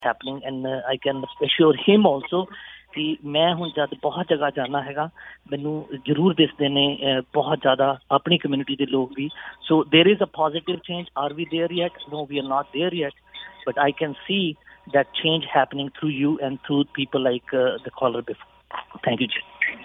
happening, and I can assure him also कि मैं हूँ जब बहुत जगह जाना हैगा मैनू जरूर दिसते ने बहुत ज़्यादा अपनी कम्युनिटी के लोग भी. So there is a positive change. Are we there yet? No, we are not there yet. But I can see that change happening through you and through people like the caller before. Thank you.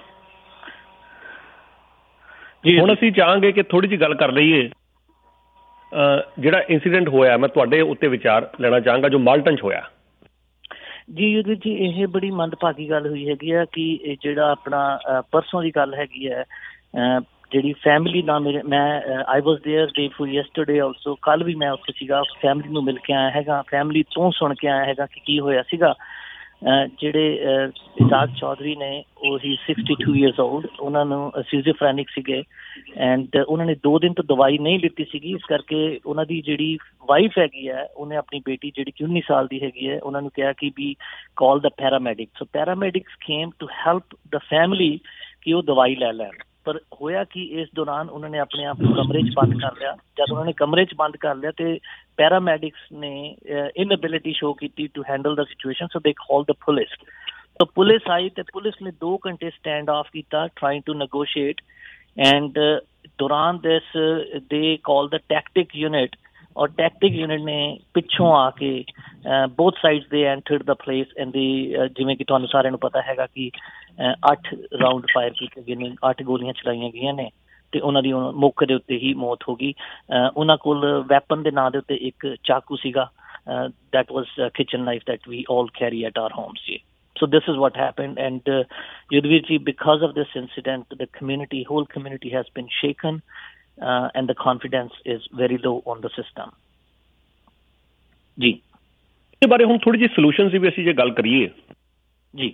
ਹੁਣ ਅਸੀਂ ਚਾਹਾਂਗੇ ਕਿ ਥੋੜੀ ਜਿਹੀ ਗੱਲ ਕਰ ਲਈਏ ਜਿਹੜਾ ਇਨਸੀਡੈਂਟ ਹੋਇਆ. ਮੈਂ ਤੁਹਾਡੇ ਉੱਤੇ ਵਿਚਾਰ ਲੈਣਾ ਚਾਹਾਂਗਾ ਜੋ ਮਾਲਟਨ 'ਚ ਹੋਇਆ. ਜੀ ਯੁਧਵੀਰ ਜੀ ਇਹ ਬੜੀ ਮੰਦਭਾਗੀ ਗੱਲ ਹੋਈ ਹੈਗੀ ਆ ਕਿ ਜਿਹੜਾ ਆਪਣਾ ਪਰਸੋਂ ਦੀ ਗੱਲ ਹੈਗੀ ਹੈ ਜਿਹੜੀ ਫੈਮਿਲੀ ਨਾਲ ਮੇਰੇ ਮੈਂ I was there day for yesterday also. ਕੱਲ੍ਹ ਵੀ ਮੈਂ ਉੱਥੇ ਸੀਗਾ, ਫੈਮਿਲੀ ਨੂੰ ਮਿਲ ਕੇ ਆਇਆ ਹੈਗਾ, ਫੈਮਿਲੀ ਤੋਂ ਸੁਣ ਕੇ ਆਇਆ ਹੈਗਾ ਕਿ ਕੀ ਹੋਇਆ ਸੀਗਾ. ਜਿਹੜੇ ਇਜਾਜ਼ ਚੌਧਰੀ ਨੇ ਉਹ ਹੀ 62 years old, ਉਹਨਾਂ ਨੂੰ ਸਿਜ਼ੋਫਰੈਨਿਕ ਸੀਗੇ ਐਂਡ ਉਹਨਾਂ ਨੇ 2 ਦਿਨ ਤੋਂ ਦਵਾਈ ਨਹੀਂ ਲਿੱਤੀ ਸੀਗੀ. ਇਸ ਕਰਕੇ ਉਹਨਾਂ ਦੀ ਜਿਹੜੀ ਵਾਈਫ ਹੈਗੀ ਹੈ ਉਹਨੇ ਆਪਣੀ ਬੇਟੀ ਜਿਹੜੀ ਕਿ 19 ਸਾਲ ਦੀ ਹੈਗੀ ਹੈ ਉਹਨਾਂ ਨੂੰ ਕਿਹਾ ਕਿ ਵੀ ਕਾਲ ਦਾ paramedic. So paramedics came to help the family ਕਿ ਉਹ ਦਵਾਈ ਲੈ ਲੈਣ. ਪਰ ਹੋਇਆ ਕਿ ਇਸ ਦੌਰਾਨ ਉਹਨਾਂ ਨੇ ਆਪਣੇ ਆਪ ਨੂੰ ਕਮਰੇ 'ਚ ਬੰਦ ਕਰ ਲਿਆ. ਜਦ ਉਹਨਾਂ ਨੇ ਕਮਰੇ 'ਚ ਬੰਦ ਕਰ ਲਿਆ ਤੇ ਪੈਰਾਮੈਡਿਕਸ ਨੇ ਇਨਐਬਿਲਿਟੀ ਸ਼ੋ ਕੀਤੀ to handle the situation. So they call the police. ਤਾਂ ਪੁਲਿਸ ਆਈ ਤੇ ਪੁਲਿਸ ਨੇ 2 ਘੰਟੇ ਸਟੈਂਡ ਆਫ ਕੀਤਾ ਟਰਾਈਂਗ ਟੂ ਨੈਗੋਸ਼ੀਏਟ ਐਂਡ ਦੌਰਾਨ this they call the tactic unit or tactic unit ਨੇ ਪਿੱਛੋਂ ਆ ਕੇ ਬੋਥ ਸਾਈਡਸ ਦੇ ਐਂਟਰਡ ਦ ਪਲੇਸ ਐਂਡ ਦੀ ਜਿਵੇਂ ਕਿ ਤੁਹਾਨੂੰ ਸਾਰਿਆਂ ਨੂੰ ਪਤਾ ਹੈਗਾ ਕਿ 8 ਰਾਊਂਡ ਫਾਇਰ ਕੀਤੇ ਗਏ ਨੇ, 8 ਗੋਲੀਆਂ ਚਲਾਈਆਂ ਗਈਆਂ ਨੇ ਤੇ ਉਹਨਾਂ ਦੀ ਮੌਕੇ ਦੇ ਉੱਤੇ ਹੀ ਮੌਤ ਹੋ ਗਈ. ਉਹਨਾਂ ਕੋਲ ਵੈਪਨ ਦੇ ਨਾਂ ਦੇ ਉੱਤੇ ਇੱਕ ਚਾਕੂ ਸੀਗਾ. that was a kitchen knife that we all carry at our homes. So this is what happened, and Yudhvir ji, because of this incident, the whole community has been shaken, and the confidence is very low on the system. जी ਇਸ ਬਾਰੇ ਹੁਣ ਥੋੜੀ ਜਿਹੀ solution ਦੀ ਵੀ ਅਸੀਂ ਜੇ ਗੱਲ ਕਰੀਏ ਜੀ,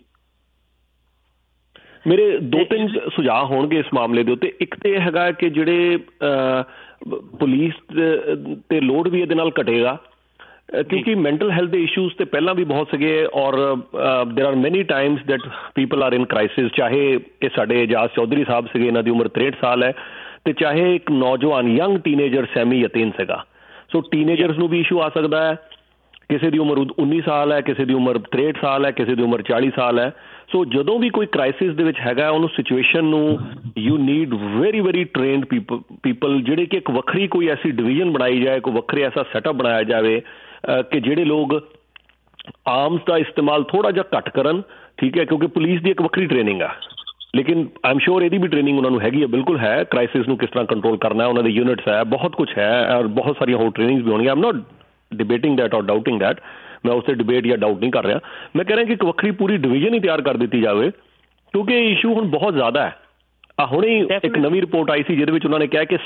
ਮੇਰੇ 2-3 ਸੁਝਾਅ ਹੋਣਗੇ ਇਸ ਮਾਮਲੇ ਦੇ ਉੱਤੇ. ਇੱਕ ਤੇ ਹੈਗਾ ਕਿ ਜਿਹੜੇ ਪੁਲਿਸ ਤੇ ਲੋਡ ਵੀ ਇਹਦੇ ਨਾਲ ਘਟੇਗਾ ਕਿਉਂਕਿ ਮੈਂਟਲ ਹੈਲਥ ਦੇ ਇਸ਼ੂਜ਼ ਤੇ ਪਹਿਲਾਂ ਵੀ ਬਹੁਤ ਸੀਗੇ ਔਰ there are many times that people are in crisis. ਚਾਹੇ ਇਹ ਸਾਡੇ ਇਜਾਜ਼ ਚੌਧਰੀ ਸਾਹਿਬ ਸੀਗੇ, ਇਹਨਾਂ ਦੀ ਉਮਰ 63 ਸਾਲ ਹੈ, ਤੇ ਚਾਹੇ ਇੱਕ ਨੌਜਵਾਨ ਯੰਗ ਟੀਨੇਜਰ ਸੈਮੀ ਯਤੀਨ ਸੀਗਾ. ਸੋ ਟੀਨੇਜਰਸ ਨੂੰ ਵੀ ਇਸ਼ੂ ਆ ਸਕਦਾ ਹੈ. ਕਿਸੇ ਦੀ ਉਮਰ 19 ਸਾਲ ਹੈ, ਕਿਸੇ ਦੀ ਉਮਰ 63 ਸਾਲ ਹੈ, ਕਿਸੇ ਦੀ ਉਮਰ 40 ਸਾਲ ਹੈ. ਸੋ ਜਦੋਂ ਵੀ ਕੋਈ ਕ੍ਰਾਈਸਿਸ ਦੇ ਵਿੱਚ ਹੈਗਾ ਉਹਨੂੰ ਸਿਚੁਏਸ਼ਨ ਨੂੰ you need very very trained people ਜਿਹੜੇ ਕਿ ਇੱਕ ਵੱਖਰੀ ਕੋਈ ਐਸੀ ਡਿਵੀਜ਼ਨ ਬਣਾਈ ਜਾਏ, ਕੋਈ ਵੱਖਰੇ ਐਸਾ ਸੈਟਅਪ ਬਣਾਇਆ ਜਾਵੇ ਕਿ ਜਿਹੜੇ ਲੋਕ ਆਰਮਸ ਦਾ ਇਸਤੇਮਾਲ ਥੋੜ੍ਹਾ ਜਿਹਾ ਘੱਟ ਕਰਨ. ਠੀਕ ਹੈ, ਕਿਉਂਕਿ ਪੁਲਿਸ ਦੀ ਇੱਕ ਵੱਖਰੀ ਟ੍ਰੇਨਿੰਗ ਆ, ਲੇਕਿਨ ਆਈ ਐਮ ਸ਼ੋਰ ਇਹਦੀ ਵੀ ਟ੍ਰੇਨਿੰਗ ਉਹਨਾਂ ਨੂੰ ਹੈਗੀ ਹੈ, ਬਿਲਕੁਲ ਹੈ. ਕ੍ਰਾਈਸਿਸ ਨੂੰ ਕਿਸ ਤਰ੍ਹਾਂ ਕੰਟਰੋਲ ਕਰਨਾ, ਉਹਨਾਂ ਦੇ ਯੂਨਿਟਸ ਹੈ, ਬਹੁਤ ਕੁਛ ਹੈ ਔਰ ਬਹੁਤ ਸਾਰੀਆਂ ਹੋਰ ਟ੍ਰੇਨਿੰਗਸ ਵੀ ਹੋਣਗੀਆਂ. I am not debating that or doubting that. ਮੈਂ ਉਸ 'ਤੇ ਡਿਬੇਟ ਜਾਂ ਡਾਊਟ ਨਹੀਂ ਕਰ ਰਿਹਾ. ਮੈਂ ਕਹਿ ਰਿਹਾ ਕਿ ਇੱਕ ਵੱਖਰੀ ਪੂਰੀ ਡਿਵੀਜ਼ਨ ਹੀ ਤਿਆਰ ਕਰ ਦਿੱਤੀ ਜਾਵੇ ਕਿਉਂਕਿ ਇਹ ਇਸ਼ੂ ਹੁਣ ਬਹੁਤ ਜ਼ਿਆਦਾ ਹੈ. ਹੁਣੇ ਇੱਕ ਨਵੀਂ ਰਿਪੋਰਟ ਆਈ ਸੀ ਜਿਹਦੇ ਵਿੱਚ ਉਹਨਾਂ ਨੇ ਕਿਹਾ ਕਿ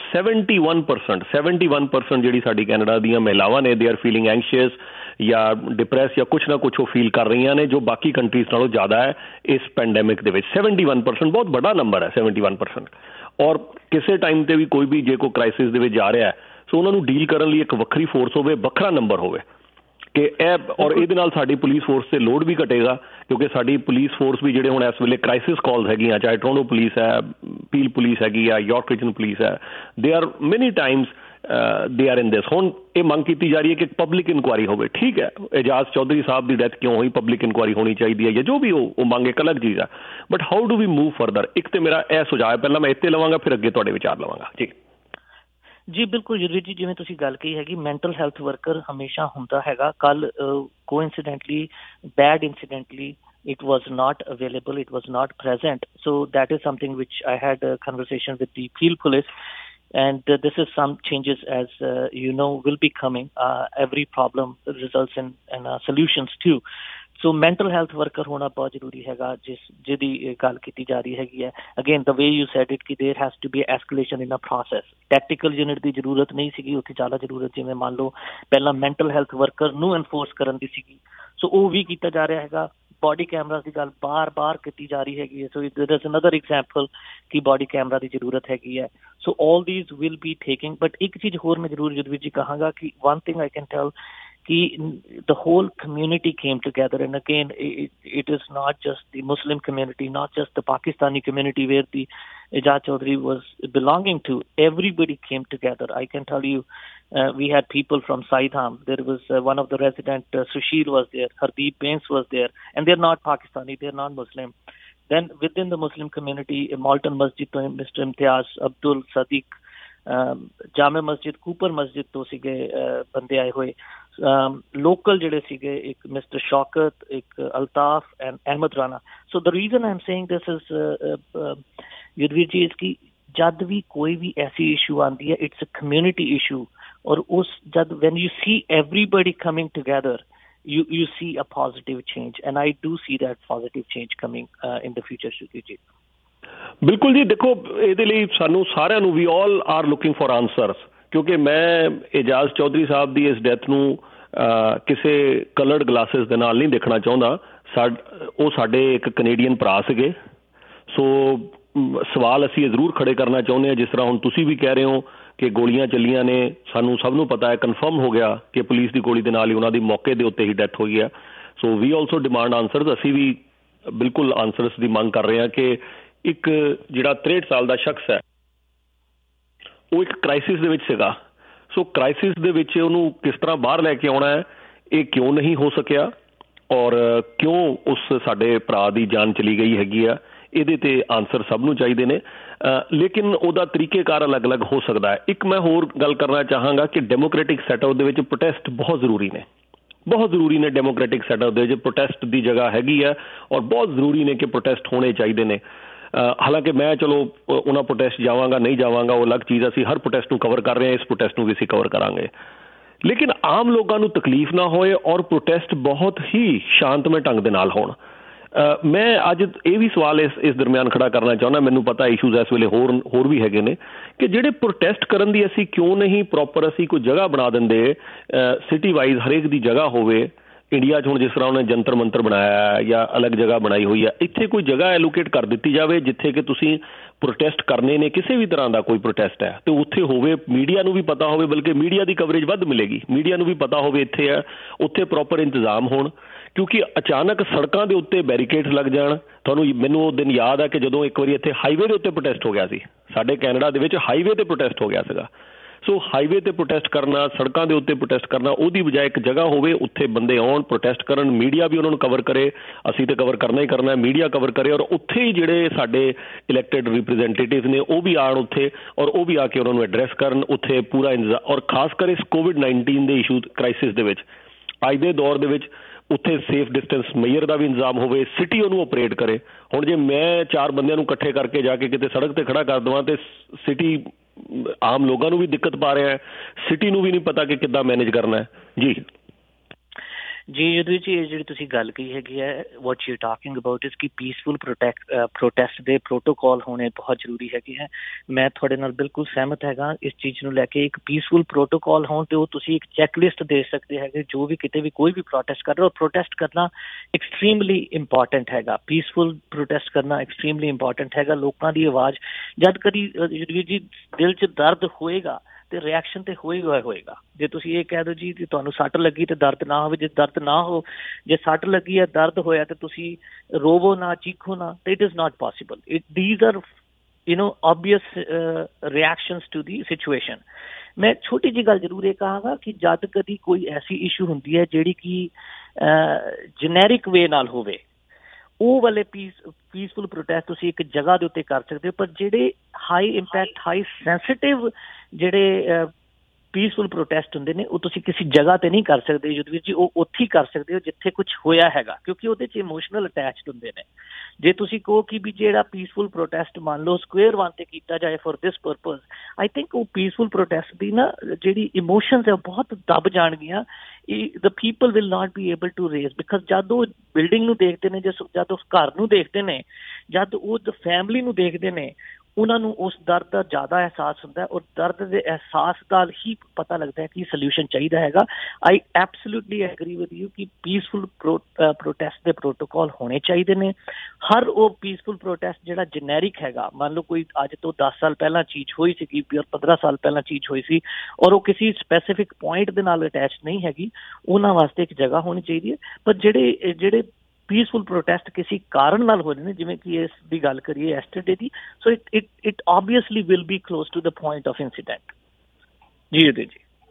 71% ਜਿਹੜੀ ਸਾਡੀ ਕੈਨੇਡਾ ਦੀਆਂ ਮਹਿਲਾਵਾਂ ਨੇ ਦੇ ਆਰ ਫੀਲਿੰਗ ਐਂਗਸ਼ੀਅਸ ਜਾਂ ਡਿਪਰੈਸ ਜਾਂ ਕੁਛ ਨਾ ਕੁਛ ਉਹ ਫੀਲ ਕਰ ਰਹੀਆਂ ਨੇ ਜੋ ਬਾਕੀ ਕੰਟਰੀਜ਼ ਨਾਲੋਂ ਜ਼ਿਆਦਾ ਹੈ ਇਸ ਪੈਂਡੈਮਿਕ ਦੇ ਵਿੱਚ. 71% ਬਹੁਤ ਵੱਡਾ ਨੰਬਰ ਹੈ 71%. ਔਰ ਕਿਸੇ ਟਾਈਮ 'ਤੇ ਵੀ ਕੋਈ ਵੀ ਜੇ ਕੋਈ ਕ੍ਰਾਈਸਿਸ ਦੇ ਵਿੱਚ ਜਾ ਰਿਹਾ ਸੋ ਉਹਨਾਂ ਨੂੰ ਡੀਲ ਕਰਨ ਲਈ ਇੱਕ ਵੱਖਰੀ ਫੋਰਸ ਹੋਵੇ, ਵੱਖਰਾ ਨੰਬਰ ਹੋਵੇ ਕਿ ਇਹ ਔਰ ਇਹਦੇ ਨਾਲ ਸਾਡੀ ਪੁਲਿਸ ਫੋਰਸ 'ਤੇ ਲੋਡ ਵੀ ਘਟੇਗਾ ਕਿਉਂਕਿ ਸਾਡੀ ਪੁਲਿਸ ਫੋਰਸ ਵੀ ਜਿਹੜੇ ਹੁਣ ਇਸ ਵੇਲੇ ਕ੍ਰਾਈਸਿਸ ਕਾਲਸ ਹੈਗੀਆਂ, ਚਾਹੇ ਟੋਰੰਟੋ ਪੁਲਿਸ ਹੈ, ਪੀਲ ਪੁਲਿਸ ਹੈਗੀ ਆ, ਯਾਰਕ ਰੀਜਨ ਪੁਲਿਸ ਹੈ, they are many Times they are in ਦਿਸ. ਹੁਣ ਇਹ ਮੰਗ ਕੀਤੀ ਜਾ ਰਹੀ ਹੈ ਕਿ ਪਬਲਿਕ ਇਨਕੁਆਇਰੀ ਹੋਵੇ. ਠੀਕ ਹੈ, ਇਜਾਜ਼ ਚੌਧਰੀ ਸਾਹਿਬ ਦੀ ਡੈਥ ਕਿਉਂ ਹੋਈ, ਪਬਲਿਕ ਇਨਕੁਆਇਰੀ ਹੋਣੀ ਚਾਹੀਦੀ ਹੈ ਜਾਂ ਜੋ ਵੀ ਉਹ ਮੰਗ ਇੱਕ ਅਲੱਗ ਚੀਜ਼ ਆ. But how do we move further? ਇੱਕ ਤੇ ਮੇਰਾ ਇਹ ਸੁਝਾਅ ਹੈ, ਪਹਿਲਾਂ ਮੈਂ ਇੱਥੇ ਲਵਾਂਗਾ ਫਿਰ ਅੱਗੇ ਤੁਹਾਡੇ ਵਿਚਾਰ ਲਵਾਂਗਾ. ਜੀ ਜੀ ਬਿਲਕੁਲ ਯੁਧਵੀਰ ਜੀ, ਜਿਵੇਂ ਤੁਸੀਂ ਗੱਲ ਕਹੀ ਹੈਗੀ ਮੈਂਟਲ ਹੈਲਥ ਵਰਕਰ ਹਮੇਸ਼ਾ ਹੁੰਦਾ ਹੈਗਾ. ਕੱਲ੍ਹ coincidentally bad incidentally it was not available, it was not present. So that is something which I had a conversation with the Peel Police, and this is some changes as you know will be coming. Every problem results in solutions too. So mental health worker होना बहुत जरूरी हैगा जिहदी गल कीती जा रही हैगी है. Again the way you said it कि there has to be escalation in a process. Tactical unit ਦੀ ਜ਼ਰੂਰਤ ਨਹੀਂ ਸੀਗੀ ਉੱਥੇ, ਜ਼ਿਆਦਾ ਜ਼ਰੂਰਤ ਜਿਵੇਂ ਮੰਨ ਲਓ ਪਹਿਲਾਂ mental health worker ਨੂੰ enforce ਕਰਨ ਦੀ ਸੀਗੀ, ਸੋ ਉਹ ਵੀ ਕੀਤਾ ਜਾ ਰਿਹਾ ਹੈਗਾ. ਬੋਡੀ ਕੈਮਰਾ ਦੀ ਗੱਲ ਬਾਰ-ਬਾਰ ਕੀਤੀ ਜਾ ਰਹੀ ਹੈਗੀ ਹੈ. So there is another example ਕਿ ਬੋਡੀ ਕੈਮਰਾ ਦੀ ਜ਼ਰੂਰਤ ਹੈਗੀ ਹੈ. So all this will be taking. But ਇੱਕ ਚੀਜ਼ ਹੋਰ ਮੈਂ ਜ਼ਰੂਰ ਯੁਧਵੀਰ ਜੀ ਕਹਾਂਗਾ ਕਿ one thing I can tell कि the whole community came together. And again, it is not just the Muslim community, not just the Pakistani community where the Ijaz Chaudhry was belonging to. Everybody came together. I can tell you, we had people from Saidham. There was one of the resident, Sushil was there, Hardeep Bains was there, and they're not Pakistani, they're not Muslim. Then within the Muslim community, Malton Masjid, Mr. Imtiaz, Abdul Sadiq, जामे मस्जिद Cooper मस्जिद तो सीगे बंदे आए हुए local जड़े सीगे एक मिस्टर शौकत एक Altaf and Ahmed Rana so the reason I am saying this is Yudhvir ji इसकी जब भी कोई भी ऐसी इशू आती है इट्स अ कम्युनिटी इशू और उस जब when you see everybody coming together you see a positive change and I do see that positive change coming in the future Shruti ji ਬਿਲਕੁਲ ਜੀ ਦੇਖੋ ਇਹਦੇ ਲਈ ਸਾਨੂੰ ਸਾਰਿਆਂ ਨੂੰ we all are looking for answers ਕਿਉਂਕਿ ਮੈਂ ਇਜਾਜ਼ ਚੌਧਰੀ ਸਾਹਿਬ ਦੀ ਇਸ ਡੈਥ ਨੂੰ ਕਿਸੇ ਕਲਰਡ ਗਲਾਸਿਸ ਦੇ ਨਾਲ ਨਹੀਂ ਦੇਖਣਾ ਚਾਹੁੰਦਾ ਉਹ ਸਾਡੇ ਇੱਕ ਕੈਨੇਡੀਅਨ ਭਰਾ ਸੀਗੇ ਸੋ ਸਵਾਲ ਅਸੀਂ ਜ਼ਰੂਰ ਖੜੇ ਕਰਨਾ ਚਾਹੁੰਦੇ ਹਾਂ ਜਿਸ ਤਰ੍ਹਾਂ ਹੁਣ ਤੁਸੀਂ ਵੀ ਕਹਿ ਰਹੇ ਹੋ ਕਿ ਗੋਲੀਆਂ ਚੱਲੀਆਂ ਨੇ ਸਾਨੂੰ ਸਭ ਨੂੰ ਪਤਾ ਹੈ ਕਨਫਰਮ ਹੋ ਗਿਆ ਕਿ ਪੁਲਿਸ ਦੀ ਗੋਲੀ ਦੇ ਨਾਲ ਹੀ ਉਹਨਾਂ ਦੀ ਮੌਕੇ ਦੇ ਉੱਤੇ ਹੀ ਡੈਥ ਹੋਈ ਹੈ so we also demand answers ਅਸੀਂ ਵੀ ਬਿਲਕੁਲ ਆਨਸਰਸ ਦੀ ਮੰਗ ਕਰ ਰਹੇ ਹਾਂ ਕਿ ਇੱਕ ਜਿਹੜਾ 63 ਸਾਲ ਦਾ ਸ਼ਖਸ ਹੈ ਉਹ ਇੱਕ ਕ੍ਰਾਈਸਿਸ ਦੇ ਵਿੱਚ ਸੀਗਾ ਸੋ ਕ੍ਰਾਈਸਿਸ ਦੇ ਵਿੱਚ ਉਹਨੂੰ ਕਿਸ ਤਰ੍ਹਾਂ ਬਾਹਰ ਲੈ ਕੇ ਆਉਣਾ ਹੈ ਇਹ ਕਿਉਂ ਨਹੀਂ ਹੋ ਸਕਿਆ ਔਰ ਕਿਉਂ ਉਸ ਸਾਡੇ ਭਰਾ ਦੀ ਜਾਨ ਚਲੀ ਗਈ ਹੈਗੀ ਆ ਇਹਦੇ ਤੇ ਆਨਸਰ ਸਭ ਨੂੰ ਚਾਹੀਦੇ ਨੇ ਲੇਕਿਨ ਉਹਦਾ ਤਰੀਕੇਕਾਰ ਅਲੱਗ-ਅਲੱਗ ਹੋ ਸਕਦਾ ਹੈ ਇੱਕ ਮੈਂ ਹੋਰ ਗੱਲ ਕਰਨਾ ਚਾਹਾਂਗਾ ਕਿ ਡੈਮੋਕ੍ਰੈਟਿਕ ਸੈਟਅਪ ਦੇ ਵਿੱਚ ਪ੍ਰੋਟੈਸਟ ਬਹੁਤ ਜ਼ਰੂਰੀ ਨੇ ਡੈਮੋਕ੍ਰੈਟਿਕ ਸੈਟਅਪ ਦੇ ਵਿੱਚ ਪ੍ਰੋਟੈਸਟ ਦੀ ਜਗ੍ਹਾ ਹੈਗੀ ਆ ਔਰ ਬਹੁਤ ਜ਼ਰੂਰੀ ਨੇ ਕਿ ਪ੍ਰੋਟੈਸਟ ਹੋਣੇ ਚਾਹੀਦੇ ਨੇ ਹਾਲਾਂਕਿ ਮੈਂ ਚਲੋ ਉਹਨਾਂ ਪ੍ਰੋਟੈਸਟ ਜਾਵਾਂਗਾ ਨਹੀਂ ਜਾਵਾਂਗਾ ਉਹ ਅਲੱਗ ਚੀਜ਼ ਅਸੀਂ ਹਰ ਪ੍ਰੋਟੈਸਟ ਨੂੰ ਕਵਰ ਕਰ ਰਹੇ ਹਾਂ ਇਸ ਪ੍ਰੋਟੈਸਟ ਨੂੰ ਵੀ ਅਸੀਂ ਕਵਰ ਕਰਾਂਗੇ ਲੇਕਿਨ ਆਮ ਲੋਕਾਂ ਨੂੰ ਤਕਲੀਫ ਨਾ ਹੋਏ ਔਰ ਪ੍ਰੋਟੈਸਟ ਬਹੁਤ ਹੀ ਸ਼ਾਂਤਮਈ ਢੰਗ ਦੇ ਨਾਲ ਹੋਣ ਮੈਂ ਅੱਜ ਇਹ ਵੀ ਸਵਾਲ ਇਸ ਦਰਮਿਆਨ ਖੜਾ ਕਰਨਾ ਚਾਹੁੰਦਾ ਮੈਨੂੰ ਪਤਾ ਇਸ਼ੂਜ਼ ਇਸ ਵੇਲੇ ਹੋਰ ਵੀ ਹੈਗੇ ਨੇ ਕਿ ਜਿਹੜੇ ਪ੍ਰੋਟੈਸਟ ਕਰਨ ਦੀ ਅਸੀਂ ਕਿਉਂ ਨਹੀਂ ਪ੍ਰੋਪਰ ਅਸੀਂ ਕੋਈ ਜਗ੍ਹਾ ਬਣਾ ਦਿੰਦੇ ਸਿਟੀ ਵਾਈਜ਼ ਹਰੇਕ ਦੀ ਜਗ੍ਹਾ ਹੋਵੇ ਇੰਡੀਆ 'ਚ ਹੁਣ ਜਿਸ ਤਰ੍ਹਾਂ ਉਹਨੇ ਜੰਤਰ ਮੰਤਰ ਬਣਾਇਆ ਜਾਂ ਅਲੱਗ ਜਗ੍ਹਾ ਬਣਾਈ ਹੋਈ ਆ ਇੱਥੇ ਕੋਈ ਜਗ੍ਹਾ ਐਲੋਕੇਟ ਕਰ ਦਿੱਤੀ ਜਾਵੇ ਜਿੱਥੇ ਕਿ ਤੁਸੀਂ ਪ੍ਰੋਟੈਸਟ ਕਰਨੇ ਨੇ ਕਿਸੇ ਵੀ ਤਰ੍ਹਾਂ ਦਾ ਕੋਈ ਪ੍ਰੋਟੈਸਟ ਹੈ ਤੇ ਉੱਥੇ ਹੋਵੇ ਮੀਡੀਆ ਨੂੰ ਵੀ ਪਤਾ ਹੋਵੇ ਬਲਕਿ ਮੀਡੀਆ ਦੀ ਕਵਰੇਜ ਵੱਧ ਮਿਲੇਗੀ ਮੀਡੀਆ ਨੂੰ ਵੀ ਪਤਾ ਹੋਵੇ ਇੱਥੇ ਆ ਉੱਥੇ ਪ੍ਰੋਪਰ ਇੰਤਜ਼ਾਮ ਹੋਣ ਕਿਉਂਕਿ ਅਚਾਨਕ ਸੜਕਾਂ ਦੇ ਉੱਤੇ ਬੈਰੀਕੇਡਸ ਲੱਗ ਜਾਣ ਮੈਨੂੰ ਉਹ ਦਿਨ ਯਾਦ ਆ ਕਿ ਜਦੋਂ ਇੱਕ ਵਾਰੀ ਇੱਥੇ ਹਾਈਵੇ ਦੇ ਉੱਤੇ ਪ੍ਰੋਟੈਸਟ ਹੋ ਗਿਆ ਸੀ ਸਾਡੇ ਕੈਨੇਡਾ ਦੇ ਵਿੱਚ ਹਾਈਵੇ ਤੇ ਪ੍ਰੋਟੈਸਟ ਹੋ ਗਿਆ ਸੀਗਾ ਸੋ ਹਾਈਵੇ ਤੇ ਪ੍ਰੋਟੈਸਟ ਕਰਨਾ ਸੜਕਾਂ ਦੇ ਉੱਤੇ ਪ੍ਰੋਟੈਸਟ ਕਰਨਾ ਉਹਦੀ ਬਜਾਏ ਇੱਕ ਜਗ੍ਹਾ ਹੋਵੇ ਉੱਥੇ ਬੰਦੇ ਆਉਣ ਪ੍ਰੋਟੈਸਟ ਕਰਨ ਮੀਡੀਆ ਵੀ ਉਹਨਾਂ ਨੂੰ ਕਵਰ ਕਰੇ ਅਸੀਂ ਤਾਂ ਕਵਰ ਕਰਨਾ ਹੀ ਕਰਨਾ ਮੀਡੀਆ ਕਵਰ ਕਰੇ ਔਰ ਉੱਥੇ ਹੀ ਜਿਹੜੇ ਸਾਡੇ ਇਲੈਕਟਿਡ ਰਿਪਰੈਜ਼ੈਂਟੇਟਿਵ ਨੇ ਉਹ ਵੀ ਆਉਣ ਉੱਥੇ ਔਰ ਉਹ ਵੀ ਆ ਕੇ ਉਹਨਾਂ ਨੂੰ ਐਡਰੈਸ ਕਰਨ ਉੱਥੇ ਪੂਰਾ ਔਰ ਖਾਸ ਕਰ ਇਸ COVID-19 ਦੇ ਇਸ਼ੂ ਕ੍ਰਾਈਸਿਸ ਦੇ ਵਿੱਚ ਅੱਜ ਦੇ ਦੌਰ ਦੇ ਵਿੱਚ ਉੱਥੇ ਸੇਫ ਡਿਸਟੈਂਸ ਮੇਜਰ ਦਾ ਵੀ ਇੰਤਜ਼ਾਮ ਹੋਵੇ ਸਿਟੀ ਉਹਨੂੰ ਆਪਰੇਟ ਕਰੇ ਹੁਣ ਜੇ ਮੈਂ 4 ਬੰਦਿਆਂ ਨੂੰ ਇਕੱਠੇ ਕਰਕੇ ਜਾ ਕੇ ਕਿਤੇ ਸੜਕ ਤੇ ਖੜਾ ਕਰ ਦੇਵਾਂ ਤੇ ਸਿਟੀ ਆਮ ਲੋਕਾਂ ਨੂੰ ਵੀ ਦਿੱਕਤ ਪਾ ਰਿਹਾ ਹੈ ਸਿਟੀ ਨੂੰ ਵੀ ਨਹੀਂ ਪਤਾ ਕਿ ਕਿੱਦਾਂ ਮੈਨੇਜ ਕਰਨਾ ਹੈ ਜੀ ਯਦੂ ਜੀ ਇਹ ਜਿਹੜੀ ਤੁਸੀਂ ਗੱਲ ਕਹੀ ਹੈਗੀ ਹੈ ਵਾਟ ਯੂ ਟਾਕਿੰਗ ਅਬਾਊਟ ਇਸ ਕਿ ਪੀਸਫੁਲ ਪ੍ਰੋਟੈਸਟ ਦੇ ਪ੍ਰੋਟੋਕਾਲ ਹੋਣੇ ਬਹੁਤ ਜ਼ਰੂਰੀ ਹੈਗੇ ਹੈ ਮੈਂ ਤੁਹਾਡੇ ਨਾਲ ਬਿਲਕੁਲ ਸਹਿਮਤ ਹੈਗਾ ਇਸ ਚੀਜ਼ ਨੂੰ ਲੈ ਕੇ ਇੱਕ ਪੀਸਫੁਲ ਪ੍ਰੋਟੋਕਾਲ ਹੋਣ ਤੇ ਉਹ ਤੁਸੀਂ ਇੱਕ ਚੈੱਕਲਿਸਟ ਦੇ ਸਕਦੇ ਹੈਗੇ ਜੋ ਵੀ ਕਿਤੇ ਵੀ ਕੋਈ ਵੀ ਪ੍ਰੋਟੈਸਟ ਕਰ ਰਿਹਾ ਪ੍ਰੋਟੈਸਟ ਕਰਨਾ ਐਕਸਟ੍ਰੀਮਲੀ ਇੰਪੋਰਟੈਂਟ ਹੈਗਾ ਪੀਸਫੁਲ ਪ੍ਰੋਟੈਸਟ ਕਰਨਾ ਐਕਸਟ੍ਰੀਮਲੀ ਇੰਪੋਰਟੈਂਟ ਹੈਗਾ ਲੋਕਾਂ ਦੀ ਆਵਾਜ਼ ਜਦ ਕਦੀ ਜੀ ਦਿਲ 'ਚ ਦਰਦ ਹੋਏਗਾ ਤੇ ਰਿਐਕਸ਼ਨ ਤੇ ਹੋਏਗਾ ਜੇ ਤੁਸੀਂ ਇਹ ਕਹਿ ਦਿਓ ਜੀ ਕਿ ਤੁਹਾਨੂੰ ਸੱਟ ਲੱਗੀ ਤੇ ਦਰਦ ਨਾ ਹੋਵੇ ਜੇ ਦਰਦ ਨਾ ਹੋ ਜੇ ਸੱਟ ਲੱਗੀ ਹੈ ਦਰਦ ਹੋਇਆ ਤੇ ਤੁਸੀਂ ਰੋਵੋ ਨਾ ਚੀਖੋ ਨਾ ਤੇ it is not possible these are obvious reactions to the situation ਮੈਂ ਛੋਟੀ ਜਿਹੀ ਗੱਲ ਜ਼ਰੂਰ ਇਹ ਕਹਾਂਗਾ ਕਿ ਜਦ ਕਦੀ ਕੋਈ ਐਸੀ ਇਸ਼ੂ ਹੁੰਦੀ ਹੈ ਜਿਹੜੀ ਕਿ ਜਨੈਰਿਕ ਵੇ ਨਾਲ ਹੋਵੇ ਉਹ ਵਾਲੇ ਪੀਸਫੁਲ ਪ੍ਰੋਟੈਸਟ ਤੁਸੀਂ ਇੱਕ ਜਗ੍ਹਾ ਦੇ ਉੱਤੇ ਕਰ ਸਕਦੇ ਹੋ ਪਰ ਜਿਹੜੇ ਹਾਈ ਇੰਪੈਕਟ ਹਾਈ ਸੈਂਸਿਟਿਵ ਜਿਹੜੇ ਪੀਸਫੁਲ ਪ੍ਰੋਟੈਸਟ ਹੁੰਦੇ ਨੇ ਉਹ ਤੁਸੀਂ ਕਿਸੇ ਜਗ੍ਹਾ ਤੇ ਨਹੀਂ ਕਰ ਸਕਦੇ ਯੁੱਧਵੀਰ ਜੀ ਉਹ ਉੱਥੇ ਹੀ ਕਰ ਸਕਦੇ ਹੋ ਜਿੱਥੇ ਕੁਝ ਹੋਇਆ ਹੈਗਾ ਕਿਉਂਕਿ ਉਹਦੇ 'ਚ ਇਮੋਸ਼ਨਲ ਅਟੈਚਡ ਹੁੰਦੇ ਨੇ ਜੇ ਤੁਸੀਂ ਕਹੋ ਕਿ ਵੀ ਜਿਹੜਾ ਪੀਸਫੁਲ ਪ੍ਰੋਟੈਸਟ ਮੰਨ ਲਓ ਸਕੁਅਰ 1 ਤੇ ਕੀਤਾ ਜਾਏ for this purpose I think ਉਹ ਪੀਸਫੁਲ ਪ੍ਰੋਟੈਸਟ ਦੀ ਨਾ ਜਿਹੜੀ ਇਮੋਸ਼ਨਸ ਹੈ ਬਹੁਤ ਦਬ ਜਾਣਗੀਆਂ the people will not be able to raise because ਜਦ ਉਹ ਬਿਲਡਿੰਗ ਨੂੰ ਦੇਖਦੇ ਨੇ ਜਦ ਉਹ ਘਰ ਨੂੰ ਦੇਖਦੇ ਨੇ ਜਦ ਉਹ ਫੈਮਿਲੀ ਨੂੰ ਦੇਖਦੇ ਨੇ ਉਹਨਾਂ ਨੂੰ ਉਸ ਦਰਦ ਦਾ ਜ਼ਿਆਦਾ ਅਹਿਸਾਸ ਹੁੰਦਾ ਹੈ, ਔਰ ਦਰਦ ਦੇ ਅਹਿਸਾਸ ਨਾਲ ਹੀ ਪਤਾ ਲੱਗਦਾ ਹੈ ਕਿ ਸੋਲਿਊਸ਼ਨ ਚਾਹੀਦਾ ਹੈਗਾ। I absolutely agree with you ਕਿ ਪੀਸਫੁਲ ਪ੍ਰੋਟੈਸਟ ਦੇ ਪ੍ਰੋਟੋਕੋਲ ਹੋਣੇ ਚਾਹੀਦੇ ਨੇ। ਹਰ ਉਹ ਪੀਸਫੁਲ ਪ੍ਰੋਟੈਸਟ ਜਿਹੜਾ ਜਨੈਰਿਕ ਹੈਗਾ, ਮੰਨ ਲਓ ਕੋਈ ਅੱਜ ਤੋਂ 10 ਸਾਲ ਪਹਿਲਾਂ ਚੀਜ਼ ਹੋਈ ਸੀਗੀ, 15 ਸਾਲ ਪਹਿਲਾਂ ਚੀਜ਼ ਹੋਈ ਸੀ, ਔਰ ਉਹ ਕਿਸੇ ਸਪੈਸੀਫਿਕ ਪੁਆਇੰਟ ਦੇ ਨਾਲ ਅਟੈਚ ਨਹੀਂ ਹੈਗੀ, ਉਹਨਾਂ ਵਾਸਤੇ ਇੱਕ ਜਗ੍ਹਾ ਹੋਣੀ ਚਾਹੀਦੀ ਹੈ। ਪਰ ਜਿਹੜੇ ਪੀਸਫੁਲ ਪ੍ਰੋਟੈਸਟ ਕਿਸੇ ਕਾਰਨ ਨਾਲ ਹੋ ਰਹੇ ਨੇ, ਜਿਵੇਂ ਕਿ ਇਸ ਦੀ ਗੱਲ ਕਰੀਏ ਯੈਸਟਰਡੇ ਦੀ, so it obviously will be close to the point of incident. ਜੀ ਜੀ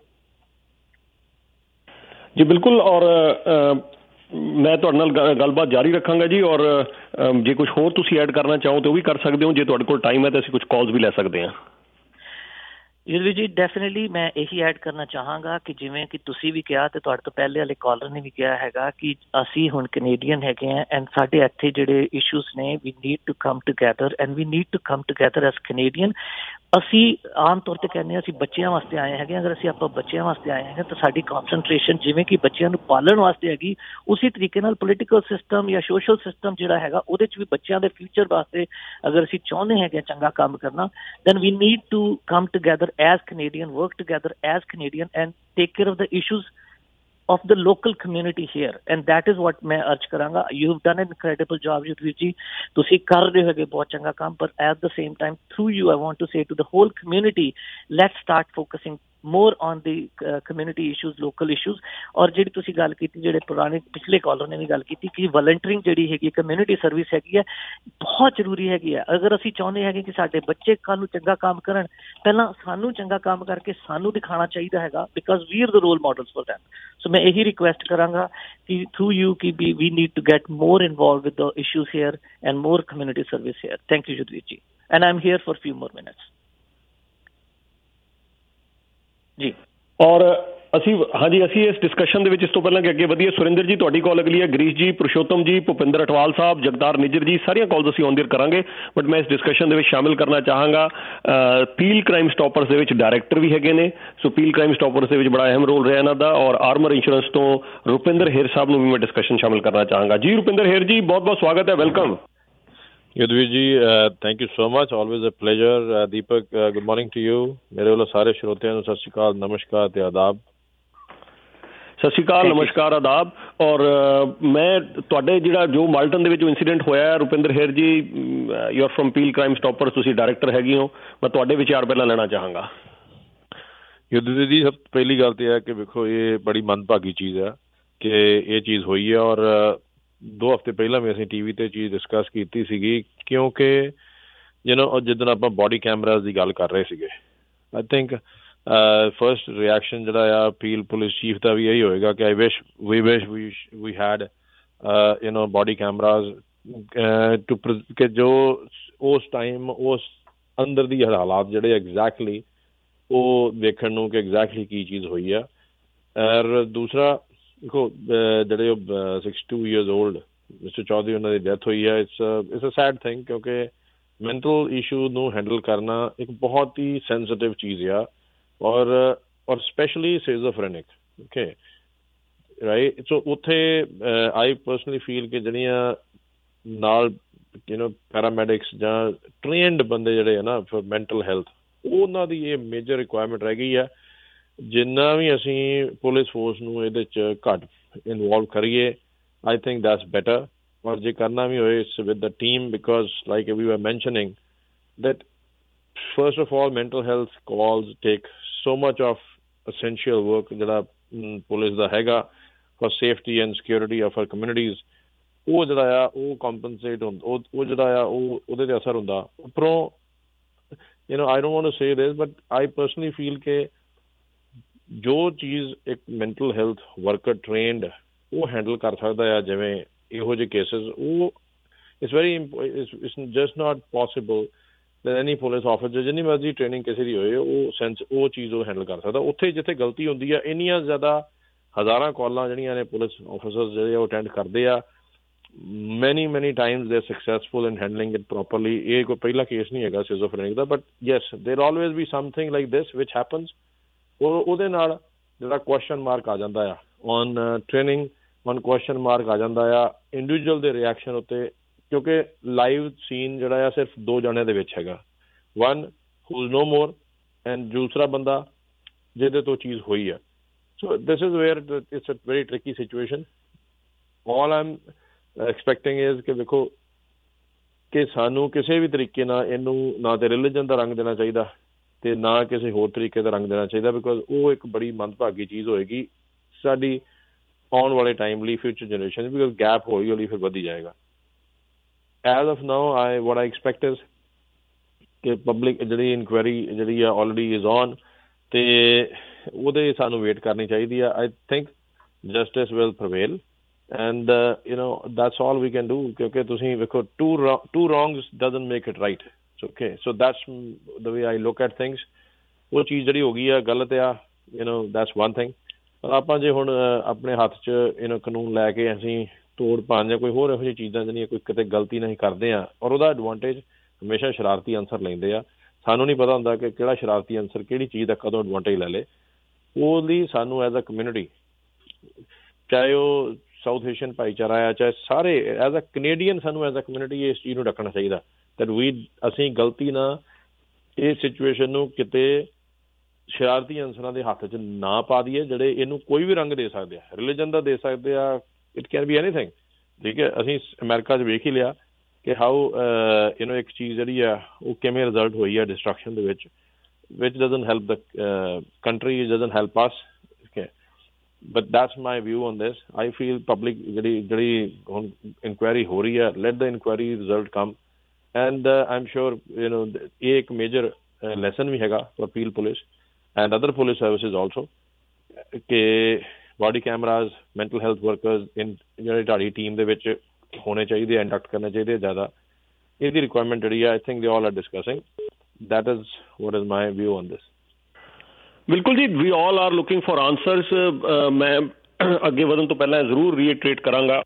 ਜੀ ਬਿਲਕੁਲ। ਔਰ ਮੈਂ ਤੁਹਾਡੇ ਨਾਲ ਗੱਲਬਾਤ ਜਾਰੀ ਰੱਖਾਂਗਾ ਜੀ, ਔਰ ਜੇ ਕੁਝ ਹੋਰ ਤੁਸੀਂ ਐਡ ਕਰਨਾ ਚਾਹੋ ਤਾਂ ਉਹ ਵੀ ਕਰ ਸਕਦੇ ਹੋ। ਜੇ ਤੁਹਾਡੇ ਕੋਲ ਟਾਈਮ ਹੈ ਤਾਂ ਅਸੀਂ ਕੁਝ ਕਾਲਸ ਵੀ ਲੈ ਸਕਦੇ ਹਾਂ। ਯੁਧਵੀਰ ਜੀ ਡੈਫੀਨੇਟਲੀ ਮੈਂ ਇਹੀ ਐਡ ਕਰਨਾ ਚਾਹਾਂਗਾ ਕਿ ਜਿਵੇਂ ਕਿ ਤੁਸੀਂ ਵੀ ਕਿਹਾ ਤੇ ਤੁਹਾਡੇ ਤੋਂ ਪਹਿਲੇ ਵਾਲੇ ਕਾਲਰ ਨੇ ਵੀ ਕਿਹਾ ਹੈਗਾ ਕਿ ਅਸੀਂ ਹੁਣ ਕੈਨੇਡੀਅਨ ਹੈਗੇ ਹਾਂ, ਐਂਡ ਸਾਡੇ ਇੱਥੇ ਜਿਹੜੇ ਇਸ਼ੂਜ਼ ਨੇ, we need to come together and we need to come together as Canadian. ਅਸੀਂ ਆਮ ਤੌਰ 'ਤੇ ਕਹਿੰਦੇ ਹਾਂ ਅਸੀਂ ਬੱਚਿਆਂ ਵਾਸਤੇ ਆਏ ਹੈਗੇ, ਅਗਰ ਅਸੀਂ ਆਪਾਂ ਬੱਚਿਆਂ ਵਾਸਤੇ ਆਏ ਹੈਗੇ ਤਾਂ ਸਾਡੀ ਕੌਨਸਨਟ੍ਰੇਸ਼ਨ ਜਿਵੇਂ ਕਿ ਬੱਚਿਆਂ ਨੂੰ ਪਾਲਣ ਵਾਸਤੇ ਹੈਗੀ, ਉਸੇ ਤਰੀਕੇ ਨਾਲ ਪੋਲੀਟੀਕਲ ਸਿਸਟਮ ਜਾਂ ਸੋਸ਼ਲ ਸਿਸਟਮ ਜਿਹੜਾ ਹੈਗਾ ਉਹਦੇ 'ਚ ਵੀ ਬੱਚਿਆਂ ਦੇ ਫਿਊਚਰ ਵਾਸਤੇ ਅਗਰ ਅਸੀਂ ਚਾਹੁੰਦੇ ਹੈਗੇ ਚੰਗਾ ਕੰਮ ਕਰਨਾ, then we need to come together as Canadian, work together as Canadian and take care of the issues of the local community here, and that is what मैं urge करांगा। You have done an incredible job Yudhvir ji, ਤੁਸੀਂ ਕਰ ਰਹੇ ਹੋਗੇ ਬਹੁਤ ਚੰਗਾ ਕੰਮ, but at the same time through you I want to say to the whole community, let's start focusing more on the community issues, local issues। ਔਰ ਜਿਹੜੀ ਤੁਸੀਂ ਗੱਲ ਕੀਤੀ, ਜਿਹੜੇ ਪੁਰਾਣੇ ਪਿਛਲੇ ਕਾਲਰ ਨੇ ਵੀ ਗੱਲ ਕੀਤੀ ਕਿ ਵਲੰਟਰਿੰਗ ਜਿਹੜੀ ਹੈਗੀ ਕਮਿਊਨਿਟੀ ਸਰਵਿਸ ਹੈਗੀ ਹੈ, ਬਹੁਤ ਜ਼ਰੂਰੀ ਹੈਗੀ ਹੈ। ਅਗਰ ਅਸੀਂ ਚਾਹੁੰਦੇ ਹੈਗੇ ਕਿ ਸਾਡੇ ਬੱਚੇ ਕੱਲ੍ਹ ਨੂੰ ਚੰਗਾ ਕੰਮ ਕਰਨ, ਪਹਿਲਾਂ ਸਾਨੂੰ ਚੰਗਾ ਕੰਮ ਕਰਕੇ ਸਾਨੂੰ ਦਿਖਾਉਣਾ ਚਾਹੀਦਾ ਹੈਗਾ, because we are the role models for them। So ਮੈਂ ਇਹੀ ਰਿਕੁਐਸਟ ਕਰਾਂਗਾ ਕਿ ਥਰੂ ਯੂ ਕਿ we need to get more involve with the issues here and more community service here. Thank you Yudhvir ji, and I am here for few more minutes ਜੀ। ਔਰ ਅਸੀਂ ਇਸ discussion ਦੇ ਵਿੱਚ ਇਸ ਤੋਂ ਪਹਿਲਾਂ ਕਿ ਅੱਗੇ ਵਧੀਏ, ਸੁਰਿੰਦਰ ਜੀ ਤੁਹਾਡੀ ਕਾਲ ਅਗਲੀ ਹੈ, ਗਰੀਸ਼ ਜੀ, ਪੁਰਸ਼ੋਤਮ ਜੀ, ਭੁਪਿੰਦਰ ਅਟਵਾਲ ਸਾਹਿਬ, ਜਗਤਾਰ ਨਿੱਜਰ ਜੀ, ਸਾਰੀਆਂ ਕਾਲਸ ਅਸੀਂ ਔਨ ਦੇਅਰ ਕਰਾਂਗੇ। ਬਟ ਮੈਂ ਇਸ ਡਿਸਕਸ਼ਨ ਦੇ ਵਿੱਚ ਸ਼ਾਮਿਲ ਕਰਨਾ ਚਾਹਾਂਗਾ ਪੀਲ ਕ੍ਰਾਈਮ ਸਟਾਪਰਸ ਦੇ ਵਿੱਚ ਡਾਇਰੈਕਟਰ ਵੀ ਹੈਗੇ ਨੇ। ਸੋ ਪੀਲ ਕ੍ਰਾਈਮ ਸਟਾਪਰਸ ਦੇ ਵਿੱਚ ਬੜਾ ਅਹਿਮ ਰੋਲ ਰਿਹਾ ਇਹਨਾਂ ਦਾ, ਔਰ ਆਰਮਰ ਇੰਸ਼ੋਰੈਂਸ ਤੋਂ ਰੁਪਿੰਦਰ ਹੇਰ ਸਾਹਿਬ ਨੂੰ ਵੀ ਮੈਂ ਡਿਸਕਸ਼ਨ ਸ਼ਾਮਿਲ ਕਰਨਾ ਚਾਹਾਂਗਾ। ਜੀ ਰੁਪਿੰਦਰ ਹੇਰ ਜੀ, ਬਹੁਤ ਬਹੁਤ ਸਵਾਗਤ ਹੈ, welcome. Yudhvir ji thank you so much, always a pleasure. Deepak good morning to you. ਮੇਰੇ ਵੱਲੋਂ ਸਾਰੇ ਸਰੋਤਿਆਂ ਨੂੰ ਸਤਿ ਸ਼੍ਰੀ ਅਕਾਲ, ਨਮਸਕਾਰ ਤੇ ਆਦਾਬ। ਸਤਿ ਸ਼੍ਰੀ ਅਕਾਲ, ਨਮਸਕਾਰ, ਆਦਾਬ। ਔਰ ਮੈਂ ਤੁਹਾਡੇ ਜਿਹੜਾ ਜੋ ਮਾਲਟਨ ਦੇ ਵਿੱਚ ਇੰਸੀਡੈਂਟ ਹੋਇਆ, Rupinder Heer ji, you are from Peel Crime Stoppers, ਤੁਸੀਂ ਡਾਇਰੈਕਟਰ ਹੈਗੇ ਹੋ, ਮੈਂ ਤੁਹਾਡੇ ਵਿਚਾਰ ਪਹਿਲਾਂ ਲੈਣਾ ਚਾਹਾਂਗਾ। ਯੁਧਵੀਰ ਜੀ, ਸਭ ਤੋਂ ਪਹਿਲੀ ਗੱਲ ਤਾਂ ਇਹ ਹੈ ਕਿ ਵੇਖੋ ਇਹ ਬੜੀ ਮੰਦਭਾਗੀ ਚੀਜ਼ ਹੈ ਕਿ ਇਹ ਚੀਜ਼ ਹੋਈ ਹੈ, ਔਰ 2 ਹਫ਼ਤੇ ਪਹਿਲਾਂ ਵੀ ਅਸੀਂ TV 'ਤੇ ਚੀਜ਼ ਡਿਸਕਸ ਕੀਤੀ ਸੀਗੀ, ਕਿਉਂਕਿ ਜਿੱਦਣ ਆਪਾਂ ਬੋਡੀ ਕੈਮਰਾਜ਼ ਦੀ ਗੱਲ ਕਰ ਰਹੇ ਸੀਗੇ, ਆਈ ਥਿੰਕ ਫਸਟ ਰਿਐਕਸ਼ਨ ਜਿਹੜਾ ਆ ਪੀਲ ਪੁਲਿਸ ਚੀਫ ਦਾ ਵੀ ਇਹੀ ਹੋਏਗਾ ਕਿ we had body cameras too ਕਿ ਜੋ ਉਸ ਟਾਈਮ ਉਸ ਅੰਦਰ ਦੀ ਹਾਲਾਤ ਜਿਹੜੇ ਐਗਜ਼ੈਕਟਲੀ ਉਹ ਦੇਖਣ ਨੂੰ ਕਿ ਐਗਜ਼ੈਕਟਲੀ ਕੀ ਚੀਜ਼ ਹੋਈ ਆ। ਔਰ ਦੂਸਰਾ ਦੇਖੋ ਜਿਹੜੇ ਉਹ 62 years old ਮਿਸਟਰ ਚੌਧਰੀ, ਉਹਨਾਂ ਦੀ ਡੈਥ ਹੋਈ ਹੈ। ਇਟਸ ਅ ਸੈਡ ਥਿੰਗ, ਕਿਉਂਕਿ ਮੈਂਟਲ ਇਸ਼ੂ ਨੂੰ ਹੈਂਡਲ ਕਰਨਾ ਇੱਕ ਬਹੁਤ ਹੀ ਸੈਂਸਿਟਿਵ ਚੀਜ਼ ਆ, ਔਰ specially schizophrenic, okay right. So ਉੱਥੇ ਆਈ ਪਰਸਨਲੀ ਫੀਲ ਕਿ ਜਿਹੜੀਆਂ ਨਾਲ ਪੈਰਾਮੈਡਿਕਸ ਜਾਂ ਟ੍ਰੇਨਡ ਬੰਦੇ ਜਿਹੜੇ ਆ ਨਾ ਫॉर ਮੈਂਟਲ ਹੈਲਥ, ਉਹਨਾਂ ਦੀ ਇਹ ਮੇਜਰ ਰਿਕੁਆਇਰਮੈਂਟ ਰਹਿ ਗਈ ਆ। ਜਿੰਨਾ ਵੀ ਅਸੀਂ ਪੁਲਿਸ ਫੋਰਸ ਨੂੰ ਇਹਦੇ 'ਚ ਘੱਟ ਇਨਵੋਲਵ ਕਰੀਏ, I think that's better। ਔਰ ਜੇ ਕਰਨਾ ਵੀ ਹੋਏ it's with the team, because like we were mentioning that first of all mental health calls take so much of essential work ਜਿਹੜਾ ਪੁਲਿਸ ਦਾ ਹੈਗਾ for safety and security of our communities, ਉਹ ਜਿਹੜਾ ਆ ਉਹ ਕੰਪਨਸੇਟ ਹੁੰਦਾ, ਉਹ ਜਿਹੜਾ ਆ ਉਹ ਉਹਦੇ 'ਤੇ ਅਸਰ ਹੁੰਦਾ ਉੱਪਰੋਂ। I don't want to say this, but I personally feel ਕਿ ਜੋ ਚੀਜ਼ ਇੱਕ ਮੈਂਟਲ ਹੈਲਥ ਵਰਕਰ ਟ੍ਰੇਨਡ ਉਹ ਹੈਂਡਲ ਕਰ ਸਕਦਾ ਆ, ਜਿਵੇਂ ਇਹੋ ਜਿਹੇ ਕੇਸਿਸ, ਉਹ it's just not possible that any police officer ਜਿੰਨੀ ਮਰਜ਼ੀ ਟ੍ਰੇਨਿੰਗ ਕਿਸੇ ਦੀ ਹੋਏ ਉਹ ਚੀਜ਼ ਉਹ ਹੈਂਡਲ ਕਰ ਸਕਦਾ। ਉੱਥੇ ਜਿੱਥੇ ਗਲਤੀ ਹੁੰਦੀ ਆ, ਇੰਨੀਆਂ ਜ਼ਿਆਦਾ ਹਜ਼ਾਰਾਂ ਕਾਲਾਂ ਜਿਹੜੀਆਂ ਨੇ ਪੁਲਿਸ ਆਫਿਸਰਸ ਜਿਹੜੇ ਉਹ ਅਟੈਂਡ ਕਰਦੇ ਆ, many times they're successful in handling it properly। ਇਹ ਕੋਈ ਪਹਿਲਾ ਕੇਸ ਨਹੀਂ ਹੈਗਾ ਸਿਜ਼ੋਫਰੈਨਿਕ ਦਾ, but yes there always be something like this which happens। ਉਹਦੇ ਨਾਲ ਜਿਹੜਾ ਕੁਐਸਚਨ ਮਾਰਕ ਆ ਜਾਂਦਾ ਆ on training, on question mark ਆ ਜਾਂਦਾ ਆ ਇੰਡੀਵਿਜੂਅਲ ਦੇ ਰਿਐਕਸ਼ਨ ਉੱਤੇ, ਕਿਉਂਕਿ ਲਾਈਵ ਸੀਨ ਜਿਹੜਾ ਆ ਸਿਰਫ 2 ਜਣਿਆਂ ਦੇ ਵਿੱਚ ਹੈਗਾ। One who's no more and दूसरा बंदा जिहदे तो चीज़ हुई है। So this is where it's a very tricky situation. All I am expecting is कि देखो कि सानू किसी भी तरीके नाल इहनूं ना तो रिलीजन का रंग देना चाहिए ते ना किसी होर तरीके का रंग देना चाहिए, बिकॉज वो एक बड़ी मंदभागी चीज़ होएगी साडी आने वाले टाइम लिए फ्यूचर जनरेशन, बिकॉज गैप हौली हौली फिर वधी जाएगा। As of now what I expect is कि पब्लिक जी इनकुआरी जी ऑलरेडी इज ऑन तो वो सानू वेट करनी चाहिए। I think justice will prevail and you know that's all we can do, क्योंकि तुसीं वेखो two wrongs doesn't make it right. Okay, so that's the way I look at things. वो चीज़ जी हो गई है गलत आ, you know that's one thing. पर आप जे हुण अपने हाथ च यू नो कानून लैके असीं तोड़ पान या कोई होर इहो जी चीज़ां जिहड़ियां कोई किते गलती नहीं करते हैं और वह एडवांटेज हमेशा शरारती अंसर लेंदे आ। सानू नहीं पता हुंदा कि किहड़ा शरारती अंसर किहड़ी चीज़ दा कदों एडवांटेज लै ले। ਉਹਦੀ ਸਾਨੂੰ ਐਜ਼ ਅ ਕਮਿਊਨਿਟੀ, ਚਾਹੇ ਉਹ ਸਾਊਥ ਏਸ਼ੀਅਨ ਭਾਈਚਾਰਾ ਆ ਚਾਹੇ ਸਾਰੇ ਐਜ਼ ਅ ਕੈਨੇਡੀਅਨ, ਸਾਨੂੰ ਐਜ਼ ਅ ਕਮਿਊਨਿਟੀ ਇਸ ਚੀਜ਼ ਨੂੰ ਰੱਖਣਾ ਚਾਹੀਦਾ ਦੈਟ ਅਸੀਂ ਗਲਤੀ ਨਾਲ ਇਹ ਸਿਚੁਏਸ਼ਨ ਨੂੰ ਕਿਤੇ ਸ਼ਰਾਰਤੀ ਅੰਸਰਾਂ ਦੇ ਹੱਥ 'ਚ ਨਾ ਪਾ ਦਈਏ ਜਿਹੜੇ ਇਹਨੂੰ ਕੋਈ ਵੀ ਰੰਗ ਦੇ ਸਕਦੇ ਆ, ਰਿਲੀਜਨ ਦਾ ਦੇ ਸਕਦੇ ਆ, ਇਟ ਕੈਨ ਬੀ ਐਨੀਥਿੰਗ। ਠੀਕ ਹੈ, ਅਸੀਂ ਅਮਰੀਕਾ 'ਚ ਵੇਖ ਹੀ ਲਿਆ ਕਿ ਹਾਊ ਯੂ ਨੋ ਇੱਕ ਚੀਜ਼ ਜਿਹੜੀ ਆ ਉਹ ਕਿਵੇਂ ਰਿਜ਼ਲਟ ਹੋਈ ਆ ਡਿਸਟਰਕਸ਼ਨ ਦੇ ਵਿੱਚ, which doesn't help the country, it doesn't help us. Okay, but that's my view on this. I feel public jehdi inquiry ho rahi hai, let the inquiry result come, and I'm sure you know ye ek major lesson bhi hega for appeal police and other police services also ke body cameras, mental health workers in ਜਿਹੜੀ ਤੁਹਾਡੀ team ਦੇ ਵਿੱਚ ਹੋਣੇ ਚਾਹੀਦੇ, induct ਕਰਨੇ ਚਾਹੀਦੇ ਜ਼ਿਆਦਾ। ਇਹਦੀ requirement ਜਿਹੜੀ ਹੈ I think they all are discussing. That is what is my view on this. ਬਿਲਕੁਲ ਜੀ, we all are looking for answers. ਮੈਂ ਅੱਗੇ ਵਧਣ ਤੋਂ ਪਹਿਲਾਂ ਜ਼ਰੂਰ ਰੀਇਟਰੇਟ ਕਰਾਂਗਾ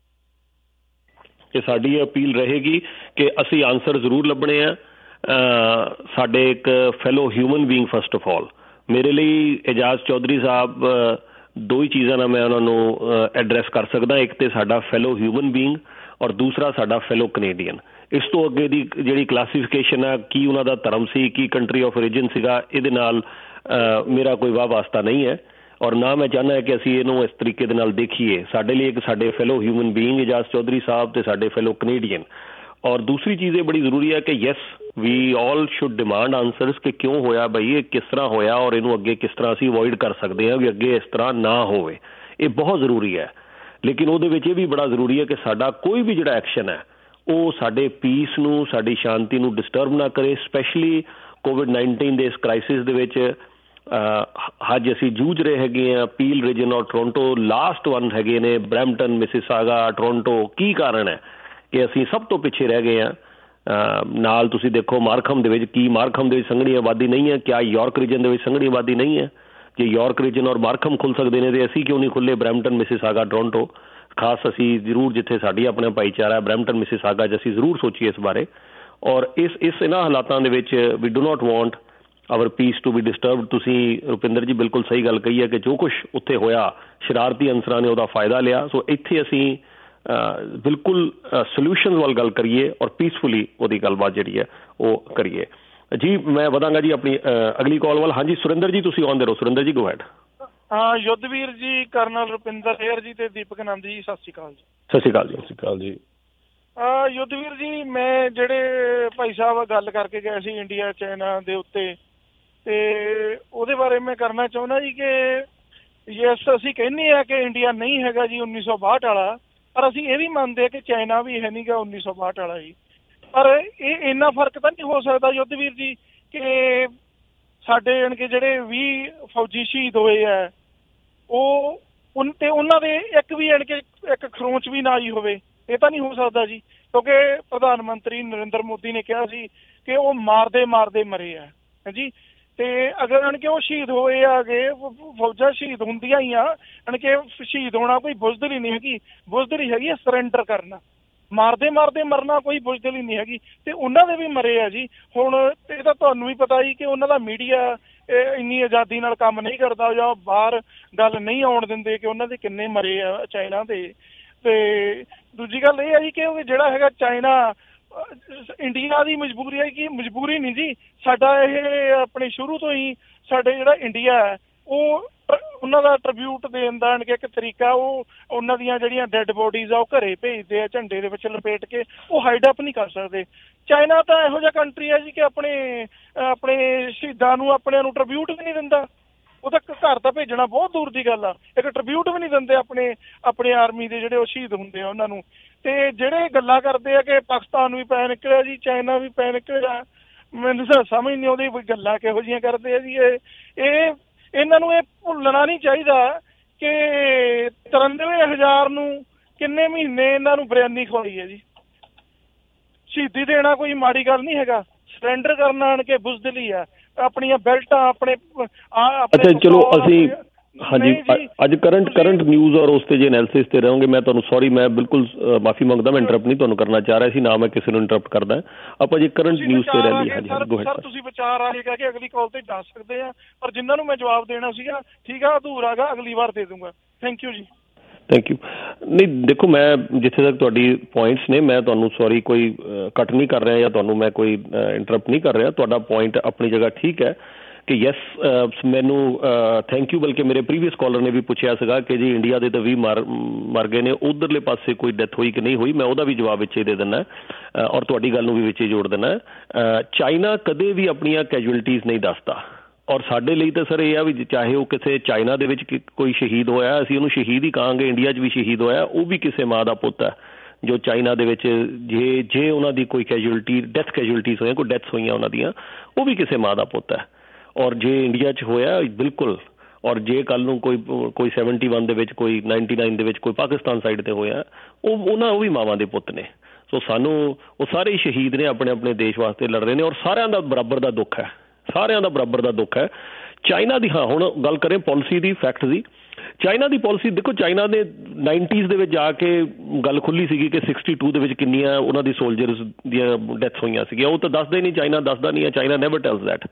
ਕਿ ਸਾਡੀ ਅਪੀਲ ਰਹੇਗੀ ਕਿ ਅਸੀਂ ਆਨਸਰ ਜ਼ਰੂਰ ਲੱਭਣੇ ਆ ਸਾਡੇ ਇੱਕ fellow human being. First of all ਮੇਰੇ ਲਈ ਇਜਾਜ਼ ਚੌਧਰੀ ਸਾਹਿਬ ਦੋ ਹੀ ਚੀਜ਼ਾਂ ਨਾਲ ਮੈਂ ਉਹਨਾਂ ਨੂੰ ਐਡਰੈਸ ਕਰ ਸਕਦਾ, ਇੱਕ ਤੇ ਸਾਡਾ ਫੈਲੋ ਹਿਊਮਨ ਬੀਇੰਗ ਔਰ ਦੂਸਰਾ ਸਾਡਾ ਫੈਲੋ ਕੈਨੇਡੀਅਨ। ਇਸ ਤੋਂ ਅੱਗੇ ਦੀ ਜਿਹੜੀ ਕਲਾਸੀਫਿਕੇਸ਼ਨ ਆ, ਕੀ ਉਹਨਾਂ ਦਾ ਧਰਮ ਸੀ, ਕੀ ਕੰਟਰੀ ਆਫ ਓਰੀਜਨ ਸੀਗਾ, ਇਹਦੇ ਨਾਲ ਮੇਰਾ ਕੋਈ ਵਾਹ ਵਾਸਤਾ ਨਹੀਂ ਹੈ ਔਰ ਨਾ ਮੈਂ ਚਾਹੁੰਦਾ ਹੈ ਕਿ ਅਸੀਂ ਇਹਨੂੰ ਇਸ ਤਰੀਕੇ ਦੇ ਨਾਲ ਦੇਖੀਏ। ਸਾਡੇ ਲਈ ਇੱਕ ਸਾਡੇ fellow human being Ejaz Chaudhry sahib ਤੇ ਸਾਡੇ ਫੈਲੋ ਕੈਨੇਡੀਅਨ। ਔਰ ਦੂਸਰੀ ਚੀਜ਼ ਇਹ ਬੜੀ ਜ਼ਰੂਰੀ ਹੈ ਕਿ yes we all should demand answers ਕਿ ਕਿਉਂ ਹੋਇਆ ਬਈ, ਇਹ ਕਿਸ ਤਰ੍ਹਾਂ ਹੋਇਆ ਔਰ ਇਹਨੂੰ ਅੱਗੇ ਕਿਸ ਤਰ੍ਹਾਂ ਅਸੀਂ ਅਵੋਇਡ ਕਰ ਸਕਦੇ ਹਾਂ ਵੀ ਅੱਗੇ ਇਸ ਤਰ੍ਹਾਂ ਨਾ ਹੋਵੇ। ਇਹ ਬਹੁਤ ਜ਼ਰੂਰੀ ਹੈ, ਲੇਕਿਨ ਉਹਦੇ ਵਿੱਚ ਇਹ ਵੀ ਬੜਾ ਜ਼ਰੂਰੀ ਹੈ ਕਿ ਸਾਡਾ ਕੋਈ ਵੀ ਜਿਹੜਾ ਐਕਸ਼ਨ ਹੈ ਉਹ ਸਾਡੇ ਪੀਸ ਨੂੰ, ਸਾਡੀ ਸ਼ਾਂਤੀ ਨੂੰ ਡਿਸਟਰਬ ਨਾ ਕਰੇ। ਸਪੈਸ਼ਲੀ ਕੋਵਿਡ-19 ਦੇ ਇਸ ਕ੍ਰਾਈਸਿਸ ਦੇ ਵਿੱਚ ਅੱਜ ਅਸੀਂ ਜੂਝ ਰਹੇ ਹੈਗੇ ਹਾਂ। ਪੀਲ ਰੀਜਨ ਔਰ ਟੋਰੰਟੋ ਲਾਸਟ ਵਨ ਹੈਗੇ ਨੇ, ਬਰੈਂਪਟਨ, ਮਿਸਿਸਾਗਾ, ਟੋਰੰਟੋ। ਕੀ ਕਾਰਨ ਹੈ ਕਿ ਅਸੀਂ ਸਭ ਤੋਂ ਪਿੱਛੇ ਰਹਿ ਗਏ ਹਾਂ? ਨਾਲ ਤੁਸੀਂ ਦੇਖੋ ਮਾਰਖਮ ਦੇ ਵਿੱਚ, ਕੀ ਮਾਰਖਮ ਦੇ ਵਿੱਚ ਸੰਘਣੀ ਆਬਾਦੀ ਨਹੀਂ ਹੈ? ਕਿਆ ਯਾਰਕ ਰੀਜਨ ਦੇ ਵਿੱਚ ਸੰਘਣੀ ਆਬਾਦੀ ਨਹੀਂ ਹੈ? ਜੇ ਯਾਰਕ ਰੀਜਨ ਔਰ ਮਾਰਖਮ ਖੁੱਲ੍ਹ ਸਕਦੇ ਨੇ ਤੇ ਅਸੀਂ ਕਿਉਂ ਨਹੀਂ ਖੁੱਲ੍ਹੇ ਬਰੈਂਪਟਨ, ਮਿਸਿਸਾਗਾ, ਟੋਰੰਟੋ? ਖਾਸ ਅਸੀਂ ਜ਼ਰੂਰ ਜਿੱਥੇ ਸਾਡੀ ਆਪਣਾ ਭਾਈਚਾਰਾ ਬਰੈਂਪਟਨ, ਮਿਸਿਸਾਗਾ 'ਚ ਅਸੀਂ ਜ਼ਰੂਰ ਸੋਚੀਏ ਇਸ ਬਾਰੇ। ਔਰ ਇਹਨਾਂ ਹਾਲਾਤਾਂ ਦੇ ਵਿੱਚ we do not want our peace to be disturbed. ਤੁਸੀਂ ਰੁਪਿੰਦਰ ਜੀ ਬਿਲਕੁਲ ਸਹੀ ਗੱਲ ਕਹੀ ਹੈ ਕਿ ਜੋ ਕੁਛ ਉੱਥੇ ਹੋਇਆ ਸ਼ਰਾਰਤੀ ਅੰਸਰਾਂ ਨੇ ਉਹਦਾ ਫਾਇਦਾ ਲਿਆ। ਸੋ ਇੱਥੇ ਅਸੀਂ ਬਿਲਕੁਲ ਸੋਲਿਊਸ਼ਨ ਵੱਲ ਗੱਲ ਕਰੀਏ ਔਰ ਪੀਸਫੁਲੀ ਉਹਦੀ ਗੱਲਬਾਤ ਜਿਹੜੀ ਹੈ ਉਹ ਕਰੀਏ। ਜੀ ਮੈਂ ਵਧਾਂਗਾ ਜੀ ਆਪਣੀ ਅਗਲੀ ਕਾਲ ਵੱਲ। ਹਾਂਜੀ ਸੁਰਿੰਦਰ ਜੀ, ਤੁਸੀਂ ਆਉਂਦੇ ਰਹੋ। ਸੁਰਿੰਦਰ ਜੀ, ਗੋ ਹੈਡ। ਯੁੱਧਵੀਰ ਜੀ, ਕਰਨਲ ਰੁਪਿੰਦਰ ਹੇਅਰ ਜੀ ਤੇ ਦੀਪਕ ਆਨੰਦ ਜੀ, ਸਤਿ ਸ਼੍ਰੀ ਅਕਾਲ ਜੀ। ਸਤਿ ਸ਼੍ਰੀ ਅਕਾਲ ਜੀ। ਸਤਿ ਸ਼੍ਰੀ ਅਕਾਲ ਜੀ। ਯੁੱਧਵੀਰ ਜੀ, ਮੈਂ ਜਿਹੜੇ ਭਾਈ ਸਾਹਿਬ ਗੱਲ ਕਰਕੇ ਗਏ ਸੀ ਇੰਡੀਆ ਚਾਈਨਾ ਦੇ ਉੱਤੇ, ਤੇ ਉਹਦੇ ਬਾਰੇ ਮੈਂ ਕਰਨਾ ਚਾਹੁੰਦਾ ਜੀ ਕਿ ਯੈਸ ਅਸੀਂ ਕਹਿੰਦੇ ਹਾਂ ਕਿ ਇੰਡੀਆ ਨਹੀਂ ਹੈਗਾ ਜੀ 1962 ਵਾਲਾ, ਪਰ ਅਸੀਂ ਇਹ ਵੀ ਮੰਨਦੇ ਹਾਂ ਕਿ ਚਾਈਨਾ ਵੀ ਹੈ ਨਹੀਂ ਗਾ 1962 ਵਾਲਾ ਜੀ। ਪਰ ਇਹ ਇੰਨਾ ਫਰਕ ਤਾਂ ਨਹੀਂ ਹੋ ਸਕਦਾ ਯੁੱਧਵੀਰ ਜੀ ਕਿ ਸਾਡੇ ਯਾਨੀ ਕਿ ਜਿਹੜੇ 20 ਫੌਜੀ ਸ਼ਹੀਦ ਹੋਏ ਆ ਤੇ ਉਹਨਾਂ ਦੇ ਇੱਕ ਵੀ ਯਾਨੀ ਕਿ ਇੱਕ ਖਰੋਂਚ ਵੀ ਨਾ ਆਈ ਹੋਵੇ? ਇਹ ਤਾਂ ਨਹੀਂ ਹੋ ਸਕਦਾ ਜੀ, ਕਿਉਂਕਿ ਪ੍ਰਧਾਨ ਮੰਤਰੀ ਨਰਿੰਦਰ ਮੋਦੀ ਨੇ ਕਿਹਾ ਸੀ ਕਿ ਉਹ ਮਾਰਦੇ ਮਾਰਦੇ ਮਰੇ ਆ ਜੀ। ਤੇ ਅਗਰ ਯਾਨੀ ਕਿ ਉਹ ਸ਼ਹੀਦ ਹੋਏ ਆਗੇ, ਫੌਜਾਂ ਸ਼ਹੀਦ ਹੁੰਦੀਆਂ ਹੀ ਆ, ਯਾਨੀ ਕਿ ਸ਼ਹੀਦ ਹੋਣਾ ਕੋਈ ਬੁਜ਼ਦਿਲ ਹੀ ਨਹੀਂ ਹੈਗੀ। ਬੁਜ਼ਦਿਲ ਹੈਗੀ ਸਰੈਂਡਰ ਕਰਨਾ, ਮਾਰਦੇ ਮਾਰਦੇ ਮਰਨਾ ਕੋਈ ਬੁਜ਼ਦਿਲ ਹੀ ਨਹੀਂ ਹੈਗੀ। ਤੇ ਉਹਨਾਂ ਦੇ ਵੀ ਮਰੇ ਆ ਜੀ। ਹੁਣ ਇਹ ਤਾਂ ਤੁਹਾਨੂੰ ਵੀ ਪਤਾ ਜੀ ਕਿ ਉਹਨਾਂ ਦਾ ਮੀਡੀਆ ਇੰਨੀ ਆਜ਼ਾਦੀ ਨਾਲ ਕੰਮ ਨਹੀਂ ਕਰਦਾ ਜਾਂ ਬਾਹਰ ਗੱਲ ਨਹੀਂ ਆਉਣ ਦਿੰਦੇ ਕਿ ਉਹਨਾਂ ਦੇ ਕਿੰਨੇ ਮਰੇ ਆ ਚਾਈਨਾ ਦੇ। ਤੇ ਦੂਜੀ ਗੱਲ ਇਹ ਹੈ ਜੀ ਕਿ ਜਿਹੜਾ ਹੈਗਾ ਚਾਈਨਾ ਇੰਡੀਆ ਦੀ ਮਜਬੂਰੀ ਹੈ ਕਿ ਮਜਬੂਰੀ ਨਹੀਂ ਜੀ, ਸਾਡਾ ਇਹ ਆਪਣੇ ਸ਼ੁਰੂ ਤੋਂ ਹੀ ਸਾਡੇ ਜਿਹੜਾ ਇੰਡੀਆ ਹੈ ਉਹ ਉਹਨਾਂ ਦਾ ਟ੍ਰਿਬਿਊਟ ਦੇਣ ਦਾ ਇੱਕ ਤਰੀਕਾ, ਉਹ ਉਹਨਾਂ ਦੀਆਂ ਜਿਹੜੀਆਂ ਡੈੱਡ ਬੋਡੀਜ਼ ਆ ਉਹ ਘਰੇ ਭੇਜਦੇ ਆ ਝੰਡੇ ਦੇ ਵਿੱਚ ਲਪੇਟ ਕੇ, ਉਹ ਹਾਈਡ ਅਪ ਨਹੀਂ ਕਰ ਸਕਦੇ। ਚਾਈਨਾ ਤਾਂ ਇਹੋ ਜਿਹਾ ਕੰਟਰੀ ਹੈ ਜੀ ਕਿ ਆਪਣੇ ਸ਼ਹੀਦਾਂ ਨੂੰ ਆਪਣਿਆਂ ਨੂੰ ਟ੍ਰਿਬਿਊਟ ਵੀ ਨਹੀਂ ਦਿੰਦਾ। ਉਹ ਤਾਂ ਘਰ ਤਾਂ ਭੇਜਣਾ ਬਹੁਤ ਦੂਰ ਦੀ ਗੱਲ ਆ, ਇੱਕ ਟ੍ਰਿਬਿਊਟ ਵੀ ਨਹੀਂ ਦਿੰਦੇ ਆਪਣੇ ਆਰਮੀ ਦੇ ਜਿਹੜੇ ਉਹ ਸ਼ਹੀਦ ਹੁੰਦੇ ਆ ਉਹਨਾਂ ਨੂੰ। ਤੇ ਜਿਹੜੇ ਗੱਲਾਂ ਕਰਦੇ ਆ ਕਿ ਪਾਕਿਸਤਾਨ ਵੀ ਪੈ ਨਿਕਲਿਆ ਜੀ, ਚਾਈਨਾ ਵੀ ਪੈ ਨਿਕਲਿਆ, ਮੈਨੂੰ ਤਾਂ ਸਮਝ ਨਹੀਂ ਆਉਂਦੀ ਗੱਲਾਂ ਕਿਹੋ ਜਿਹੀਆਂ ਕਰਦੇ ਆ ਜੀ। ਇਹ ਇਹਨਾਂ ਨੂੰ ਇਹ ਭੁੱਲਣਾ ਨਹੀਂ ਚਾਹੀਦਾ ਕਿ 93,000 ਨੂੰ ਕਿੰਨੇ ਮਹੀਨੇ ਇਹਨਾਂ ਨੂੰ ਬਿਰਿਆਨੀ ਖਵਾਈ ਹੈ ਜੀ। ਸ਼ਹੀਦੀ ਦੇਣਾ ਕੋਈ ਮਾੜੀ ਗੱਲ ਨਹੀਂ ਹੈਗਾ, ਸਰੈਂਡਰ ਕਰਨਾ ਆਣ ਕੇ ਬੁਜ਼ਦਿਲੀ ਆ, ਆਪਣੀਆਂ ਬੈਲਟਾਂ ਆਪਣੇ ਅੱਛਾ ਚਲੋ ਅਸੀਂ ਹਾਂਜੀ ਅੱਜ ਕਰੰਟ ਨਿਊਜ਼ ਔਰ ਉਸ ਤੇ ਜੇ ਐਨਾਲਿਸਿਸ ਤੇ ਰਹੋਗੇ। ਮੈਂ ਤੁਹਾਨੂੰ ਸੌਰੀ, ਮੈਂ ਬਿਲਕੁਲ ਮਾਫੀ ਮੰਗਦਾ, ਮੈਂ ਇੰਟਰਪਟ ਨਹੀਂ ਤੁਹਾਨੂੰ ਕਰਨਾ ਚਾਹ ਰਿਹਾ ਸੀ, ਨਾ ਮੈਂ ਕਿਸੇ ਨੂੰ ਇੰਟਰਪਟ ਕਰਦਾ। ਆਪਾਂ ਜੇ ਕਰੰਟ ਨਿਊਜ਼ ਤੇ ਰਹਿ ਲਈ। ਹਾਂਜੀ ਸਰ ਤੁਸੀਂ ਵਿਚਾਰ ਆ ਕੇ ਅਗਲੀ ਕਾਲ ਤੇ ਜਾ ਸਕਦੇ ਆ, ਪਰ ਜਿਨ੍ਹਾਂ ਨੂੰ ਮੈਂ ਜਵਾਬ ਦੇਣਾ ਸੀਗਾ ਠੀਕ ਆ ਅਧੂਰਾ ਗਾ, ਅਗਲੀ ਵਾਰ ਦੇ ਦੂੰਗਾ। ਥੈਂਕ ਯੂ ਜੀ। Thank you. ਨਹੀਂ ਦੇਖੋ, ਮੈਂ ਜਿੱਥੇ ਤੱਕ ਤੁਹਾਡੀ ਪੁਆਇੰਟਸ ਨੇ ਮੈਂ ਤੁਹਾਨੂੰ ਸੌਰੀ ਕੋਈ ਕੱਟ ਨਹੀਂ ਕਰ ਰਿਹਾ ਜਾਂ ਤੁਹਾਨੂੰ ਮੈਂ ਕੋਈ ਇੰਟਰਪਟ ਨਹੀਂ ਕਰ ਰਿਹਾ। ਤੁਹਾਡਾ ਪੁਆਇੰਟ ਆਪਣੀ ਜਗ੍ਹਾ ਠੀਕ ਹੈ ਕਿ ਯੈਸ, ਮੈਨੂੰ ਥੈਂਕ ਯੂ। ਬਲਕਿ ਮੇਰੇ ਪ੍ਰੀਵੀਅਸ ਕਾਲਰ ਨੇ ਵੀ ਪੁੱਛਿਆ ਸੀਗਾ ਕਿ ਜੀ ਇੰਡੀਆ ਦੇ ਤਾਂ 20 ਮਰ ਗਏ ਨੇ, ਉੱਧਰਲੇ ਪਾਸੇ ਕੋਈ ਡੈਥ ਹੋਈ ਕਿ ਨਹੀਂ ਹੋਈ। ਮੈਂ ਉਹਦਾ ਵੀ ਜਵਾਬ ਵਿੱਚ ਹੀ ਦੇ ਦਿੰਦਾ ਔਰ ਤੁਹਾਡੀ ਗੱਲ ਨੂੰ ਵੀ ਵਿੱਚ ਹੀ ਜੋੜ ਦਿੰਦਾ। ਚਾਈਨਾ ਕਦੇ ਵੀ ਆਪਣੀਆਂ ਕੈਜੁਅਲਟੀਜ਼ ਨਹੀਂ ਦੱਸਦਾ ਔਰ ਸਾਡੇ ਲਈ ਤਾਂ ਸਰ ਇਹ ਆ ਵੀ ਚਾਹੇ ਉਹ ਕਿਸੇ ਚਾਈਨਾ ਦੇ ਵਿੱਚ ਕੋਈ ਸ਼ਹੀਦ ਹੋਇਆ, ਅਸੀਂ ਉਹਨੂੰ ਸ਼ਹੀਦ ਹੀ ਕਹਾਂਗੇ। ਇੰਡੀਆ 'ਚ ਵੀ ਸ਼ਹੀਦ ਹੋਇਆ, ਉਹ ਵੀ ਕਿਸੇ ਮਾਂ ਦਾ ਪੁੱਤ ਹੈ ਜੋ ਚਾਈਨਾ ਦੇ ਵਿੱਚ ਜੇ ਉਹਨਾਂ ਦੀ ਕੋਈ ਡੈਥ ਕੈਜੁਅਲਟੀਜ਼ ਹੋਈਆਂ, ਕੋਈ ਡੈਥਸ ਹੋਈਆਂ ਉਹਨਾਂ ਦੀਆਂ, ਉਹ ਵੀ ਕਿਸੇ ਮਾਂ ਦਾ ਪੁੱਤ ਹੈ। ਔਰ ਜੇ ਇੰਡੀਆ 'ਚ ਹੋਇਆ ਬਿਲਕੁਲ, ਔਰ ਜੇ ਕੱਲ੍ਹ ਨੂੰ ਕੋਈ 71 ਦੇ ਵਿੱਚ, ਕੋਈ 99 ਦੇ ਵਿੱਚ ਕੋਈ ਪਾਕਿਸਤਾਨ ਸਾਈਡ 'ਤੇ ਹੋਇਆ, ਉਹ ਵੀ ਮਾਵਾਂ ਦੇ ਪੁੱਤ ਨੇ। ਸੋ ਸਾਨੂੰ ਉਹ ਸਾਰੇ ਹੀ ਸ਼ਹੀਦ ਨੇ, ਆਪਣੇ ਆਪਣੇ ਦੇਸ਼ ਵਾਸਤੇ ਲੜ ਰਹੇ ਨੇ ਔਰ ਸਾਰਿਆਂ ਦਾ ਬਰਾਬਰ ਦਾ ਦੁੱਖ ਹੈ, ਸਾਰਿਆਂ ਦਾ ਬਰਾਬਰ ਦਾ ਦੁੱਖ ਹੈ। ਚਾਈਨਾ ਦੀ ਹਾਂ ਹੁਣ ਗੱਲ ਕरें ਪੋਲਿਸੀ ਦੀ, ਫੈਕਟ ਦੀ, ਚਾਈਨਾ ਦੀ ਪੋਲਿਸੀ ਦੇਖੋ, ਚਾਈਨਾ ਦੇ 90s ਦੇ ਵਿੱਚ ਜਾ ਕੇ ਗੱਲ ਖੁੱਲੀ ਸੀਗੀ ਕਿ 62 ਦੇ ਵਿੱਚ ਕਿੰਨੀਆਂ ਉਹਨਾਂ ਦੀ ਸੋਲਜਰਸ ਦੀਆਂ ਡੈਥਸ ਹੋਈਆਂ ਸੀਗੀਆਂ। ਉਹ ਤਾਂ ਦੱਸਦੇ ਨਹੀਂ, ਚਾਈਨਾ ਦੱਸਦਾ ਨਹੀਂ ਹੈ, China never tells that.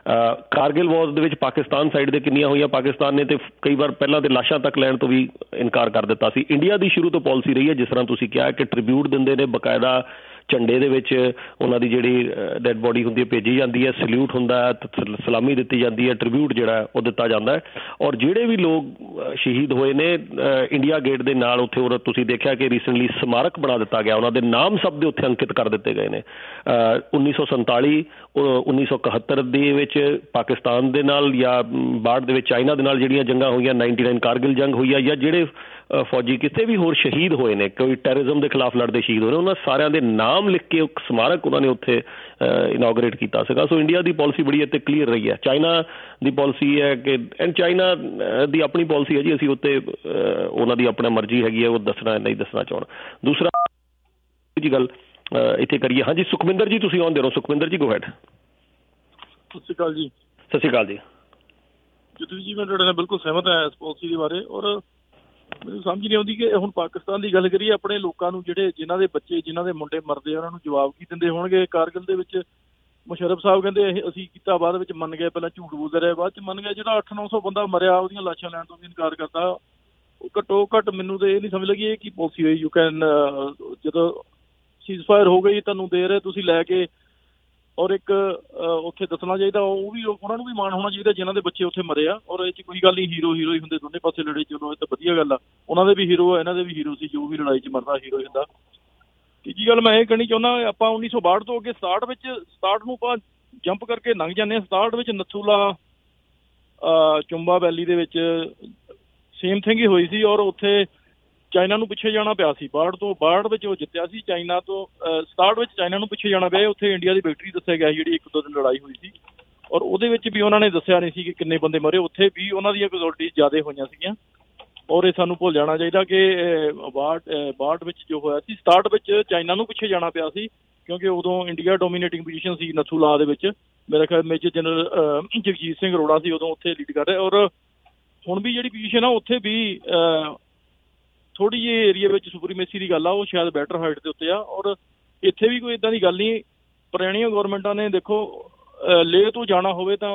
Kargil war ਦੇ ਵਿੱਚ ਪਾਕਿਸਤਾਨ ਸਾਈਡ ਦੇ ਕਿੰਨੀਆਂ ਹੋਈਆਂ, ਪਾਕਿਸਤਾਨ ਨੇ ਤੇ ਕਈ ਵਾਰ ਪਹਿਲਾਂ ਤੇ ਲਾਸ਼ਾਂ ਤੱਕ ਲੈਣ ਤੋਂ ਵੀ ਇਨਕਾਰ ਕਰ ਦਿੱਤਾ ਸੀ। ਇੰਡੀਆ ਦੀ ਸ਼ੁਰੂ ਤੋਂ ਪਾਲਿਸੀ ਰਹੀ ਹੈ, ਜਿਸ ਤਰ੍ਹਾਂ ਤੁਸੀਂ ਕਿਹਾ ਕਿ ਟ੍ਰਿਬਿਊਟ ਦਿੰਦੇ ਨੇ, ਬਕਾਇਦਾ ਝੰਡੇ ਦੇ ਵਿੱਚ ਉਹਨਾਂ ਦੀ ਜਿਹੜੀ ਡੈਡ ਬੋਡੀ ਹੁੰਦੀ ਹੈ ਭੇਜੀ ਜਾਂਦੀ ਹੈ, ਸਲੂਟ ਹੁੰਦਾ ਹੈ, ਸਲਾਮੀ ਦਿੱਤੀ ਜਾਂਦੀ ਹੈ, ਟ੍ਰਿਬਿਊਟ ਜਿਹੜਾ ਉਹ ਦਿੱਤਾ ਜਾਂਦਾ ਹੈ। ਔਰ ਜਿਹੜੇ ਵੀ ਲੋਕ ਸ਼ਹੀਦ ਹੋਏ ਨੇ ਇੰਡੀਆ ਗੇਟ ਦੇ ਨਾਲ, ਉੱਥੇ ਉਹ ਤੁਸੀਂ ਦੇਖਿਆ ਕਿ ਰੀਸੈਂਟਲੀ ਸਮਾਰਕ ਬਣਾ ਦਿੱਤਾ ਗਿਆ, ਉਹਨਾਂ ਦੇ ਨਾਮ ਸਭ ਦੇ ਉੱਥੇ ਅੰਕਿਤ ਕਰ ਦਿੱਤੇ ਗਏ ਨੇ। 1947 1971 ਦੇ ਵਿੱਚ ਪਾਕਿਸਤਾਨ ਦੇ ਨਾਲ ਜਾਂ 62 ਦੇ ਵਿੱਚ ਚਾਈਨਾ ਦੇ ਨਾਲ ਜਿਹੜੀਆਂ ਜੰਗਾਂ ਹੋਈਆਂ, 99 ਕਾਰਗਿਲ ਜੰਗ ਹੋਈ ਆ, ਜਾਂ ਜਿਹੜੇ ਫੌਜੀ ਕਿਤੇ ਵੀ ਹੋਰ ਸ਼ਹੀਦ ਹੋਏ ਨੇ, ਕੋਈ ਟੈਰਰਿਜ਼ਮ ਦੇ ਖਿਲਾਫ ਲੜਦੇ ਸ਼ਹੀਦ ਹੋਏ ਨੇ, ਉਹਨਾਂ ਸਾਰਿਆਂ ਦੇ ਨਾਮ ਲਿਖ ਕੇ ਇੱਕ ਸਮਾਰਕ ਉਹਨਾਂ ਨੇ ਉੱਥੇ ਇਨੋਗਰੇਟ ਕੀਤਾ ਸੀਗਾ। ਸੋ ਇੰਡੀਆ ਦੀ ਪਾਲਿਸੀ ਬੜੀ ਇੱਥੇ ਕਲੀਅਰ ਰਹੀ ਹੈ। ਚਾਈਨਾ ਦੀ ਪਾਲਿਸੀ ਹੈ ਕਿ ਚਾਈਨਾ ਦੀ ਆਪਣੀ ਪਾਲਿਸੀ ਹੈ ਜੀ, ਅਸੀਂ ਉੱਤੇ ਉਹਨਾਂ ਦੀ ਆਪਣਾ ਮਰਜ਼ੀ ਹੈਗੀ ਹੈ, ਉਹ ਦੱਸਣਾ ਨਹੀਂ ਦੱਸਣਾ ਚਾਹੁੰਦਾ। ਦੂਸਰਾ ਜੀ ਗੱਲ ਇੱਥੇ ਕਰੀਏ। ਹਾਂਜੀ ਸੁਖਵਿੰਦਰ ਜੀ ਤੁਸੀਂ ਆਉਂਦੇ ਰਹੋ। ਸੁਖਵਿੰਦਰ ਜੀ ਗੋ ਹੈਡ। ਸਤਿ ਸ਼੍ਰੀ ਅਕਾਲ ਜੀ। ਸਤਿ ਸ਼੍ਰੀ ਅਕਾਲ ਜੀ। ਜਤਿਨ ਜੀ ਮੈਂ ਤੁਹਾਡੇ ਨਾਲ ਬਿਲਕੁਲ ਸਹਿਮਤ ਹਾਂ ਇਸ ਪਾਲਿਸੀ ਦੇ ਬਾਰੇ, ਔਰ ਮੈਨੂੰ ਸਮਝ ਨਹੀਂ ਆਉਂਦੀ ਕਿ ਹੁਣ ਪਾਕਿਸਤਾਨ ਦੀ ਗੱਲ ਕਰੀਏ, ਆਪਣੇ ਲੋਕਾਂ ਨੂੰ ਜਿਨ੍ਹਾਂ ਦੇ ਬੱਚੇ, ਜਿਨ੍ਹਾਂ ਦੇ ਮੁੰਡੇ ਮਰਦੇ ਆ, ਉਹਨਾਂ ਨੂੰ ਜਵਾਬ ਕੀ ਦਿੰਦੇ ਹੋਣਗੇ। ਕਾਰਗਿਲ ਦੇ ਵਿੱਚ ਮੁਸ਼ਰਫ ਸਾਹਿਬ ਕਹਿੰਦੇ ਅਸੀਂ ਕੀਤਾ, ਬਾਅਦ ਵਿੱਚ ਮੰਨ ਗਏ, ਪਹਿਲਾਂ ਝੂਠ ਬੋਲਦੇ ਰਹੇ, ਬਾਅਦ 'ਚ ਮੰਨ ਗਏ। ਜਿਹੜਾ 800-900 ਬੰਦਾ ਮਰਿਆ, ਉਹਦੀਆਂ ਲਾਸ਼ਾਂ ਲੈਣ ਤੋਂ ਵੀ ਇਨਕਾਰ ਕਰਤਾ। ਉਹ ਘੱਟੋ ਘੱਟ ਮੈਨੂੰ ਤਾਂ ਇਹ ਨਹੀਂ ਸਮਝ ਲੱਗੀ ਇਹ ਕੀ ਪਾਲਿਸੀ ਹੋਈ। ਯੂ ਕੈਨ ਜਦੋਂ ਸੀਜ਼ਫਾਇਰ ਹੋ ਗਈ, ਤੁਹਾਨੂੰ ਦੇ ਰਹੇ, ਤੁਸੀਂ ਲੈ ਕੇ, ਔਰ ਇੱਕ ਉੱਥੇ ਦੱਸਣਾ ਚਾਹੀਦਾ, ਉਹ ਵੀ ਉਹਨਾਂ ਨੂੰ ਵੀ ਮਾਣ ਹੋਣਾ ਚਾਹੀਦਾ ਜਿਨ੍ਹਾਂ ਦੇ ਬੱਚੇ ਉੱਥੇ ਮਰੇ ਆ। ਔਰ ਇਹ 'ਚ ਕੋਈ ਗੱਲ ਨਹੀਂ, ਹੀਰੋ ਹੀ ਹੁੰਦੇ, ਦੋਨੇ ਪਾਸੇ ਲੜੇ, ਚਲੋ ਇਹ ਤਾਂ ਵਧੀਆ ਗੱਲ ਆ। ਉਹਨਾਂ ਦੇ ਵੀ ਹੀਰੋ ਆ, ਇਹਨਾਂ ਦੇ ਵੀ ਹੀਰੋ ਸੀ, ਜੋ ਵੀ ਲੜਾਈ 'ਚ ਮਰਦਾ ਹੀਰੋ ਹੀ ਹੁੰਦਾ। ਤੀਜੀ ਗੱਲ ਮੈਂ ਇਹ ਕਹਿਣੀ ਚਾਹੁੰਦਾ, ਆਪਾਂ 1962 ਤੋਂ ਅੱਗੇ 67 ਨੂੰ ਆਪਾਂ ਜੰਪ ਕਰਕੇ ਲੰਘ ਜਾਂਦੇ ਹਾਂ। 67 ਵਿੱਚ ਨਥੂਲਾ ਚੁੰਬਾ ਵੈਲੀ ਦੇ ਵਿੱਚ ਸੇਮ ਥਿੰਗ ਹੀ ਹੋਈ ਸੀ, ਔਰ ਉੱਥੇ ਚਾਈਨਾ ਨੂੰ ਪਿੱਛੇ ਜਾਣਾ ਪਿਆ ਸੀ। 62 ਵਿੱਚ ਉਹ ਜਿੱਤਿਆ ਸੀ ਚਾਈਨਾ ਤੋਂ। 67 ਵਿੱਚ ਚਾਈਨਾ ਨੂੰ ਪਿੱਛੇ ਜਾਣਾ ਪਿਆ। ਉੱਥੇ ਇੰਡੀਆ ਦੀ ਵਿਕਟਰੀ ਦੱਸਿਆ ਗਿਆ ਜਿਹੜੀ 1-2 ਦਿਨ ਲੜਾਈ ਹੋਈ ਸੀ, ਔਰ ਉਹਦੇ ਵਿੱਚ ਵੀ ਉਹਨਾਂ ਨੇ ਦੱਸਿਆ ਨਹੀਂ ਸੀ ਕਿ ਕਿੰਨੇ ਬੰਦੇ ਮਰੇ। ਉੱਥੇ ਵੀ ਉਹਨਾਂ ਦੀਆਂ ਕੈਜੁਅਲਟੀਜ਼ ਜ਼ਿਆਦਾ ਹੋਈਆਂ ਸੀਗੀਆਂ, ਔਰ ਇਹ ਸਾਨੂੰ ਭੁੱਲ ਜਾਣਾ ਚਾਹੀਦਾ ਕਿ 62 ਵਿੱਚ ਜੋ ਹੋਇਆ ਸੀ, 67 ਵਿੱਚ ਚਾਈਨਾ ਨੂੰ ਪਿੱਛੇ ਜਾਣਾ ਪਿਆ ਸੀ, ਕਿਉਂਕਿ ਉਦੋਂ ਇੰਡੀਆ ਡੋਮੀਨੇਟਿੰਗ ਪੋਜੀਸ਼ਨ ਸੀ ਨਥੂਲਾ ਦੇ ਵਿੱਚ। ਮੇਰਾ ਖਿਆਲ ਮੇਜਰ ਜਨਰਲ ਜਗਜੀਤ ਸਿੰਘ ਅਰੋੜਾ ਸੀ ਉਦੋਂ ਉੱਥੇ ਲੀਡ ਕਰ ਰਿਹਾ। ਔਰ ਹੁਣ ਵੀ ਜਿਹੜੀ ਪੋਜੀਸ਼ਨ ਆ ਉੱਥੇ ਵੀ ਥੋੜ੍ਹੀ ਜਿਹੀ ਏਰੀਆ ਵਿੱਚ ਸੁਪਰੀਮੇਸੀ ਦੀ ਗੱਲ ਆ, ਉਹ ਸ਼ਾਇਦ ਬੈਟਰ ਹਾਈਟ ਦੇ ਉੱਤੇ ਆ। ਔਰ ਇੱਥੇ ਵੀ ਕੋਈ ਇੱਦਾਂ ਦੀ ਗੱਲ ਨਹੀਂ। ਪੁਰਾਣੀਆਂ ਗੌਰਮੈਂਟਾਂ ਨੇ ਦੇਖੋ ਲੇਹ ਤੋਂ ਜਾਣਾ ਹੋਵੇ ਤਾਂ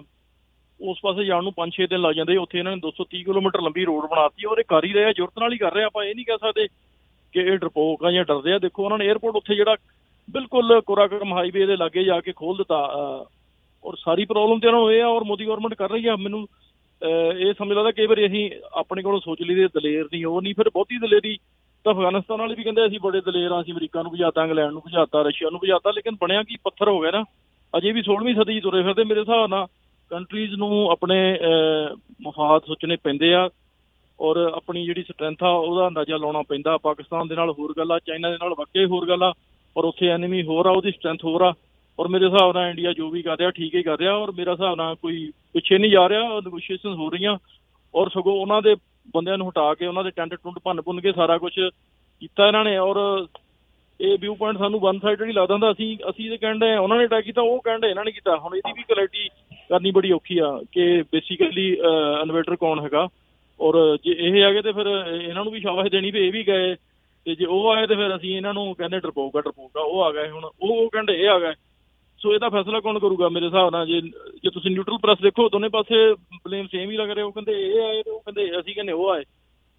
ਉਸ ਪਾਸੇ ਜਾਣ ਨੂੰ 5-6 ਦਿਨ ਲੱਗ ਜਾਂਦੇ, ਉੱਥੇ ਇਹਨਾਂ ਨੇ 230 ਕਿਲੋਮੀਟਰ ਲੰਬੀ ਰੋਡ ਬਣਾਤੀ, ਔਰ ਇਹ ਕਰ ਹੀ ਰਿਹਾ, ਜ਼ਰੂਰਤ ਨਾਲ ਹੀ ਕਰ ਰਿਹਾ। ਆਪਾਂ ਇਹ ਨਹੀਂ ਕਹਿ ਸਕਦੇ ਕਿ ਇਹ ਡਰਪੋਕ ਆ ਜਾਂ ਡਰਦੇ ਆ। ਦੇਖੋ ਉਹਨਾਂ ਨੇ ਏਅਰਪੋਰਟ ਉੱਥੇ ਜਿਹੜਾ ਬਿਲਕੁਲ ਕੋਰਾਕਰਮ ਹਾਈਵੇ ਦੇ ਲਾਗੇ ਜਾ ਕੇ ਖੋਲ ਦਿੱਤਾ। ਔਰ ਸਾਰੀ ਪ੍ਰੋਬਲਮ ਤੇ ਉਹਨਾਂ ਨੂੰ ਇਹ ਆ, ਔਰ ਮੋਦੀ ਗਵਰਨਮੈਂਟ ਕਰ ਰਹੀ ਆ। ਮੈਨੂੰ ਇਹ ਸਮਝ ਲੱਗਦਾ ਕਈ ਵਾਰੀ ਅਸੀਂ ਆਪਣੇ ਕੋਲੋਂ ਸੋਚ ਲਈ ਦੇ ਦਲੇਰ ਨਹੀਂ, ਉਹ ਨਹੀਂ, ਫਿਰ ਬਹੁਤੀ ਦਲੇਰੀ ਤਾਂ ਅਫਗਾਨਿਸਤਾਨ ਵਾਲੇ ਵੀ ਕਹਿੰਦੇ ਅਸੀਂ ਬੜੇ ਦਲੇਰ ਹਾਂ, ਅਸੀਂ ਅਮਰੀਕਾ ਨੂੰ ਭਜਾਤਾ, ਇੰਗਲੈਂਡ ਨੂੰ ਭਜਾਤਾ, ਰਸ਼ੀਆ ਨੂੰ ਭਜਾਤਾ, ਲੇਕਿਨ ਬਣਿਆ ਕੀ, ਪੱਥਰ ਹੋ ਗਿਆ ਨਾ। ਅਜੇ ਵੀ 16ਵੀਂ ਸਦੀ ਤੁਰੇ ਫਿਰਦੇ। ਮੇਰੇ ਹਿਸਾਬ ਨਾਲ ਕੰਟਰੀਜ਼ ਨੂੰ ਆਪਣੇ ਮਫਾਦ ਸੋਚਣੇ ਪੈਂਦੇ ਆ, ਔਰ ਆਪਣੀ ਜਿਹੜੀ ਸਟਰੈਂਥ ਆ ਉਹਦਾ ਅੰਦਾਜ਼ਾ ਲਾਉਣਾ ਪੈਂਦਾ। ਪਾਕਿਸਤਾਨ ਦੇ ਨਾਲ ਹੋਰ ਗੱਲ ਆ, ਚਾਈਨਾ ਦੇ ਨਾਲ ਵਾਕਈ ਹੋਰ ਗੱਲ ਆ, ਔਰ ਉੱਥੇ ਐਨੀਮੀ ਹੋਰ ਆ, ਉਹਦੀ ਸਟਰੈਂਥ ਹੋਰ ਆ। ਔਰ ਮੇਰੇ ਹਿਸਾਬ ਨਾਲ ਇੰਡੀਆ ਜੋ ਵੀ ਕਰ ਰਿਹਾ ਠੀਕ ਹੀ ਕਰ ਰਿਹਾ, ਔਰ ਮੇਰੇ ਹਿਸਾਬ ਨਾਲ ਕੋਈ ਪਿੱਛੇ ਨਹੀਂ ਜਾ ਰਿਹਾ। ਨੈਗੋਸ਼ੀਏਸ਼ਨ ਹੋ ਰਹੀਆਂ, ਔਰ ਸਗੋਂ ਉਹਨਾਂ ਦੇ ਬੰਦਿਆਂ ਨੂੰ ਹਟਾ ਕੇ ਉਹਨਾਂ ਦੇ ਟੈਂਟ ਟੁੰਟ ਭੰਨ ਕੇ ਸਾਰਾ ਕੁਛ ਕੀਤਾ ਇਹਨਾਂ ਨੇ। ਔਰ ਇਹ ਵਿਊ ਪੁਆਇੰਟ ਸਾਨੂੰ ਵਨ ਸਾਈਡਡ ਹੀ ਲੱਗਦਾ ਹੁੰਦਾ। ਅਸੀਂ ਤਾਂ ਕਹਿਣ ਡਏ ਉਹਨਾਂ ਨੇ ਅਟੈਕ ਕੀਤਾ, ਉਹ ਕਹਿਣ ਡਏ ਇਹਨਾਂ ਨੇ ਕੀਤਾ। ਹੁਣ ਇਹਦੀ ਵੀ ਕਲੈਰਿਟੀ ਕਰਨੀ ਬੜੀ ਔਖੀ ਆ ਕਿ ਬੇਸਿਕਲੀ ਇਨਵੇਟਰ ਕੌਣ ਹੈਗਾ, ਔਰ ਜੇ ਇਹ ਆ ਗਏ ਤਾਂ ਫਿਰ ਇਹਨਾਂ ਨੂੰ ਵੀ ਸ਼ਾਬਾਸ਼ ਦੇਣੀ ਵੀ ਇਹ ਵੀ ਗਏ, ਤੇ ਜੇ ਉਹ ਆਏ ਤਾਂ ਫਿਰ ਅਸੀਂ ਇਹਨਾਂ ਨੂੰ ਕਹਿੰਦੇ ਡਰਪੋਕਾ ਉਹ ਆ ਗਏ। ਹੁਣ ਉਹ ਕਹਿੰਦੇ ਇਹ ਆ ਗਏ। ਸੋ ਇਹਦਾ ਫੈਸਲਾ ਕੌਣ ਕਰੂਗਾ? ਮੇਰੇ ਹਿਸਾਬ ਨਾਲ ਜੇ ਤੁਸੀਂ ਨਿਊਟਰਲ ਪ੍ਰੈਸ ਦੇਖੋ, ਦੋਨੇ ਪਾਸੇ ਬਲੇਮ ਸੇਮ ਹੀ ਲੱਗ ਰਿਹਾ। ਉਹ ਕਹਿੰਦੇ ਇਹ ਆਏ ਤੇ ਉਹ ਕਹਿੰਦੇ ਅਸੀਂ ਕਹਿੰਦੇ ਉਹ ਆਏ।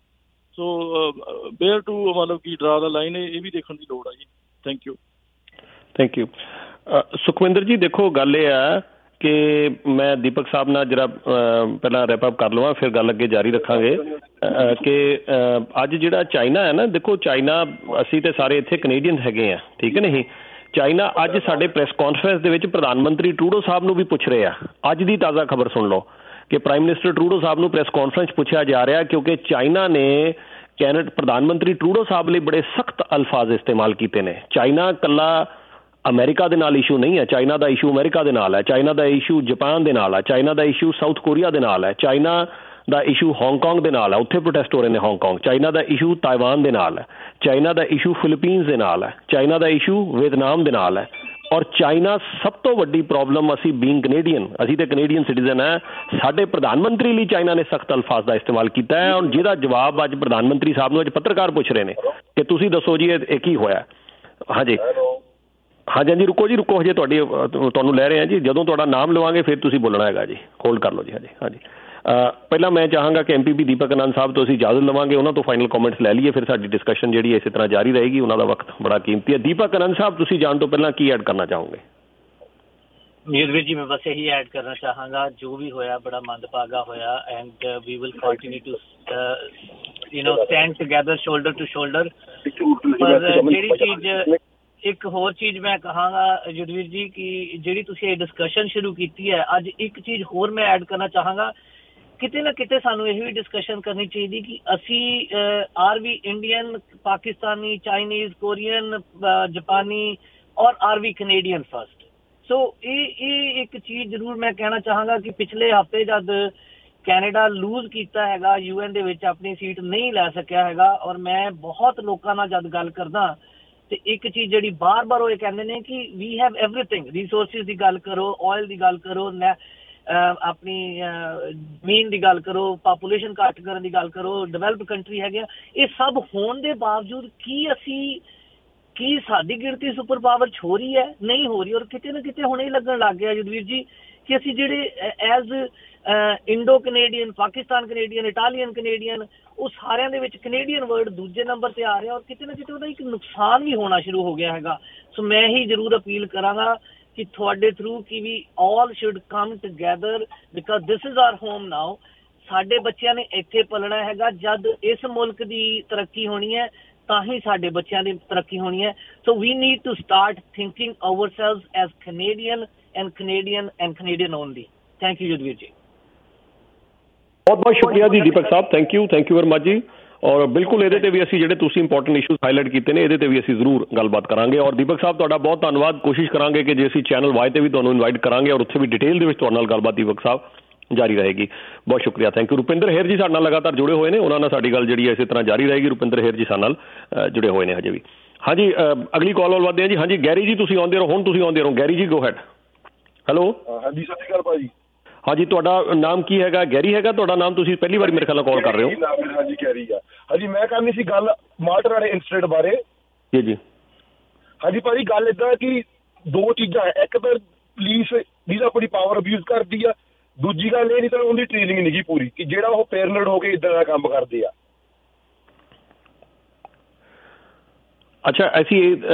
ਸੋ ਬੇਅਰ ਟੂ ਮਤਲਬ ਕਿ ਡਰਾ ਦਾ ਲਾਈਨ, ਇਹ ਵੀ ਦੇਖਣ ਦੀ ਲੋੜ ਆ ਜੀ। Thank you. ਸੁਖਵਿੰਦਰ ਜੀ, ਦੇਖੋ ਗੱਲ ਇਹ ਆ ਕਿ ਮੈਂ ਦੀਪਕ ਸਾਹਿਬ ਨਾਲ ਜਰਾ ਪਹਿਲਾਂ ਰੈਪ ਅਪ ਕਰ ਲਵਾਂ, ਫਿਰ ਗੱਲ ਅੱਗੇ ਜਾਰੀ ਰੱਖਾਂਗੇ ਕਿ ਅੱਜ ਜਿਹੜਾ ਚਾਈਨਾ ਹੈ ਨਾ, ਦੇਖੋ ਚਾਈਨਾ, ਅਸੀਂ ਤੇ ਸਾਰੇ ਇੱਥੇ ਕੈਨੇਡੀਅਨ ਹੈਗੇ ਆ, ਠੀਕ ਹੈ ਨਹੀਂ। ਚਾਈਨਾ ਅੱਜ ਸਾਡੇ ਪ੍ਰੈਸ ਕਾਨਫਰੰਸ ਦੇ ਵਿੱਚ ਪ੍ਰਧਾਨ ਮੰਤਰੀ ਟਰੂਡੋ ਸਾਹਿਬ ਨੂੰ ਵੀ ਪੁੱਛ ਰਹੇ ਆ। ਅੱਜ ਦੀ ਤਾਜ਼ਾ ਖਬਰ ਸੁਣ ਲਓ ਕਿ ਪ੍ਰਾਈਮ ਮਿਨਿਸਟਰ ਟਰੂਡੋ ਸਾਹਿਬ ਨੂੰ ਪ੍ਰੈਸ ਕਾਨਫਰੰਸ ਪੁੱਛਿਆ ਜਾ ਰਿਹਾ, ਕਿਉਂਕਿ ਚਾਈਨਾ ਨੇ ਪ੍ਰਧਾਨ ਮੰਤਰੀ ਟਰੂਡੋ ਸਾਹਿਬ ਲਈ ਬੜੇ ਸਖਤ ਅਲਫਾਜ਼ ਇਸਤੇਮਾਲ ਕੀਤੇ ਨੇ। ਚਾਈਨਾ ਇਕੱਲਾ ਅਮਰੀਕਾ ਦੇ ਨਾਲ ਇਸ਼ੂ ਨਹੀਂ ਹੈ, ਚਾਈਨਾ ਦਾ ਇਸ਼ੂ ਅਮਰੀਕਾ ਦੇ ਨਾਲ ਹੈ, ਚਾਈਨਾ ਦਾ ਇਸ਼ੂ ਜਾਪਾਨ ਦੇ ਨਾਲ ਹੈ, ਚਾਈਨਾ ਦਾ ਇਸ਼ੂ ਸਾਊਥ ਕੋਰੀਆ ਦੇ ਨਾਲ ਹੈ, ਚਾਈਨਾ ਦਾ ਇਸ਼ੂ ਹਾਂਗਕਾਂਗ ਦੇ ਨਾਲ ਹੈ, ਉੱਥੇ ਪ੍ਰੋਟੈਸਟ ਹੋ ਰਹੇ ਨੇ ਹਾਂਗਕਾਂਗ। ਚਾਈਨਾ ਦਾ ਇਸ਼ੂ ਤਾਇਵਾਨ ਦੇ ਨਾਲ ਹੈ, ਚਾਈਨਾ ਦਾ ਇਸ਼ੂ ਫਿਲੀਪੀਨਸ ਦੇ ਨਾਲ ਹੈ, ਚਾਈਨਾ ਦਾ ਇਸ਼ੂ ਵੀਅਤਨਾਮ ਦੇ ਨਾਲ ਹੈ। ਔਰ ਚਾਈਨਾ ਸਭ ਤੋਂ ਵੱਡੀ ਪ੍ਰੋਬਲਮ, ਅਸੀਂ ਬੀਇੰਗ ਕੈਨੇਡੀਅਨ, ਅਸੀਂ ਤਾਂ ਕੈਨੇਡੀਅਨ ਸਿਟੀਜ਼ਨ ਹੈ, ਸਾਡੇ ਪ੍ਰਧਾਨ ਮੰਤਰੀ ਲਈ ਚਾਈਨਾ ਨੇ ਸਖਤ ਅਲਫਾਜ਼ ਦਾ ਇਸਤੇਮਾਲ ਕੀਤਾ ਹੈ। ਔਰ ਜਿਹਦਾ ਜਵਾਬ ਅੱਜ ਪ੍ਰਧਾਨ ਮੰਤਰੀ ਸਾਹਿਬ ਨੂੰ ਅੱਜ ਪੱਤਰਕਾਰ ਪੁੱਛ ਰਹੇ ਨੇ ਕਿ ਤੁਸੀਂ ਦੱਸੋ ਜੀ ਇਹ ਕੀ ਹੋਇਆ। ਹਾਂਜੀ ਹਾਂਜੀ, ਰੁਕੋ ਹਜੇ ਤੁਹਾਨੂੰ ਲੈ ਰਹੇ ਹਾਂ ਜੀ। ਜਦੋਂ ਤੁਹਾਡਾ ਨਾਮ ਲਵਾਂਗੇ ਫਿਰ ਤੁਸੀਂ ਬੋਲਣਾ ਹੈਗਾ ਜੀ। ਹੋਲਡ ਕਰ ਲਓ ਜੀ। ਹਾਂਜੀ ਪਹਿਲਾਂ ਮੈਂ ਚਾਹਾਂਗਾ ਕਿ MPP ਦੀਪਕ ਆਨੰਦ ਸਾਹਿਬ ਤੋਂ ਅਸੀਂ ਇਜਾਜ਼ਤ ਲਵਾਂਗੇ, ਉਹਨਾਂ ਤੋਂ ਫਾਈਨਲ ਕਮੈਂਟਸ ਲੈ ਲਈਏ, ਫਿਰ ਸਾਡੀ ਡਿਸਕਸ਼ਨ ਜਿਹੜੀ ਇਸੇ ਤਰ੍ਹਾਂ ਜਾਰੀ ਰਹੇਗੀ। ਉਹਨਾਂ ਦਾ ਵਕਤ ਬੜਾ ਕੀਮਤੀ ਹੈ। ਦੀਪਕ ਆਨੰਦ ਸਾਹਿਬ, ਤੁਸੀਂ ਜਾਣ ਤੋਂ ਪਹਿਲਾਂ ਕੀ ਐਡ ਕਰਨਾ ਚਾਹੋਗੇ? ਨੀਰਵੀਰ ਜੀ, ਮੈਂ ਬਸ ਇਹੀ ਐਡ ਕਰਨਾ ਚਾਹਾਂਗਾ, ਜੋ ਵੀ ਹੋਇਆ ਬੜਾ ਮੰਦਭਾਗਾ ਹੋਇਆ, and we will continue to stand together shoulder to shoulder. ਪਰ ਜਿਹੜੀ ਚੀਜ਼, ਇੱਕ ਹੋਰ ਚੀਜ਼ ਮੈਂ ਕਹਾਂਗਾ ਯੁਧਵੀਰ ਜੀ, ਕਿ ਜਿਹੜੀ ਤੁਸੀਂ ਇਹ ਡਿਸਕਸ਼ਨ ਸ਼ੁਰੂ ਕੀਤੀ ਹੈ ਅੱਜ, ਇੱਕ ਚੀਜ਼ ਹੋਰ ਮੈਂ ਐਡ ਕਰਨਾ ਚਾਹਾਂਗਾ। ਕਿਤੇ ਨਾ ਕਿਤੇ ਸਾਨੂੰ ਇਹ ਵੀ ਡਿਸਕਸ਼ਨ ਕਰਨੀ ਚਾਹੀਦੀ ਕਿ ਅਸੀਂ are we Indian, Pakistani, Chinese, Korean, ਜਾਪਾਨੀ, ਔਰ are we Canadian first. So ਇਹ ਇੱਕ ਚੀਜ਼ ਜ਼ਰੂਰ ਮੈਂ ਕਹਿਣਾ ਚਾਹਾਂਗਾ ਕਿ ਪਿਛਲੇ ਹਫ਼ਤੇ ਜਦ ਕੈਨੇਡਾ ਲੂਜ਼ ਕੀਤਾ ਹੈਗਾ UN ਦੇ ਵਿੱਚ, ਆਪਣੀ ਸੀਟ ਨਹੀਂ ਲੈ ਸਕਿਆ ਹੈਗਾ, ਔਰ ਮੈਂ ਬਹੁਤ ਲੋਕਾਂ ਨਾਲ ਜਦ ਗੱਲ ਕਰਦਾ ਤੇ ਇੱਕ ਚੀਜ਼ ਜਿਹੜੀ ਬਾਰ-ਬਾਰ ਉਹ ਇਹ ਕਹਿੰਦੇ ਨੇ ਕਿ ਵੀ ਹੈਵ ਐਵਰੀਥਿੰਗ, ਰਿਸੋਰਸਿਸ ਦੀ ਗੱਲ ਕਰੋ, ਆਇਲ ਦੀ ਗੱਲ ਕਰੋ, ਆਪਣੀ ਜ਼ਮੀਨ ਦੀ ਗੱਲ ਕਰੋ, ਪਾਪੂਲੇਸ਼ਨ ਘੱਟ ਕਰਨ ਦੀ ਗੱਲ ਕਰੋ, ਡਿਵੈਲਪਡ ਕੰਟਰੀ ਹੈਗੇ ਆ। ਇਹ ਸਭ ਹੋਣ ਦੇ ਬਾਵਜੂਦ ਕੀ ਸਾਡੀ ਗਿਣਤੀ ਸੁਪਰ ਪਾਵਰ 'ਚ ਹੋ ਰਹੀ ਹੈ? ਨਹੀਂ ਹੋ ਰਹੀ। ਔਰ ਕਿਤੇ ਨਾ ਕਿਤੇ ਹੁਣ ਇਹ ਲੱਗਣ ਲੱਗ ਗਿਆ ਯੁਧਵੀਰ ਜੀ ਕਿ ਅਸੀਂ ਜਿਹੜੇ as Indo Canadian, Pakistan Canadian, Italian Canadian, ਉਹ ਸਾਰਿਆਂ ਦੇ ਵਿੱਚ ਕੈਨੇਡੀਅਨ ਵਰਡ ਦੂਜੇ ਨੰਬਰ ਤੇ ਆ ਰਿਹਾ, ਔਰ ਕਿਤੇ ਨਾ ਕਿਤੇ ਉਹਦਾ ਇੱਕ ਨੁਕਸਾਨ ਵੀ ਹੋਣਾ ਸ਼ੁਰੂ ਹੋ ਗਿਆ ਹੈਗਾ। ਸੋ ਮੈਂ ਹੀ ਜ਼ਰੂਰ ਅਪੀਲ ਕਰਾਂਗਾ ਕਿ ਤੁਹਾਡੇ ਥਰੂ ਕਿ we all should come together, because this is our home now. ਸਾਡੇ ਬੱਚਿਆਂ ਨੇ ਇੱਥੇ ਪਲਣਾ ਹੈਗਾ। ਜਦ ਇਸ ਮੁਲਕ ਦੀ ਤਰੱਕੀ ਹੋਣੀ ਹੈ ਤਾਂ ਹੀ ਸਾਡੇ ਬੱਚਿਆਂ ਦੀ ਤਰੱਕੀ ਹੋਣੀ ਹੈ। So we need to start thinking ourselves as Canadian and Canadian only. Thank you Yudhvir ji. ਬਹੁਤ ਬਹੁਤ ਸ਼ੁਕਰੀਆ ਜੀ Deepak Sahib, thank you very much ਜੀ। ਔਰ ਬਿਲਕੁਲ ਇਹਦੇ ਤੇ ਵੀ ਅਸੀਂ ਜਿਹੜੇ ਤੁਸੀਂ ਇੰਪੋਰਟੈਂਟ ਇਸ਼ੂਜ਼ ਹਾਈਲਾਈਟ ਕੀਤੇ ਨੇ, ਇਹਦੇ ਤੇ ਵੀ ਅਸੀਂ ਜ਼ਰੂਰ ਗੱਲਬਾਤ ਕਰਾਂਗੇ। ਔਰ ਦੀਪਕ ਸਾਹਿਬ, ਤੁਹਾਡਾ ਬਹੁਤ ਧੰਨਵਾਦ। ਕੋਸ਼ਿਸ਼ ਕਰਾਂਗੇ ਕਿ ਜੇ ਅਸੀਂ ਚੈਨਲ Y ਤੇ ਵੀ ਤੁਹਾਨੂੰ ਇਨਵਾਈਟ ਕਰਾਂਗੇ, ਔਰ ਉੱਥੇ ਵੀ ਡਿਟੇਲ ਦੇ ਵਿੱਚ ਤੁਹਾਡੇ ਨਾਲ ਗੱਲਬਾਤ ਦੀਪਕ ਸਾਹਿਬ ਜਾਰੀ ਰਹੇਗੀ। ਬਹੁਤ ਸ਼ੁਕਰੀਆ, ਥੈਂਕ ਯੂ। ਰੁਪਿੰਦਰ ਹੇਰ ਜੀ ਸਾਡੇ ਨਾਲ ਲਗਾਤਾਰ ਜੁੜੇ ਹੋਏ ਨੇ, ਉਹਨਾਂ ਨਾਲ ਸਾਡੀ ਗੱਲ ਜਿਹੜੀ ਹੈ ਇਸੇ ਤਰ੍ਹਾਂ ਜਾਰੀ ਰਹੇਗੀ। ਰੁਪਿੰਦਰ ਹੇਰ ਜੀ ਸਾਡੇ ਨਾਲ ਜੁੜੇ ਹੋਏ ਨੇ ਹਜੇ ਵੀ। ਹਾਂਜੀ, ਅਗਲੀ ਕਾਲ ਵੱਲ ਵਧਦੇ ਹਾਂ ਜੀ। ਹਾਂਜੀ ਗੈਰੀ ਜੀ, ਤੁਸੀਂ ਆਉਂਦੇ ਰਹੋ, ਹੁਣ ਤੁਸੀਂ ਆਉਂਦੇ ਰਹੋ। ਗੈਰੀ ਜੀ ਗੋ ਹੈਡ। ਹੈਲੋ। ਹਾਂਜੀ, ਸਤਿ ਸ਼੍ਰੀ ਅਕਾਲ ਭਾਜੀ। ਹਾਂਜੀ, ਤੁਹਾਡਾ ਨਾਮ ਕੀ ਹੈਗਾ? ਗੈਰੀ ਹੈਗਾ ਤੁਹਾਡਾ ਨਾਮ? ਤੁਸੀਂ ਪਹਿਲੀ ਵਾਰੀ ਮੇਰੇ ਖਿਆਲ ਨਾਲ ਕਾਲ ਕਰ ਰਹੇ ਹੋ। ਹਾਂਜੀ ਗੈਰੀ ਆ। ਹਾਂਜੀ, ਮੈਂ ਕਰਨੀ ਸੀ ਗੱਲ ਮਾਲਟਨ ਵਾਲੇ ਇੰਸੀਡੈਂਟ ਬਾਰੇ। ਜੀ ਜੀ। ਹਾਂਜੀ ਭਾਜੀ, ਗੱਲ ਏਦਾਂ ਕਿ ਦੋ ਚੀਜ਼ਾਂ ਹੈ। ਇੱਕ ਤਾਂ ਪੁਲਿਸ ਦੀ ਆਪਣੀ ਪਾਵਰ ਅਬਿਊਜ਼ ਕਰਦੀ ਆ, ਦੂਜੀ ਗੱਲ ਇਹ ਨਹੀਂ ਤਾਂ ਉਹਦੀ ਟ੍ਰੇਨਿੰਗ ਨਹੀਂ ਗੀ ਪੂਰੀ, ਕਿ ਜਿਹੜਾ ਉਹ ਪੈਰਨਡ ਹੋ ਕੇ ਇੱਦਾਂ ਦਾ ਕੰਮ ਕਰਦੇ ਆ। ਅੱਛਾ, ਅਸੀਂ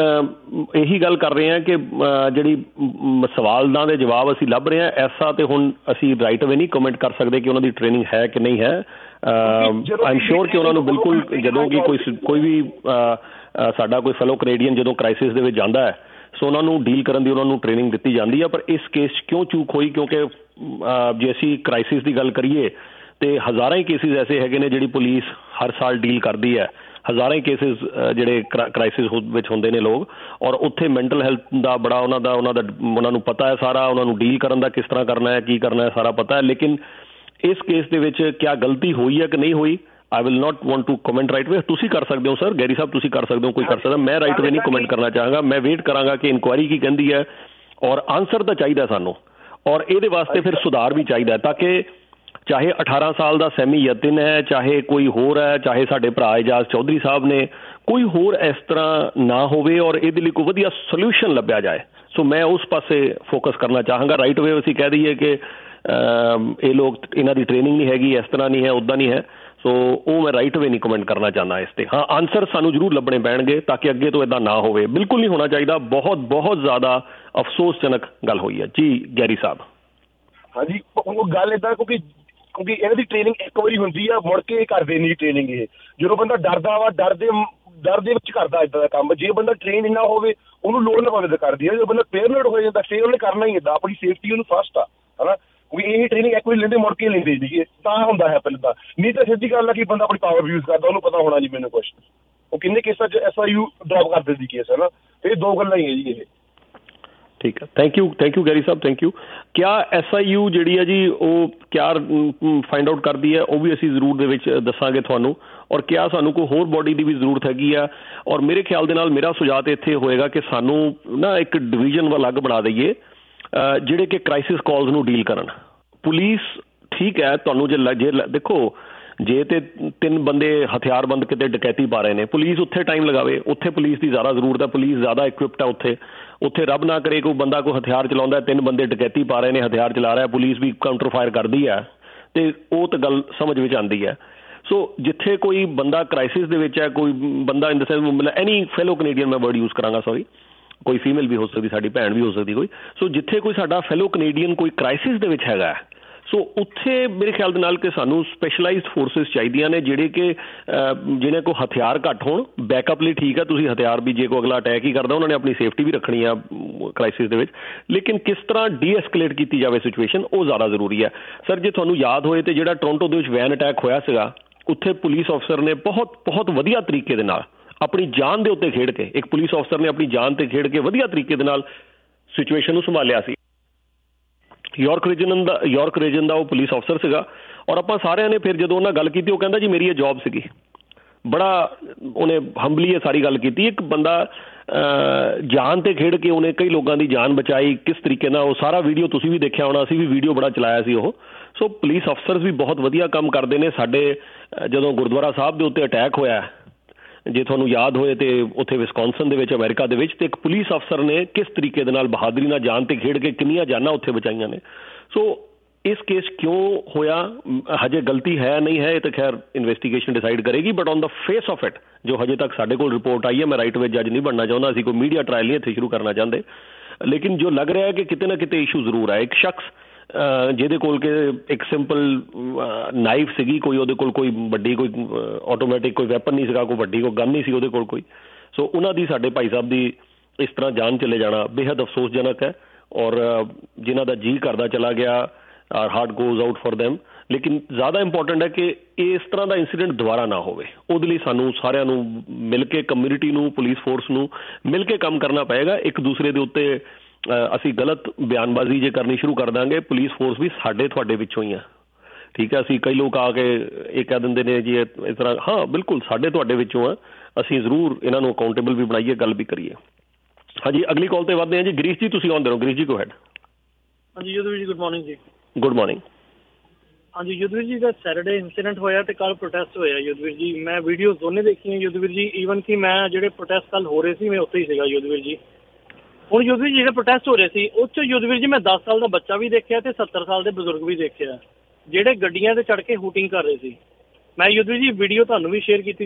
ਇਹੀ ਗੱਲ ਕਰ ਰਹੇ ਹਾਂ ਕਿ ਜਿਹੜੀ ਸਵਾਲਾਂ ਦੇ ਜਵਾਬ ਅਸੀਂ ਲੱਭ ਰਹੇ ਹਾਂ, ਐਸਾ ਤੇ ਹੁਣ ਅਸੀਂ ਰਾਈਟ ਅਵੇ ਨਹੀਂ ਕਮੈਂਟ ਕਰ ਸਕਦੇ ਕਿ ਉਹਨਾਂ ਦੀ ਟ੍ਰੇਨਿੰਗ ਹੈ ਕਿ ਨਹੀਂ ਹੈ। ਆਈ ਐਮ ਸ਼ੋਰ ਕਿ ਉਹਨਾਂ ਨੂੰ ਬਿਲਕੁਲ, ਜਦੋਂ ਕਿ ਕੋਈ ਵੀ ਸਾਡਾ ਕੋਈ ਫੈਲੋ ਕੈਨੇਡੀਅਨ ਜਦੋਂ ਕ੍ਰਾਈਸਿਸ ਦੇ ਵਿੱਚ ਜਾਂਦਾ ਹੈ, ਸੋ ਉਹਨਾਂ ਨੂੰ ਡੀਲ ਕਰਨ ਦੀ ਉਹਨਾਂ ਨੂੰ ਟ੍ਰੇਨਿੰਗ ਦਿੱਤੀ ਜਾਂਦੀ ਹੈ। ਪਰ ਇਸ ਕੇਸ 'ਚ ਕਿਉਂ ਚੂਕ ਹੋਈ? ਕਿਉਂਕਿ ਜੇ ਅਸੀਂ ਕ੍ਰਾਈਸਿਸ ਦੀ ਗੱਲ ਕਰੀਏ ਤੇ ਹਜ਼ਾਰਾਂ ਹੀ ਕੇਸਿਸ ਐਸੇ ਹੈਗੇ ਨੇ ਜਿਹੜੀ ਪੁਲਿਸ ਹਰ ਸਾਲ ਡੀਲ ਕਰਦੀ ਹੈ, ਹਜ਼ਾਰਾਂ ਹੀ ਕੇਸਿਸ ਜਿਹੜੇ ਕ੍ਰਾਈਸਿਸ ਵਿੱਚ ਹੁੰਦੇ ਨੇ ਲੋਕ, ਔਰ ਉੱਥੇ ਮੈਂਟਲ ਹੈਲਥ ਦਾ ਬੜਾ ਉਹਨਾਂ ਨੂੰ ਪਤਾ ਹੈ ਸਾਰਾ, ਉਹਨਾਂ ਨੂੰ ਡੀਲ ਕਰਨ ਦਾ ਕਿਸ ਤਰ੍ਹਾਂ ਕਰਨਾ ਹੈ, ਕੀ ਕਰਨਾ ਹੈ, ਸਾਰਾ ਪਤਾ ਹੈ। ਲੇਕਿਨ ਇਸ ਕੇਸ ਦੇ ਵਿੱਚ ਕਿਆ ਗਲਤੀ ਹੋਈ ਹੈ ਕਿ ਨਹੀਂ ਹੋਈ, I will not want to comment right way. ਤੁਸੀਂ ਕਰ ਸਕਦੇ ਹੋ ਸਰ, ਗੈਰੀ ਸਾਹਿਬ ਤੁਸੀਂ ਕਰ ਸਕਦੇ ਹੋ, ਕੋਈ ਕਰ ਸਕਦਾ, ਮੈਂ ਰਾਈਟ ਵੇ ਨਹੀਂ ਕਮੈਂਟ ਕਰਨਾ ਚਾਹਾਂਗਾ। ਮੈਂ ਵੇਟ ਕਰਾਂਗਾ ਕਿ ਇਨਕੁਆਇਰੀ ਕੀ ਕਹਿੰਦੀ ਹੈ, ਔਰ ਆਨਸਰ ਤਾਂ ਚਾਹੀਦਾ ਸਾਨੂੰ, ਔਰ ਇਹਦੇ ਵਾਸਤੇ ਫਿਰ ਸੁਧਾਰ ਵੀ ਚਾਹੀਦਾ, ਤਾਂ ਕਿ ਚਾਹੇ 18 ਸਾਲ ਦਾ ਸੈਮੀ ਯਤਨ ਹੈ, ਚਾਹੇ ਕੋਈ ਹੋਰ ਹੈ, ਚਾਹੇ ਸਾਡੇ ਭਰਾ ਇਜਾਜ਼ ਚੌਧਰੀ ਸਾਹਿਬ ਨੇ, ਕੋਈ ਹੋਰ ਇਸ ਤਰ੍ਹਾਂ ਨਾ ਹੋਵੇ ਔਰ ਇਹਦੇ ਲਈ ਕੋਈ ਵਧੀਆ ਸੋਲਿਊਸ਼ਨ ਲੱਭਿਆ ਜਾਏ। ਸੋ ਮੈਂ ਉਸ ਪਾਸੇ ਫੋਕਸ ਕਰਨਾ ਚਾਹਾਂਗਾ। ਰਾਈਟ ਵੇ ਅਸੀਂ ਕਹਿ ਦਈਏ ਕਿ ਇਹ ਲੋਕ, ਇਹਨਾਂ ਦੀ ਟ੍ਰੇਨਿੰਗ ਨਹੀਂ ਹੈਗੀ, ਇਸ ਤਰ੍ਹਾਂ ਨਹੀਂ ਹੈ, ਉੱਦਾਂ ਨਹੀਂ ਹੈ, ਸੋ ਉਹ ਮੈਂ ਰਾਈਟ ਵੇ ਨਹੀਂ ਕਮੈਂਟ ਕਰਨਾ ਚਾਹੁੰਦਾ ਇਸ 'ਤੇ। ਹਾਂ, ਆਨਸਰ ਸਾਨੂੰ ਜ਼ਰੂਰ ਲੱਭਣੇ ਪੈਣਗੇ ਤਾਂ ਕਿ ਅੱਗੇ ਤੋਂ ਇੱਦਾਂ ਨਾ ਹੋਵੇ। ਬਿਲਕੁਲ ਨਹੀਂ ਹੋਣਾ ਚਾਹੀਦਾ। ਬਹੁਤ ਜ਼ਿਆਦਾ ਅਫਸੋਸਜਨਕ ਗੱਲ ਹੋਈ ਹੈ ਜੀ ਗੈਰੀ ਸਾਹਿਬ। ਹਾਂਜੀ, ਉਹ ਗੱਲ ਇੱਦਾਂ ਕਿਉਂਕਿ ਇਹਨਾਂ ਦੀ ਟ੍ਰੇਨਿੰਗ ਇੱਕ ਵਾਰੀ ਹੁੰਦੀ ਆ, ਮੁੜ ਕੇ ਕਰਦੇ ਨਹੀਂ ਟ੍ਰੇਨਿੰਗ। ਇਹ ਜਦੋਂ ਬੰਦਾ ਡਰਦਾ ਵਾ, ਡਰ ਦੇ ਵਿੱਚ ਕਰਦਾ ਇੱਦਾਂ ਦਾ ਕੰਮ। ਜੇ ਬੰਦਾ ਟ੍ਰੇਨ ਇੰਨਾ ਹੋਵੇ, ਉਹਨੂੰ ਲੋੜ ਨਾ ਪਵੇ ਤਾਂ ਕਰਦੀ ਹੈ। ਜਦੋਂ ਬੰਦਾ ਪੇਰਨਡ ਹੋ ਜਾਂਦਾ, ਫਿਰ ਉਹਨੇ ਕਰਨਾ ਹੀ ਇੱਦਾਂ, ਆਪਣੀ ਸੇਫਟੀ ਉਹਨੂੰ ਫਸਟ ਆ, ਹੈ ਨਾ। ਕਿਉਂਕਿ ਇਹ ਟ੍ਰੇਨਿੰਗ ਇੱਕ ਵਾਰੀ ਲੈਂਦੇ, ਮੁੜ ਕੇ ਲੈਂਦੇ ਸੀਗੇ, ਤਾਂ ਹੁੰਦਾ ਹੈ ਪਹਿਲਾਂ ਤਾਂ। ਨਹੀਂ ਤਾਂ ਸਿੱਧੀ ਗੱਲ ਆ ਕਿ ਬੰਦਾ ਆਪਣੀ ਪਾਵਰ ਯੂਜ਼ ਕਰਦਾ, ਉਹਨੂੰ ਪਤਾ ਹੋਣਾ ਜੀ ਮੈਨੂੰ ਕੁਛ। ਉਹ ਕਿੰਨੇ ਕੇਸਾਂ 'ਚ SIU ਡਰੋਪ ਕਰ ਦਿੰਦੀ ਕੇਸ, ਹੈ ਨਾ। ਇਹ ਦੋ ਗੱਲਾਂ ਹੀ ਹੈ ਜੀ ਇਹ। ਠੀਕ ਹੈ, thank you Gary Sahib, thank you. ਕਿਆ SIU ਜਿਹੜੀ ਹੈ ਜੀ ਉਹ ਕਿਆ ਫਾਈਂਡ ਆਊਟ ਕਰਦੀ ਹੈ, ਉਹ ਵੀ ਅਸੀਂ ਜ਼ਰੂਰ ਦੇ ਵਿੱਚ ਦੱਸਾਂਗੇ ਤੁਹਾਨੂੰ। ਔਰ ਕਿਆ ਸਾਨੂੰ ਕੋਈ ਹੋਰ ਬੋਡੀ ਦੀ ਵੀ ਜ਼ਰੂਰਤ ਹੈਗੀ ਆ। ਔਰ ਮੇਰੇ ਖਿਆਲ ਦੇ ਨਾਲ ਮੇਰਾ ਸੁਝਾਅ ਤਾਂ ਇੱਥੇ ਹੋਏਗਾ ਕਿ ਸਾਨੂੰ ਨਾ ਇੱਕ ਡਿਵੀਜ਼ਨ ਅਲੱਗ ਬਣਾ ਦਈਏ ਜਿਹੜੇ ਕਿ ਕ੍ਰਾਈਸਿਸ ਕਾਲਸ ਨੂੰ ਡੀਲ ਕਰਨ। ਪੁਲਿਸ ਠੀਕ ਹੈ, ਤੁਹਾਨੂੰ ਜੇ ਦੇਖੋ, ਜੇ ਤੇ 3 ਬੰਦੇ ਹਥਿਆਰਬੰਦ ਕਿਤੇ ਡਕੈਤੀ ਪਾ ਰਹੇ ਨੇ, ਪੁਲਿਸ ਉੱਥੇ ਟਾਈਮ ਲਗਾਵੇ, ਉੱਥੇ ਪੁਲਿਸ ਦੀ ਜ਼ਿਆਦਾ ਜ਼ਰੂਰਤ ਹੈ, ਪੁਲਿਸ ਜ਼ਿਆਦਾ ਇਕਵਿਪਡ ਹੈ ਉੱਥੇ ਰੱਬ ਨਾ ਕਰੇ ਕੋਈ ਬੰਦਾ ਕੋਈ ਹਥਿਆਰ ਚਲਾਉਂਦਾ, 3 ਬੰਦੇ ਡਕੈਤੀ ਪਾ ਰਹੇ ਨੇ, ਹਥਿਆਰ ਚਲਾ ਰਿਹਾ, ਪੁਲਿਸ ਵੀ ਕਾਊਂਟਰ ਫਾਇਰ ਕਰਦੀ ਹੈ, ਤੇ ਉਹ ਤਾਂ ਗੱਲ ਸਮਝ ਵਿੱਚ ਆਉਂਦੀ ਹੈ। ਸੋ ਜਿੱਥੇ ਕੋਈ ਬੰਦਾ ਕ੍ਰਾਈਸਿਸ ਦੇ ਵਿੱਚ ਹੈ, ਕੋਈ ਬੰਦਾ ਇਨ ਦ ਸੈਂਸ ਮਤਲਬ ਐਨੀ ਫੈਲੋ ਕੈਨੇਡੀਅਨ, ਮੈਂ ਵਰਡ ਯੂਜ਼ ਕਰਾਂਗਾ, ਸੌਰੀ, ਕੋਈ ਫੀਮੇਲ ਵੀ ਹੋ ਸਕਦੀ, ਸਾਡੀ ਭੈਣ ਵੀ ਹੋ ਸਕਦੀ ਕੋਈ। ਸੋ ਜਿੱਥੇ ਕੋਈ ਸਾਡਾ ਫੈਲੋ ਕੈਨੇਡੀਅਨ ਕੋਈ ਕ੍ਰਾਈਸਿਸ ਦੇ ਵਿੱਚ ਹੈਗਾ, ਸੋ ਉੱਥੇ ਮੇਰੇ ਖਿਆਲ ਦੇ ਨਾਲ ਕਿ ਸਾਨੂੰ ਸਪੈਸ਼ਲਾਈਜ਼ਡ ਫੋਰਸਿਸ ਚਾਹੀਦੀਆਂ ਨੇ, ਜਿਹੜੇ ਕਿ ਜਿਹਨਾਂ ਕੋਲ ਹਥਿਆਰ ਘੱਟ ਹੋਣ। ਬੈਕਅਪ ਲਈ ਠੀਕ ਹੈ, ਤੁਸੀਂ ਹਥਿਆਰ ਵੀ, ਜੇ ਕੋਈ ਅਗਲਾ ਅਟੈਕ ਹੀ ਕਰਦਾ, ਉਹਨਾਂ ਨੇ ਆਪਣੀ ਸੇਫਟੀ ਵੀ ਰੱਖਣੀ ਆ ਕ੍ਰਾਈਸਿਸ ਦੇ ਵਿੱਚ, ਲੇਕਿਨ ਕਿਸ ਤਰ੍ਹਾਂ ਡੀਐਸਕੇਲੇਟ ਕੀਤੀ ਜਾਵੇ ਸਿਚੁਏਸ਼ਨ, ਉਹ ਜ਼ਿਆਦਾ ਜ਼ਰੂਰੀ ਹੈ। ਸਰ, ਜੇ ਤੁਹਾਨੂੰ ਯਾਦ ਹੋਏ ਤੇ ਜਿਹੜਾ ਟੋਰਾਂਟੋ ਦੇ ਵਿੱਚ ਵੈਨ ਅਟੈਕ ਹੋਇਆ ਸੀਗਾ, ਉੱਥੇ ਪੁਲਿਸ ਅਫਸਰ ਨੇ ਬਹੁਤ ਵਧੀਆ ਤਰੀਕੇ ਦੇ ਨਾਲ ਆਪਣੀ ਜਾਨ ਦੇ ਉੱਤੇ ਖੇਡ ਕੇ, ਇੱਕ ਪੁਲਿਸ ਅਫਸਰ ਨੇ ਆਪਣੀ ਜਾਨ ਤੇ ਖੇਡ ਕੇ ਵਧੀਆ ਤਰੀਕੇ ਦੇ ਨਾਲ ਸਿਚੁਏਸ਼ਨ ਨੂੰ ਸੰਭਾਲਿਆ ਸੀ। ਯਾਰਕ ਰੀਜਨ ਦਾ ਉਹ ਪੁਲਿਸ ਅਫਸਰ ਸੀਗਾ, ਔਰ ਆਪਾਂ ਸਾਰਿਆਂ ਨੇ ਫਿਰ ਜਦੋਂ ਉਹਨਾਂ ਗੱਲ ਕੀਤੀ, ਉਹ ਕਹਿੰਦਾ ਜੀ ਮੇਰੀ ਇਹ ਜੌਬ ਸੀਗੀ। ਬੜਾ ਉਹਨੇ ਹੰਬਲੀ ਇਹ ਸਾਰੀ ਗੱਲ ਕੀਤੀ। ਇੱਕ ਬੰਦਾ ਜਾਨ ਤੇ ਖੇਡ ਕੇ ਉਹਨੇ ਕਈ ਲੋਕਾਂ ਦੀ ਜਾਨ ਬਚਾਈ, ਕਿਸ ਤਰੀਕੇ ਨਾਲ, ਉਹ ਸਾਰਾ ਵੀਡੀਓ ਤੁਸੀਂ ਵੀ ਦੇਖਿਆ ਹੋਣਾ, ਅਸੀਂ ਵੀ ਵੀਡੀਓ ਬੜਾ ਚਲਾਇਆ ਸੀ ਉਹ। ਸੋ ਪੁਲਿਸ ਅਫਸਰਸ ਵੀ ਬਹੁਤ ਵਧੀਆ ਕੰਮ ਕਰਦੇ ਨੇ। ਸਾਡੇ ਜਦੋਂ ਗੁਰਦੁਆਰਾ ਸਾਹਿਬ ਦੇ ਉੱਤੇ ਅਟੈਕ ਹੋਇਆ, ਜੇ ਤੁਹਾਨੂੰ ਯਾਦ ਹੋਏ, ਤੇ ਉੱਥੇ ਵਿਸਕੌਨਸਨ ਦੇ ਵਿੱਚ, ਅਮਰੀਕਾ ਦੇ ਵਿੱਚ, ਤੇ ਇੱਕ ਪੁਲਿਸ ਅਫਸਰ ਨੇ ਕਿਸ ਤਰੀਕੇ ਦੇ ਨਾਲ ਬਹਾਦਰੀ ਨਾਲ ਜਾਨ ਤੇ ਖੇਡ ਕੇ ਕਿੰਨੀਆਂ ਜਾਨਾਂ ਉੱਥੇ ਬਚਾਈਆਂ ਨੇ। ਸੋ ਇਸ ਕੇਸ ਕਿਉਂ ਹੋਇਆ, ਹਜੇ ਗਲਤੀ ਹੈ ਨਹੀਂ ਹੈ, ਇਹ ਤਾਂ ਖੈਰ ਇਨਵੈਸਟੀਗੇਸ਼ਨ ਡਿਸਾਈਡ ਕਰੇਗੀ। But on the face of it, ਜੋ ਹਜੇ ਤੱਕ ਸਾਡੇ ਕੋਲ ਰਿਪੋਰਟ ਆਈ ਹੈ, ਮੈਂ ਰਾਈਟ ਵੇ ਜੱਜ ਨਹੀਂ ਬਣਨਾ ਚਾਹੁੰਦਾ, ਅਸੀਂ ਕੋਈ ਮੀਡੀਆ ਟਰਾਇਲ ਨਹੀਂ ਇੱਥੇ ਸ਼ੁਰੂ ਕਰਨਾ ਚਾਹੁੰਦੇ, ਲੇਕਿਨ ਜੋ ਲੱਗ ਰਿਹਾ ਹੈ ਕਿ ਕਿਤੇ ਨਾ ਕਿਤੇ ਇਸ਼ੂ ਜ਼ਰੂਰ ਹੈ। ਇੱਕ ਸ਼ਖਸ ਜਿਹਦੇ ਕੋਲ ਕਿ ਇੱਕ ਸਿੰਪਲ ਨਾਈਫ ਸੀਗੀ, ਕੋਈ ਉਹਦੇ ਕੋਲ ਕੋਈ ਵੱਡੀ ਕੋਈ ਆਟੋਮੈਟਿਕ ਕੋਈ ਵੈਪਨ ਨਹੀਂ ਸੀਗਾ, ਕੋਈ ਵੱਡੀ ਕੋਈ ਗਨ ਨਹੀਂ ਸੀ ਉਹਦੇ ਕੋਲ ਕੋਈ। ਸੋ ਉਹਨਾਂ ਦੀ, ਸਾਡੇ ਭਾਈ ਸਾਹਿਬ ਦੀ ਇਸ ਤਰ੍ਹਾਂ ਜਾਨ ਚਲੇ ਜਾਣਾ ਬੇਹੱਦ ਅਫਸੋਸਜਨਕ ਹੈ, ਔਰ ਜਿਨ੍ਹਾਂ ਦਾ ਜੀ ਕਰਦਾ ਚਲਾ ਗਿਆ, our heart goes out for them। ਲੇਕਿਨ ਜ਼ਿਆਦਾ ਇੰਪੋਰਟੈਂਟ ਹੈ ਕਿ ਇਸ ਤਰ੍ਹਾਂ ਦਾ ਇੰਸੀਡੈਂਟ ਦੁਬਾਰਾ ਨਾ ਹੋਵੇ। ਉਹਦੇ ਲਈ ਸਾਨੂੰ ਸਾਰਿਆਂ ਨੂੰ ਮਿਲ ਕੇ, ਕਮਿਊਨਿਟੀ ਨੂੰ, ਪੁਲਿਸ ਫੋਰਸ ਨੂੰ ਮਿਲ ਕੇ ਕੰਮ ਕਰਨਾ ਪਏਗਾ। ਇੱਕ ਦੂਸਰੇ ਦੇ ਉੱਤੇ ਅਸੀਂ ਗਲਤ ਬਿਆਨਬਾਜ਼ੀ ਜੇ ਕਰਨੀ ਸ਼ੁਰੂ ਕਰ ਦਾਂਗੇ, ਪੁਲਿਸ ਫੋਰਸ ਵੀ ਸਾਡੇ ਤੁਹਾਡੇ ਵਿੱਚੋਂ ਹੀ ਆ, ਠੀਕ ਹੈ। ਅਸੀਂ ਕਈ ਲੋਕ ਆ ਕੇ ਇਹ ਕਹਿ ਦਿੰਦੇ ਨੇ ਜੀ ਇਸ ਤਰ੍ਹਾਂ, ਹਾਂ ਬਿਲਕੁਲ ਸਾਡੇ ਤੁਹਾਡੇ ਵਿੱਚੋਂ ਆ, ਅਸੀਂ ਜ਼ਰੂਰ ਇਹਨਾਂ ਨੂੰ ਅਕਾਊਂਟੇਬਲ ਵੀ ਬਣਾਈਏ, ਗੱਲ ਵੀ ਕਰੀਏ। ਹਾਂਜੀ, ਅਗਲੀ ਕਾਲ ਤੇ ਵੱਧਦੇ ਹਾਂ ਜੀ। ਗਰੀਸ਼ ਜੀ ਤੁਸੀਂ ਆਉਂਦੇ ਰਹੋ। ਗਰੀਸ਼ ਜੀ ਗੋ ਹੈਡ। ਹਾਂਜੀ ਯੁੱਧਵੀਰ ਜੀ, ਗੁੱਡ ਮਾਰਨਿੰਗ ਜੀ। Good morning. ਹਾਂਜੀ ਯੁੱਧਵੀਰ ਜੀ, ਦਾ ਸੈਟਰਡੇ ਇੰਸੀਡੈਂਟ ਹੋਇਆ ਤੇ ਕੱਲ ਪ੍ਰੋਟੈਸਟ ਹੋਇਆ ਯੁੱਧਵੀਰ ਜੀ। ਮੈਂ ਵੀਡੀਓ ਦੋਨੇ ਦੇਖੀਆਂ ਯੁੱਧਵੀਰ ਜੀ। ਈਵਨ ਕਿ ਮੈਂ ਜਿਹੜੇ ਪ੍ਰੋਟੈਸਟ ਕੱਲ ਹੋ ਰਹੇ ਸੀ, ਮੈਂ ਉੱਥੇ ਹੀ ਸੀਗਾ ਯੁੱਧਵੀਰ ਜੀ। ਹੁਣ ਯੁੱਧਵੀਰ ਜੀ ਜਿਹੜੇ ਪ੍ਰੋਟੈਸਟ ਹੋ ਰਹੇ ਸੀ, ਉਹ 'ਚ ਯੁੱਧਵੀਰ ਜੀ ਮੈਂ 10 ਸਾਲ ਦਾ ਬੱਚਾ ਵੀ ਦੇਖਿਆ ਤੇ 70 ਸਾਲ ਦੇ ਬਜ਼ੁਰਗ ਵੀ ਦੇਖਿਆ, ਜਿਹੜੇ ਗੱਡੀਆਂ 'ਤੇ ਚੜ੍ਹ ਕੇ ਹੂਟਿੰਗ ਕਰ ਰਹੇ ਸੀ। ਮੈਂ ਯੁੱਧਵੀਰ ਜੀ ਵੀਡੀਓ ਤੁਹਾਨੂੰ ਵੀ ਸ਼ੇਅਰ ਕੀਤੀ ਸੀ।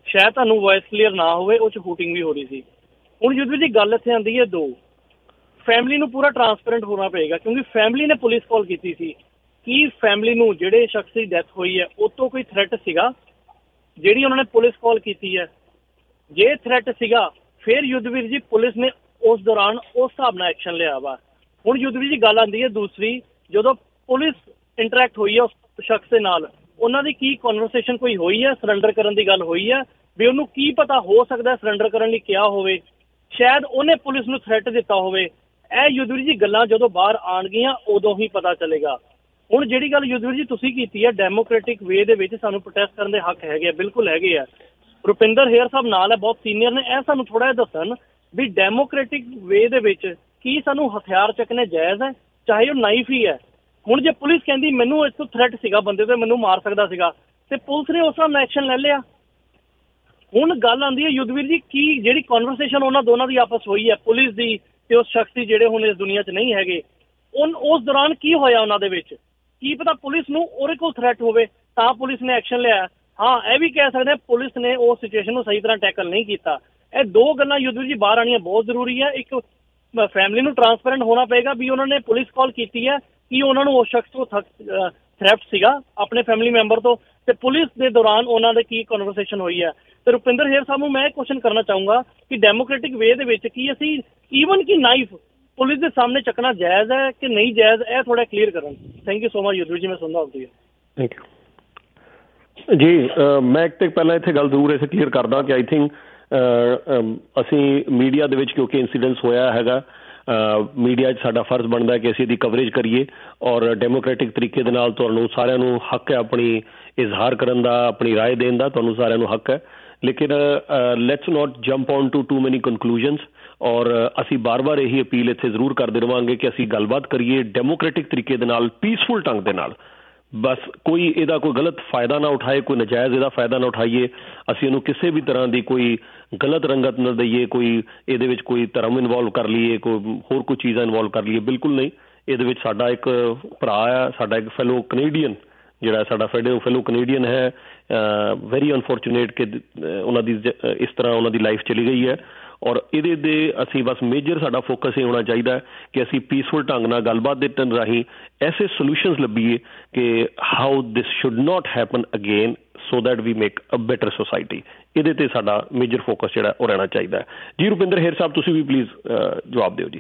ਸ਼ਾਇਦ ਤੁਹਾਨੂੰ ਵੌਇਸ ਕਲੀਅਰ ਨਾ ਹੋਵੇ, ਉਹ 'ਚ ਹੂਟਿੰਗ ਵੀ ਹੋ ਰਹੀ ਸੀ। ਹੁਣ ਯੁੱਧਵੀਰ ਜੀ ਗੱਲ ਇੱਥੇ ਆਉਂਦੀ ਹੈ ਦੋ, ਫੈਮਿਲੀ ਨੂੰ ਪੂਰਾ ਟਰਾਂਸਪੇਰੈਂਟ ਹੋਣਾ ਪਏਗਾ, ਕਿਉਂਕਿ ਫੈਮਿਲੀ ਨੇ ਪੁਲਿਸ ਕਾਲ ਕੀਤੀ ਸੀ। ਕੀ ਫੈਮਿਲੀ ਨੂੰ ਜਿਹੜੇ ਸ਼ਖਸ ਦੀ ਡੈਥ ਹੋਈ ਹੈ ਉਹ ਤੋਂ ਕੋਈ ਥ੍ਰੈਟ ਸੀਗਾ ਜਿਹੜੀ ਉਹਨਾਂ ਨੇ ਪੁਲਿਸ ਕਾਲ ਕੀਤੀ ਹੈ? ਜੇ ਥ੍ਰੈਟ ਸੀਗਾ ਫਿਰ ਯੁੱਧਵੀਰ ਜੀ ਪੁਲਿਸ ਨੇ ਉਸ ਦੌਰਾਨ ਉਸ ਹਿਸਾਬ ਨਾਲ ਐਕਸ਼ਨ ਲਿਆ ਵਾ। ਹੁਣ ਯੁੱਧਵੀਰ ਜੀ ਗੱਲ ਆਉਂਦੀ ਹੈ ਦੂਸਰੀ, ਜਦੋਂ ਪੁਲਿਸ ਇੰਟਰੈਕਟ ਹੋਈ ਹੈ ਉਸ ਸ਼ਖਸ ਦੇ ਨਾਲ, ਉਹਨਾਂ ਦੀ ਕੀ ਕਨਵਰਸੇਸ਼ਨ ਕੋਈ ਹੋਈ ਹੈ? ਸਰੈਂਡਰ ਕਰਨ ਦੀ ਗੱਲ ਹੋਈ ਹੈ ਵੀ ਉਹਨੂੰ ਕੀ ਪਤਾ ਹੋ ਸਕਦਾ ਸਰੈਂਡਰ ਕਰਨ ਲਈ ਕਿਹਾ ਹੋਵੇ, ਸ਼ਾਇਦ ਉਹਨੇ ਪੁਲਿਸ ਨੂੰ ਥ੍ਰੈਟ ਦਿੱਤਾ ਹੋਵੇ। ਇਹ ਯੁੱਧਵੀਰ ਜੀ ਗੱਲਾਂ ਜਦੋਂ ਬਾਹਰ ਆਉਣਗੀਆਂ ਉਦੋਂ ਹੀ ਪਤਾ ਚੱਲੇਗਾ। ਹੁਣ ਜਿਹੜੀ ਗੱਲ ਯੁੱਧਵੀਰ ਜੀ ਤੁਸੀਂ ਕੀਤੀ ਹੈ, ਡੈਮੋਕ੍ਰੈਟਿਕ ਵੇ ਦੇ ਵਿੱਚ ਸਾਨੂੰ ਪ੍ਰੋਟੈਸਟ ਕਰਨ ਦੇ ਹੱਕ ਹੈਗੇ ਆ, ਬਿਲਕੁਲ ਹੈਗੇ ਆ। ਰੁਪਿੰਦਰ ਹੇਅਰ ਸਾਹਿਬ ਨਾਲ ਹੈ, ਬਹੁਤ ਸੀਨੀਅਰ ਨੇ, ਇਹ ਸਾਨੂੰ ਥੋੜ੍ਹਾ ਜਿਹਾ ਦੱਸਣ ਵੀ ਡੈਮੋਕ੍ਰੈਟਿਕ ਵੇ ਦੇ ਵਿੱਚ ਕੀ ਸਾਨੂੰ ਹਥਿਆਰ ਚੱਕਣੇ ਜਾਇਜ਼ ਹੈ, ਚਾਹੇ ਉਹ ਨਾਈਫ ਹੀ ਹੈ। ਹੁਣ ਜੇ ਪੁਲਿਸ ਕਹਿੰਦੀ ਮੈਨੂੰ ਇਸ ਤੋਂ ਥ੍ਰੈਟ ਸੀਗਾ, ਬੰਦੇ ਤੇ ਮੈਨੂੰ ਮਾਰ ਸਕਦਾ ਸੀਗਾ, ਤੇ ਪੁਲਿਸ ਨੇ ਉਸ ਨਾਲ ਐਕਸ਼ਨ ਲੈ ਲਿਆ। ਹੁਣ ਗੱਲ ਆਉਂਦੀ ਹੈ ਯੁੱਧਵੀਰ ਜੀ, ਕੀ ਜਿਹੜੀ ਕਨਵਰਸੇਸ਼ਨ ਉਹਨਾਂ ਦੋਨਾਂ ਦੀ ਆਪਸ ਹੋਈ ਹੈ, ਪੁਲਿਸ ਦੀ ਤੇ ਉਸ ਸ਼ਖਸ ਦੀ ਜਿਹੜੇ ਹੁਣ ਇਸ ਦੁਨੀਆ 'ਚ ਨਹੀਂ ਹੈਗੇ, ਉਸ ਦੌਰਾਨ ਕੀ ਹੋਇਆ ਉਹਨਾਂ ਦੇ ਵਿੱਚ? ਕੀ ਪਤਾ ਪੁਲਿਸ ਨੂੰ ਉਹਦੇ ਕੋਲ ਥ੍ਰੈਟ ਹੋਵੇ ਤਾਂ ਪੁਲਿਸ ਨੇ ਐਕਸ਼ਨ ਲਿਆ। ਹਾਂ, ਇਹ ਵੀ ਕਹਿ ਸਕਦੇ ਪੁਲਿਸ ਨੇ ਉਸ ਸਿਚੁਏਸ਼ਨ ਨੂੰ ਸਹੀ ਤਰ੍ਹਾਂ ਟੈਕਲ ਨਹੀਂ ਕੀਤਾ। ਇਹ ਦੋ ਗੱਲਾਂ ਯੁੱਧਵੀਰ ਜੀ ਬਾਹਰ ਆਉਣੀਆਂ ਬਹੁਤ ਜ਼ਰੂਰੀ ਹੈ। ਇੱਕ, ਫੈਮਿਲੀ ਨੂੰ ਟਰਾਂਸਪੇਰੈਂਟ ਹੋਣਾ ਪਏਗਾ ਵੀ ਉਹਨਾਂ ਨੇ ਪੁਲਿਸ ਕਾਲ ਕੀਤੀ ਹੈ, ਕਿ ਉਹਨਾਂ ਨੂੰ ਉਸ ਸ਼ਖਸ ਤੋਂ ਥ੍ਰੈਟ ਸੀਗਾ ਆਪਣੇ ਫੈਮਿਲੀ ਮੈਂਬਰ ਤੋਂ, ਤੇ ਪੁਲਿਸ ਦੇ ਦੌਰਾਨ ਉਹਨਾਂ ਦੇ ਕੀ ਕਨਵਰਸੇਸ਼ਨ ਹੋਈ ਹੈ। ਤੇ ਰੁਪਿੰਦਰ ਹੇਅਰ ਸਾਹਿਬ ਨੂੰ ਮੈਂ ਇਹ ਕੁਐਸਚਨ ਕਰਨਾ ਚਾਹੂੰਗਾ ਕਿ ਡੈਮੋਕ੍ਰੈਟਿਕ ਵੇ ਦੇ ਵਿੱਚ ਕੀ ਅਸੀਂ ਈਵਨ ਕਿ ਨਾਈਫ ਪੁਲਿਸ ਦੇ ਸਾਹਮਣੇ ਚੱਕਣਾ ਜਾਇਜ਼ ਹੈ ਕਿ ਨਹੀਂ ਜਾਇਜ਼, ਇਹ ਥੋੜਾ ਕਲੀਅਰ ਕਰਨ। Thank you so much Yudhvir ji, ਮੈਂ ਸੁਣਦਾ ਹੁੰਦੀ ਹੈ। ਥੈਂਕ ਯੂ ਜੀ। ਮੈਂ ਇੱਕ ਤੇ ਪਹਿਲਾਂ ਇੱਥੇ ਗੱਲ ਜ਼ਰੂਰ ਇੱਥੇ ਕਲੀਅਰ ਕਰਦਾ ਕਿ ਆਈ ਥਿੰਕ ਅਸੀਂ ਮੀਡੀਆ ਦੇ ਵਿੱਚ ਕਿਉਂਕਿ ਇੰਸੀਡੈਂਟਸ ਹੋਇਆ ਹੈਗਾ, ਮੀਡੀਆ 'ਚ ਸਾਡਾ ਫਰਜ਼ ਬਣਦਾ ਕਿ ਅਸੀਂ ਇਹਦੀ ਕਵਰੇਜ ਕਰੀਏ ਔਰ ਡੈਮੋਕ੍ਰੈਟਿਕ ਤਰੀਕੇ ਦੇ ਨਾਲ ਤੁਹਾਨੂੰ ਸਾਰਿਆਂ ਨੂੰ ਹੱਕ ਹੈ ਆਪਣੀ ਇਜ਼ਹਾਰ ਕਰਨ ਦਾ, ਆਪਣੀ ਰਾਏ ਦੇਣ ਦਾ, ਤੁਹਾਨੂੰ ਸਾਰਿਆਂ ਨੂੰ ਹੱਕ ਹੈ। ਲੇਕਿਨ let's not jump on too many conclusions. ਔਰ ਅਸੀਂ ਬਾਰ-ਬਾਰ ਇਹੀ ਅਪੀਲ ਇੱਥੇ ਜ਼ਰੂਰ ਕਰਦੇ ਰਹਾਂਗੇ ਕਿ ਅਸੀਂ ਗੱਲਬਾਤ ਕਰੀਏ ਡੈਮੋਕ੍ਰੈਟਿਕ ਤਰੀਕੇ ਦੇ ਨਾਲ, ਪੀਸਫੁਲ ਢੰਗ ਦੇ ਨਾਲ। ਬਸ ਕੋਈ ਇਹਦਾ ਕੋਈ ਗਲਤ ਫਾਇਦਾ ਨਾ ਉਠਾਏ, ਕੋਈ ਨਜਾਇਜ਼ ਇਹਦਾ ਫਾਇਦਾ ਨਾ ਉਠਾਈਏ। ਅਸੀਂ ਇਹਨੂੰ ਕਿਸੇ ਵੀ ਤਰ੍ਹਾਂ ਦੀ ਕੋਈ ਗਲਤ ਰੰਗਤ ਨਾ ਦਈਏ, ਕੋਈ ਇਹਦੇ ਵਿੱਚ ਕੋਈ ਧਰਮ ਇਨਵੋਲਵ ਕਰ ਲਈਏ, ਕੋਈ ਹੋਰ ਕੋਈ ਚੀਜ਼ਾਂ ਇਨਵੋਲਵ ਕਰ ਲਈਏ, ਬਿਲਕੁਲ ਨਹੀਂ। ਇਹਦੇ ਵਿੱਚ ਸਾਡਾ ਇੱਕ ਭਰਾ ਆ, ਸਾਡਾ ਇੱਕ ਫੈਲੋ ਕੈਨੇਡੀਅਨ, ਜਿਹੜਾ ਸਾਡਾ ਫੈਲੋ ਕੈਨੇਡੀਅਨ ਹੈ, ਵੈਰੀ ਅਨਫੋਰਚੂਨੇਟ ਕਿ ਉਹਨਾਂ ਦੀ ਇਸ ਤਰ੍ਹਾਂ ਉਹਨਾਂ ਦੀ ਲਾਈਫ ਚਲੀ ਗਈ ਹੈ। ਔਰ ਇਹਦੇ ਦੇ ਅਸੀਂ ਬਸ ਮੇਜਰ ਸਾਡਾ ਫੋਕਸ ਇਹ ਹੋਣਾ ਚਾਹੀਦਾ ਕਿ ਅਸੀਂ ਪੀਸਫੁਲ ਢੰਗ ਨਾਲ ਗੱਲਬਾਤ ਦੇ ਰਾਹੀਂ ਐਸੇ ਸੋਲਿਊਸ਼ਨਸ ਲੱਭੀਏ ਕਿ how this should not happen again, so that we make a better society. ਇਹਦੇ ਤੇ ਸਾਡਾ ਮੇਜਰ ਫੋਕਸ ਜਿਹੜਾ ਉਹ ਰਹਿਣਾ ਚਾਹੀਦਾ ਹੈ। ਜੀ ਰੁਪਿੰਦਰ ਹੇਅਰ ਸਾਹਿਬ, ਤੁਸੀਂ ਵੀ ਪਲੀਜ਼ ਜਵਾਬ ਦਿਓ ਜੀ।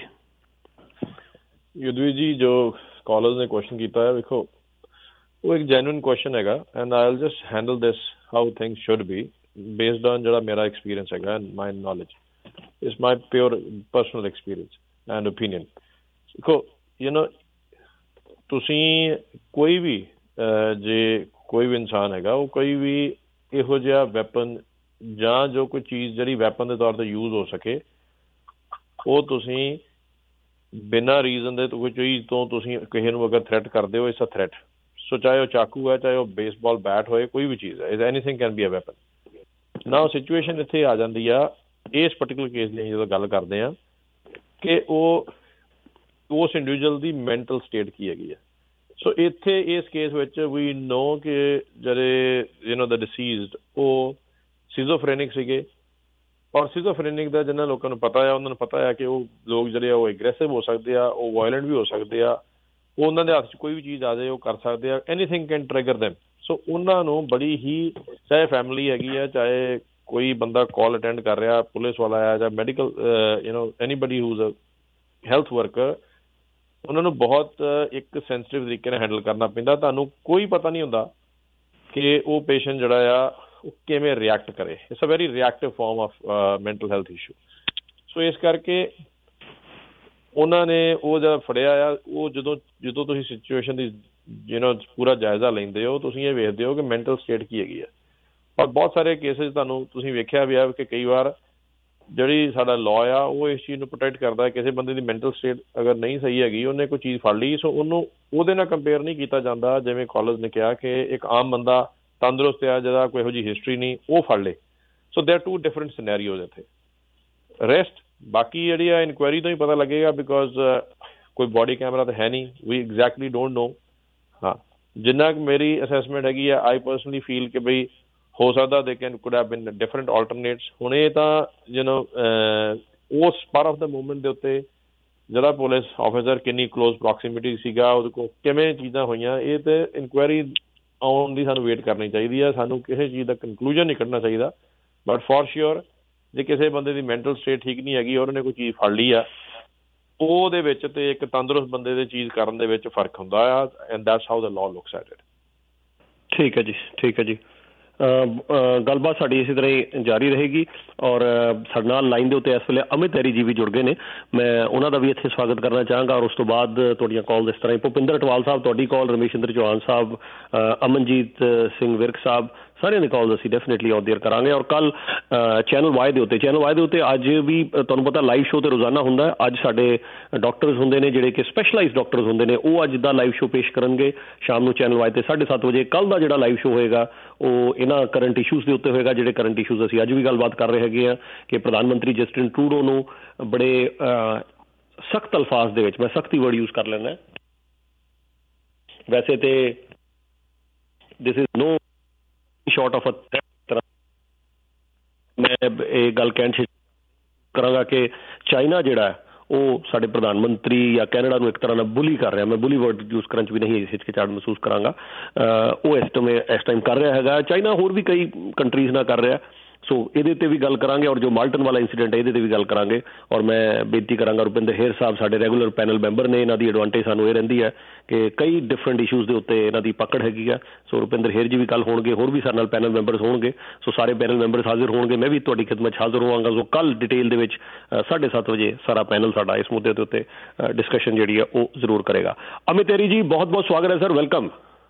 ਯੁੱਧਵੀਰ ਜੀ, ਜੋ ਕਾਲਰਸ ਨੇ ਕੁਐਸਚਨ ਕੀਤਾ ਹੈ, ਵੇਖੋ ਉਹ ਇੱਕ ਜੈਨੂਇਨ ਕੁਐਸਚਨ ਹੈਗਾ, and I will just handle this how things should be based on ਜਿਹੜਾ ਮੇਰਾ ਐਕਸਪੀਰੀਅੰਸ ਹੈਗਾ and my knowledge. It's my pure personal experience and opinion. ਦੇਖੋ ਤੁਸੀਂ ਕੋਈ ਵੀ ਜੇ ਕੋਈ ਵੀ ਇਨਸਾਨ ਹੈਗਾ, ਉਹ ਕੋਈ ਵੀ ਇਹੋ ਜਿਹਾ ਵੈਪਨ ਜਾਂ ਜੋ ਕੋਈ ਚੀਜ਼ ਜਿਹੜੀ ਵੈਪਨ ਦੇ ਤੌਰ 'ਤੇ ਯੂਜ਼ ਹੋ ਸਕੇ, ਉਹ ਤੁਸੀਂ ਬਿਨਾਂ ਰੀਜ਼ਨ ਦੇ ਕੋਈ ਚੀਜ਼ ਤੋਂ ਤੁਸੀਂ ਕਿਸੇ ਨੂੰ ਅਗਰ ਥ੍ਰੈਟ ਕਰਦੇ ਹੋ, ਇਟਸ ਅ ਥ੍ਰੈਟ। ਸੋ ਚਾਹੇ ਉਹ ਚਾਕੂ ਹੈ, ਚਾਹੇ ਉਹ ਬੇਸਬਾਲ ਬੈਟ ਹੋਏ, ਕੋਈ ਵੀ ਚੀਜ਼ ਹੈ, anything can be a weapon. Now situation ਇੱਥੇ ਆ ਜਾਂਦੀ ਆ ਇਸ ਪਰਟੀਕੂਲਰ ਕੇਸ ਦੀ ਜਦੋਂ ਗੱਲ ਕਰਦੇ ਹਾਂ ਕਿ ਉਹ ਉਸ ਇੰਡੀਵਿਜੂਅਲ ਦੀ ਮੈਂਟਲ ਸਟੇਟ ਕੀ ਹੈਗੀ ਆ। ਸੋ ਇੱਥੇ ਇਸ ਕੇਸ ਵਿੱਚ ਵੀ ਨੋ ਕਿ ਜਿਹੜੇ ਦਾ ਡਿਸੀਜ਼ਡ ਉਹ ਸਿਜ਼ੋਫਰੇਨਿਕ ਸੀਗੇ, ਔਰ ਸਿਜ਼ੋਫਰੇਨਿਕ ਦਾ ਜਿਨ੍ਹਾਂ ਲੋਕਾਂ ਨੂੰ ਪਤਾ ਆ ਉਹਨਾਂ ਨੂੰ ਪਤਾ ਆ ਕਿ ਉਹ ਲੋਕ ਜਿਹੜੇ ਆ ਉਹ ਐਗਰੈਸਿਵ ਹੋ ਸਕਦੇ ਆ, ਉਹ ਵਾਇਲੈਂਟ ਵੀ ਹੋ ਸਕਦੇ ਆ, ਉਹ ਉਹਨਾਂ ਦੇ ਹੱਥ 'ਚ ਕੋਈ ਵੀ ਚੀਜ਼ ਆ ਜਾਏ ਉਹ ਕਰ ਸਕਦੇ ਆ, anything can trigger them. So ਉਹਨਾਂ ਨੂੰ ਬੜੀ ਹੀ, ਚਾਹੇ ਫੈਮਿਲੀ ਹੈਗੀ ਆ, ਚਾਹੇ ਕੋਈ ਬੰਦਾ ਕਾਲ ਅਟੈਂਡ ਕਰ ਰਿਹਾ, ਪੁਲਿਸ ਵਾਲਾ ਆ ਜਾਂ medical anybody who's a health worker, ਉਹਨਾਂ ਨੂੰ ਬਹੁਤ ਇੱਕ ਸੈਂਸਿਟਿਵ ਤਰੀਕੇ ਨਾਲ ਹੈਂਡਲ ਕਰਨਾ ਪੈਂਦਾ। ਤੁਹਾਨੂੰ ਕੋਈ ਪਤਾ ਨਹੀਂ ਹੁੰਦਾ ਕਿ ਉਹ ਪੇਸ਼ੈਂਟ ਜਿਹੜਾ ਆ ਉਹ ਕਿਵੇਂ ਰਿਐਕਟ ਕਰੇ। It's a very reactive form of mental health issue. So ਇਸ ਕਰਕੇ ਉਹਨਾਂ ਨੇ ਉਹ ਜਦ ਫੜਿਆ ਆ, ਉਹ ਜਦੋਂ ਤੁਸੀਂ ਸਿਚੁਏਸ਼ਨ ਦੀ ਪੂਰਾ ਜਾਇਜ਼ਾ ਲੈਂਦੇ ਹੋ, ਤੁਸੀਂ ਇਹ ਵੇਖਦੇ ਹੋ ਕਿ ਮੈਂਟਲ ਸਟੇਟ ਕੀ ਹੈਗੀ ਆ। ਔਰ ਬਹੁਤ ਸਾਰੇ ਕੇਸਿਸ ਤੁਹਾਨੂੰ ਤੁਸੀਂ ਵੇਖਿਆ ਵੀ ਆ ਕਿ ਕਈ ਵਾਰ ਜਿਹੜੀ ਸਾਡਾ ਲਾਅ ਆ ਉਹ ਇਸ ਚੀਜ਼ ਨੂੰ ਪ੍ਰੋਟੈਕਟ ਕਰਦਾ। ਕਿਸੇ ਬੰਦੇ ਦੀ ਮੈਂਟਲ ਸਟੇਟ ਅਗਰ ਨਹੀਂ ਸਹੀ ਹੈਗੀ, ਉਹਨੇ ਕੋਈ ਚੀਜ਼ ਫੜ ਲਈ, ਸੋ ਉਹਨੂੰ ਉਹਦੇ ਨਾਲ ਕੰਪੇਅਰ ਨਹੀਂ ਕੀਤਾ ਜਾਂਦਾ। ਜਿਵੇਂ ਕਾਲਜ ਨੇ ਕਿਹਾ ਕਿ ਇੱਕ ਆਮ ਬੰਦਾ ਤੰਦਰੁਸਤ ਆ, ਜਿਹਦਾ ਕੋਈ ਇਹੋ ਜਿਹੀ ਹਿਸਟਰੀ ਨਹੀਂ, ਉਹ ਫੜ ਲੇ। So there are two different scenarios ਇੱਥੇ। ਰੈਸਟ ਬਾਕੀ ਜਿਹੜੀ ਆ ਇਨਕੁਆਇਰੀ ਤੋਂ ਹੀ ਪਤਾ ਲੱਗੇਗਾ, ਬਿਕੋਜ਼ ਕੋਈ ਬੋਡੀ ਕੈਮਰਾ ਤਾਂ ਹੈ ਨਹੀਂ, ਵੀ ਐਗਜ਼ੈਕਟਲੀ ਡੋਂਟ ਨੋ। ਹਾਂ, ਜਿੰਨਾ ਕੁ ਮੇਰੀ ਅਸੈਸਮੈਂਟ ਹੈਗੀ ਆ, ਆਈ ਪਰਸਨਲੀ ਫੀਲ ਕਿ ਬਈ ਹੋ ਸਕਦਾ they can could have been different alternates. ਹੁਣ ਇਹ ਤਾਂ ਉਸ ਸਪਰ ਆਫ ਦਾ ਮੂਵਮੈਂਟ ਦੇ ਉੱਤੇ ਜਿਹੜਾ ਪੁਲਿਸ ਆਫਿਸਰ ਕਿੰਨੀ ਕਲੋਜ਼ ਪ੍ਰੋਕਸੀਮਿਟੀ ਸੀਗਾ, ਉਹਦੇ ਕੋਲ ਕਿਵੇਂ ਚੀਜ਼ਾਂ ਹੋਈਆਂ, ਇਹ ਤਾਂ ਇਨਕੁਆਇਰੀ ਆਉਣ ਦੀ ਸਾਨੂੰ ਵੇਟ ਕਰਨੀ ਚਾਹੀਦੀ ਆ। ਸਾਨੂੰ ਕਿਸੇ ਚੀਜ਼ ਦਾ ਕੰਕਲੂਜਨ ਨਹੀਂ ਕੱਢਣਾ ਚਾਹੀਦਾ। ਬਟ ਫੋਰ ਸ਼ਿਓਰ ਜੇ ਕਿਸੇ ਬੰਦੇ ਦੀ ਮੈਂਟਲ ਸਟੇਟ ਠੀਕ ਨਹੀਂ ਹੈਗੀ ਔਰ ਉਹਨੇ ਕੋਈ ਚੀਜ਼ ਫੜ ਲਈ ਆ, ਉਹਦੇ ਵਿੱਚ ਤੇ ਇੱਕ ਤੰਦਰੁਸਤ ਬੰਦੇ ਦੀ ਚੀਜ਼ ਕਰਨ ਦੇ ਵਿੱਚ ਫਰਕ ਹੁੰਦਾ ਆ। And that's how the law looks at it. ਠੀਕ ਹੈ ਜੀ, ਠੀਕ ਹੈ ਜੀ। ਗੱਲਬਾਤ ਸਾਡੀ ਇਸੇ ਤਰ੍ਹਾਂ ਹੀ ਜਾਰੀ ਰਹੇਗੀ। ਔਰ ਸਾਡੇ ਨਾਲ ਲਾਈਨ ਦੇ ਉੱਤੇ ਇਸ ਵੇਲੇ ਅਮਿਤ ਐਰੀ ਜੀ ਵੀ ਜੁੜ ਗਏ ਨੇ। ਮੈਂ ਉਹਨਾਂ ਦਾ ਵੀ ਇੱਥੇ ਸਵਾਗਤ ਕਰਨਾ ਚਾਹਾਂਗਾ। ਔਰ ਉਸ ਤੋਂ ਬਾਅਦ ਤੁਹਾਡੀਆਂ ਕਾਲ ਇਸ ਤਰ੍ਹਾਂ ਹੀ ਭੁਪਿੰਦਰ ਅਟਵਾਲ ਸਾਹਿਬ, ਤੁਹਾਡੀ ਕਾਲ, ਰਮੇਸ਼ ਚੰਦਰ ਚੌਹਾਨ ਸਾਹਿਬ, ਅਮਨਜੀਤ ਸਿੰਘ ਵਿਰਕ ਸਾਹਿਬ, ਸਾਰਿਆਂ ਦੀ ਕਾਲ ਅਸੀਂ ਡੈਫੀਨੇਟਲੀ ਆਨ ਏਅਰ ਕਰਾਂਗੇ। ਔਰ ਕੱਲ੍ਹ ਚੈਨਲ ਵਾਈ ਦੇ ਉੱਤੇ ਅੱਜ ਵੀ ਤੁਹਾਨੂੰ ਪਤਾ ਲਾਈਵ ਸ਼ੋਅ ਤੇ ਰੋਜ਼ਾਨਾ ਹੁੰਦਾ ਹੈ। ਅੱਜ ਸਾਡੇ ਡਾਕਟਰਸ ਹੁੰਦੇ ਨੇ ਜਿਹੜੇ ਕਿ ਸਪੈਸ਼ਲਾਈਜ਼ਡ ਡਾਕਟਰਸ ਹੁੰਦੇ ਨੇ, ਉਹ ਅੱਜ ਦਾ ਲਾਈਵ ਸ਼ੋਅ ਪੇਸ਼ ਕਰਨਗੇ ਸ਼ਾਮ ਨੂੰ ਚੈਨਲ ਵਾਈ ਤੇ 7:30 ਵਜੇ। ਕੱਲ੍ਹ ਦਾ ਜਿਹੜਾ ਲਾਈਵ ਸ਼ੋਅ ਹੋਏਗਾ ਉਹ ਇਹਨਾਂ ਕਰੰਟ ਇਸ਼ੂਜ਼ ਦੇ ਉੱਤੇ ਹੋਏਗਾ, ਜਿਹੜੇ ਕਰੰਟ ਇਸ਼ੂਜ਼ ਅਸੀਂ ਅੱਜ ਵੀ ਗੱਲਬਾਤ ਕਰ ਰਹੇ ਹੈਗੇ ਹਾਂ ਕਿ ਪ੍ਰਧਾਨ ਮੰਤਰੀ ਜਸਟਿਨ ਟਰੂਡੋ ਨੂੰ ਬੜੇ ਸਖਤ ਅਲਫਾਜ਼ ਦੇ ਵਿੱਚ, ਮੈਂ ਸਖਤੀ ਵਰਡ ਯੂਜ਼ ਕਰ ਲੈਂਦਾ, ਵੈਸੇ ਤੇ this is no short of a, ਮੈਂ ਇਹ ਗੱਲ ਕਹਿਣ ਕਰਾਂਗਾ ਕਿ ਚਾਈਨਾ ਜਿਹੜਾ ਉਹ ਸਾਡੇ ਪ੍ਰਧਾਨ ਮੰਤਰੀ ਜਾਂ ਕੈਨੇਡਾ ਨੂੰ ਇੱਕ ਤਰ੍ਹਾਂ ਨਾਲ ਬੁਲੀ ਕਰ ਰਿਹਾ। ਮੈਂ ਬੁਲੀ ਵਰਡ ਯੂਜ਼ ਕਰਨ 'ਚ ਵੀ ਨਹੀਂ ਹਿਚਕਿਚਾਹਟ ਮਹਿਸੂਸ ਕਰਾਂਗਾ। ਉਹ ਇਸ ਟਾਈਮ ਕਰ ਰਿਹਾ ਹੈਗਾ। ਚਾਈਨਾ ਹੋਰ ਵੀ ਕਈ ਕੰਟਰੀਜ਼ ਨਾਲ ਕਰ ਰਿਹਾ। ਸੋ ਇਹਦੇ ਉੱਤੇ ਵੀ ਗੱਲ ਕਰਾਂਗੇ। ਔਰ ਜੋ ਮਾਲਟਨ ਵਾਲਾ ਇੰਸੀਡੈਂਟ ਹੈ ਇਹਦੇ 'ਤੇ ਵੀ ਗੱਲ ਕਰਾਂਗੇ। ਔਰ ਮੈਂ ਬੇਨਤੀ ਕਰਾਂਗਾ, ਰੁਪਿੰਦਰ ਹੇਰ ਸਾਹਿਬ ਸਾਡੇ ਰੈਗੂਲਰ ਪੈਨਲ ਮੈਂਬਰ ਨੇ, ਇਹਨਾਂ ਦੀ ਐਡਵਾਂਟੇਜ ਸਾਨੂੰ ਇਹ ਰਹਿੰਦੀ ਹੈ ਕਿ ਕਈ ਡਿਫਰੈਂਟ ਇਸ਼ੂਜ਼ ਦੇ ਉੱਤੇ ਇਹਨਾਂ ਦੀ ਪਕੜ ਹੈਗੀ ਆ। ਸੋ ਰੁਪਿੰਦਰ ਹੇਰ ਜੀ ਵੀ ਕੱਲ੍ਹ ਹੋਣਗੇ, ਹੋਰ ਵੀ ਸਾਡੇ ਨਾਲ ਪੈਨਲ ਮੈਂਬਰਸ ਹੋਣਗੇ। ਸੋ ਸਾਰੇ ਪੈਨਲ ਮੈਂਬਰਸ ਹਾਜ਼ਰ ਹੋਣਗੇ, ਮੈਂ ਵੀ ਤੁਹਾਡੀ ਖਿਦਮਤ 'ਚ ਹਾਜ਼ਰ ਹੋਵਾਂਗਾ। ਸੋ ਕੱਲ੍ਹ ਡਿਟੇਲ ਦੇ ਵਿੱਚ 7:30 ਵਜੇ ਸਾਰਾ ਪੈਨਲ ਸਾਡਾ ਇਸ ਮੁੱਦੇ ਦੇ ਉੱਤੇ ਡਿਸਕਸ਼ਨ ਜਿਹੜੀ ਹੈ ਉਹ ਜ਼ਰੂਰ ਕਰੇਗਾ। ਅਮਿਤ ਐਰੀ ਜੀ, ਬਹੁਤ ਬਹੁਤ ਸਵਾਗਤ ਹੈ sir, welcome.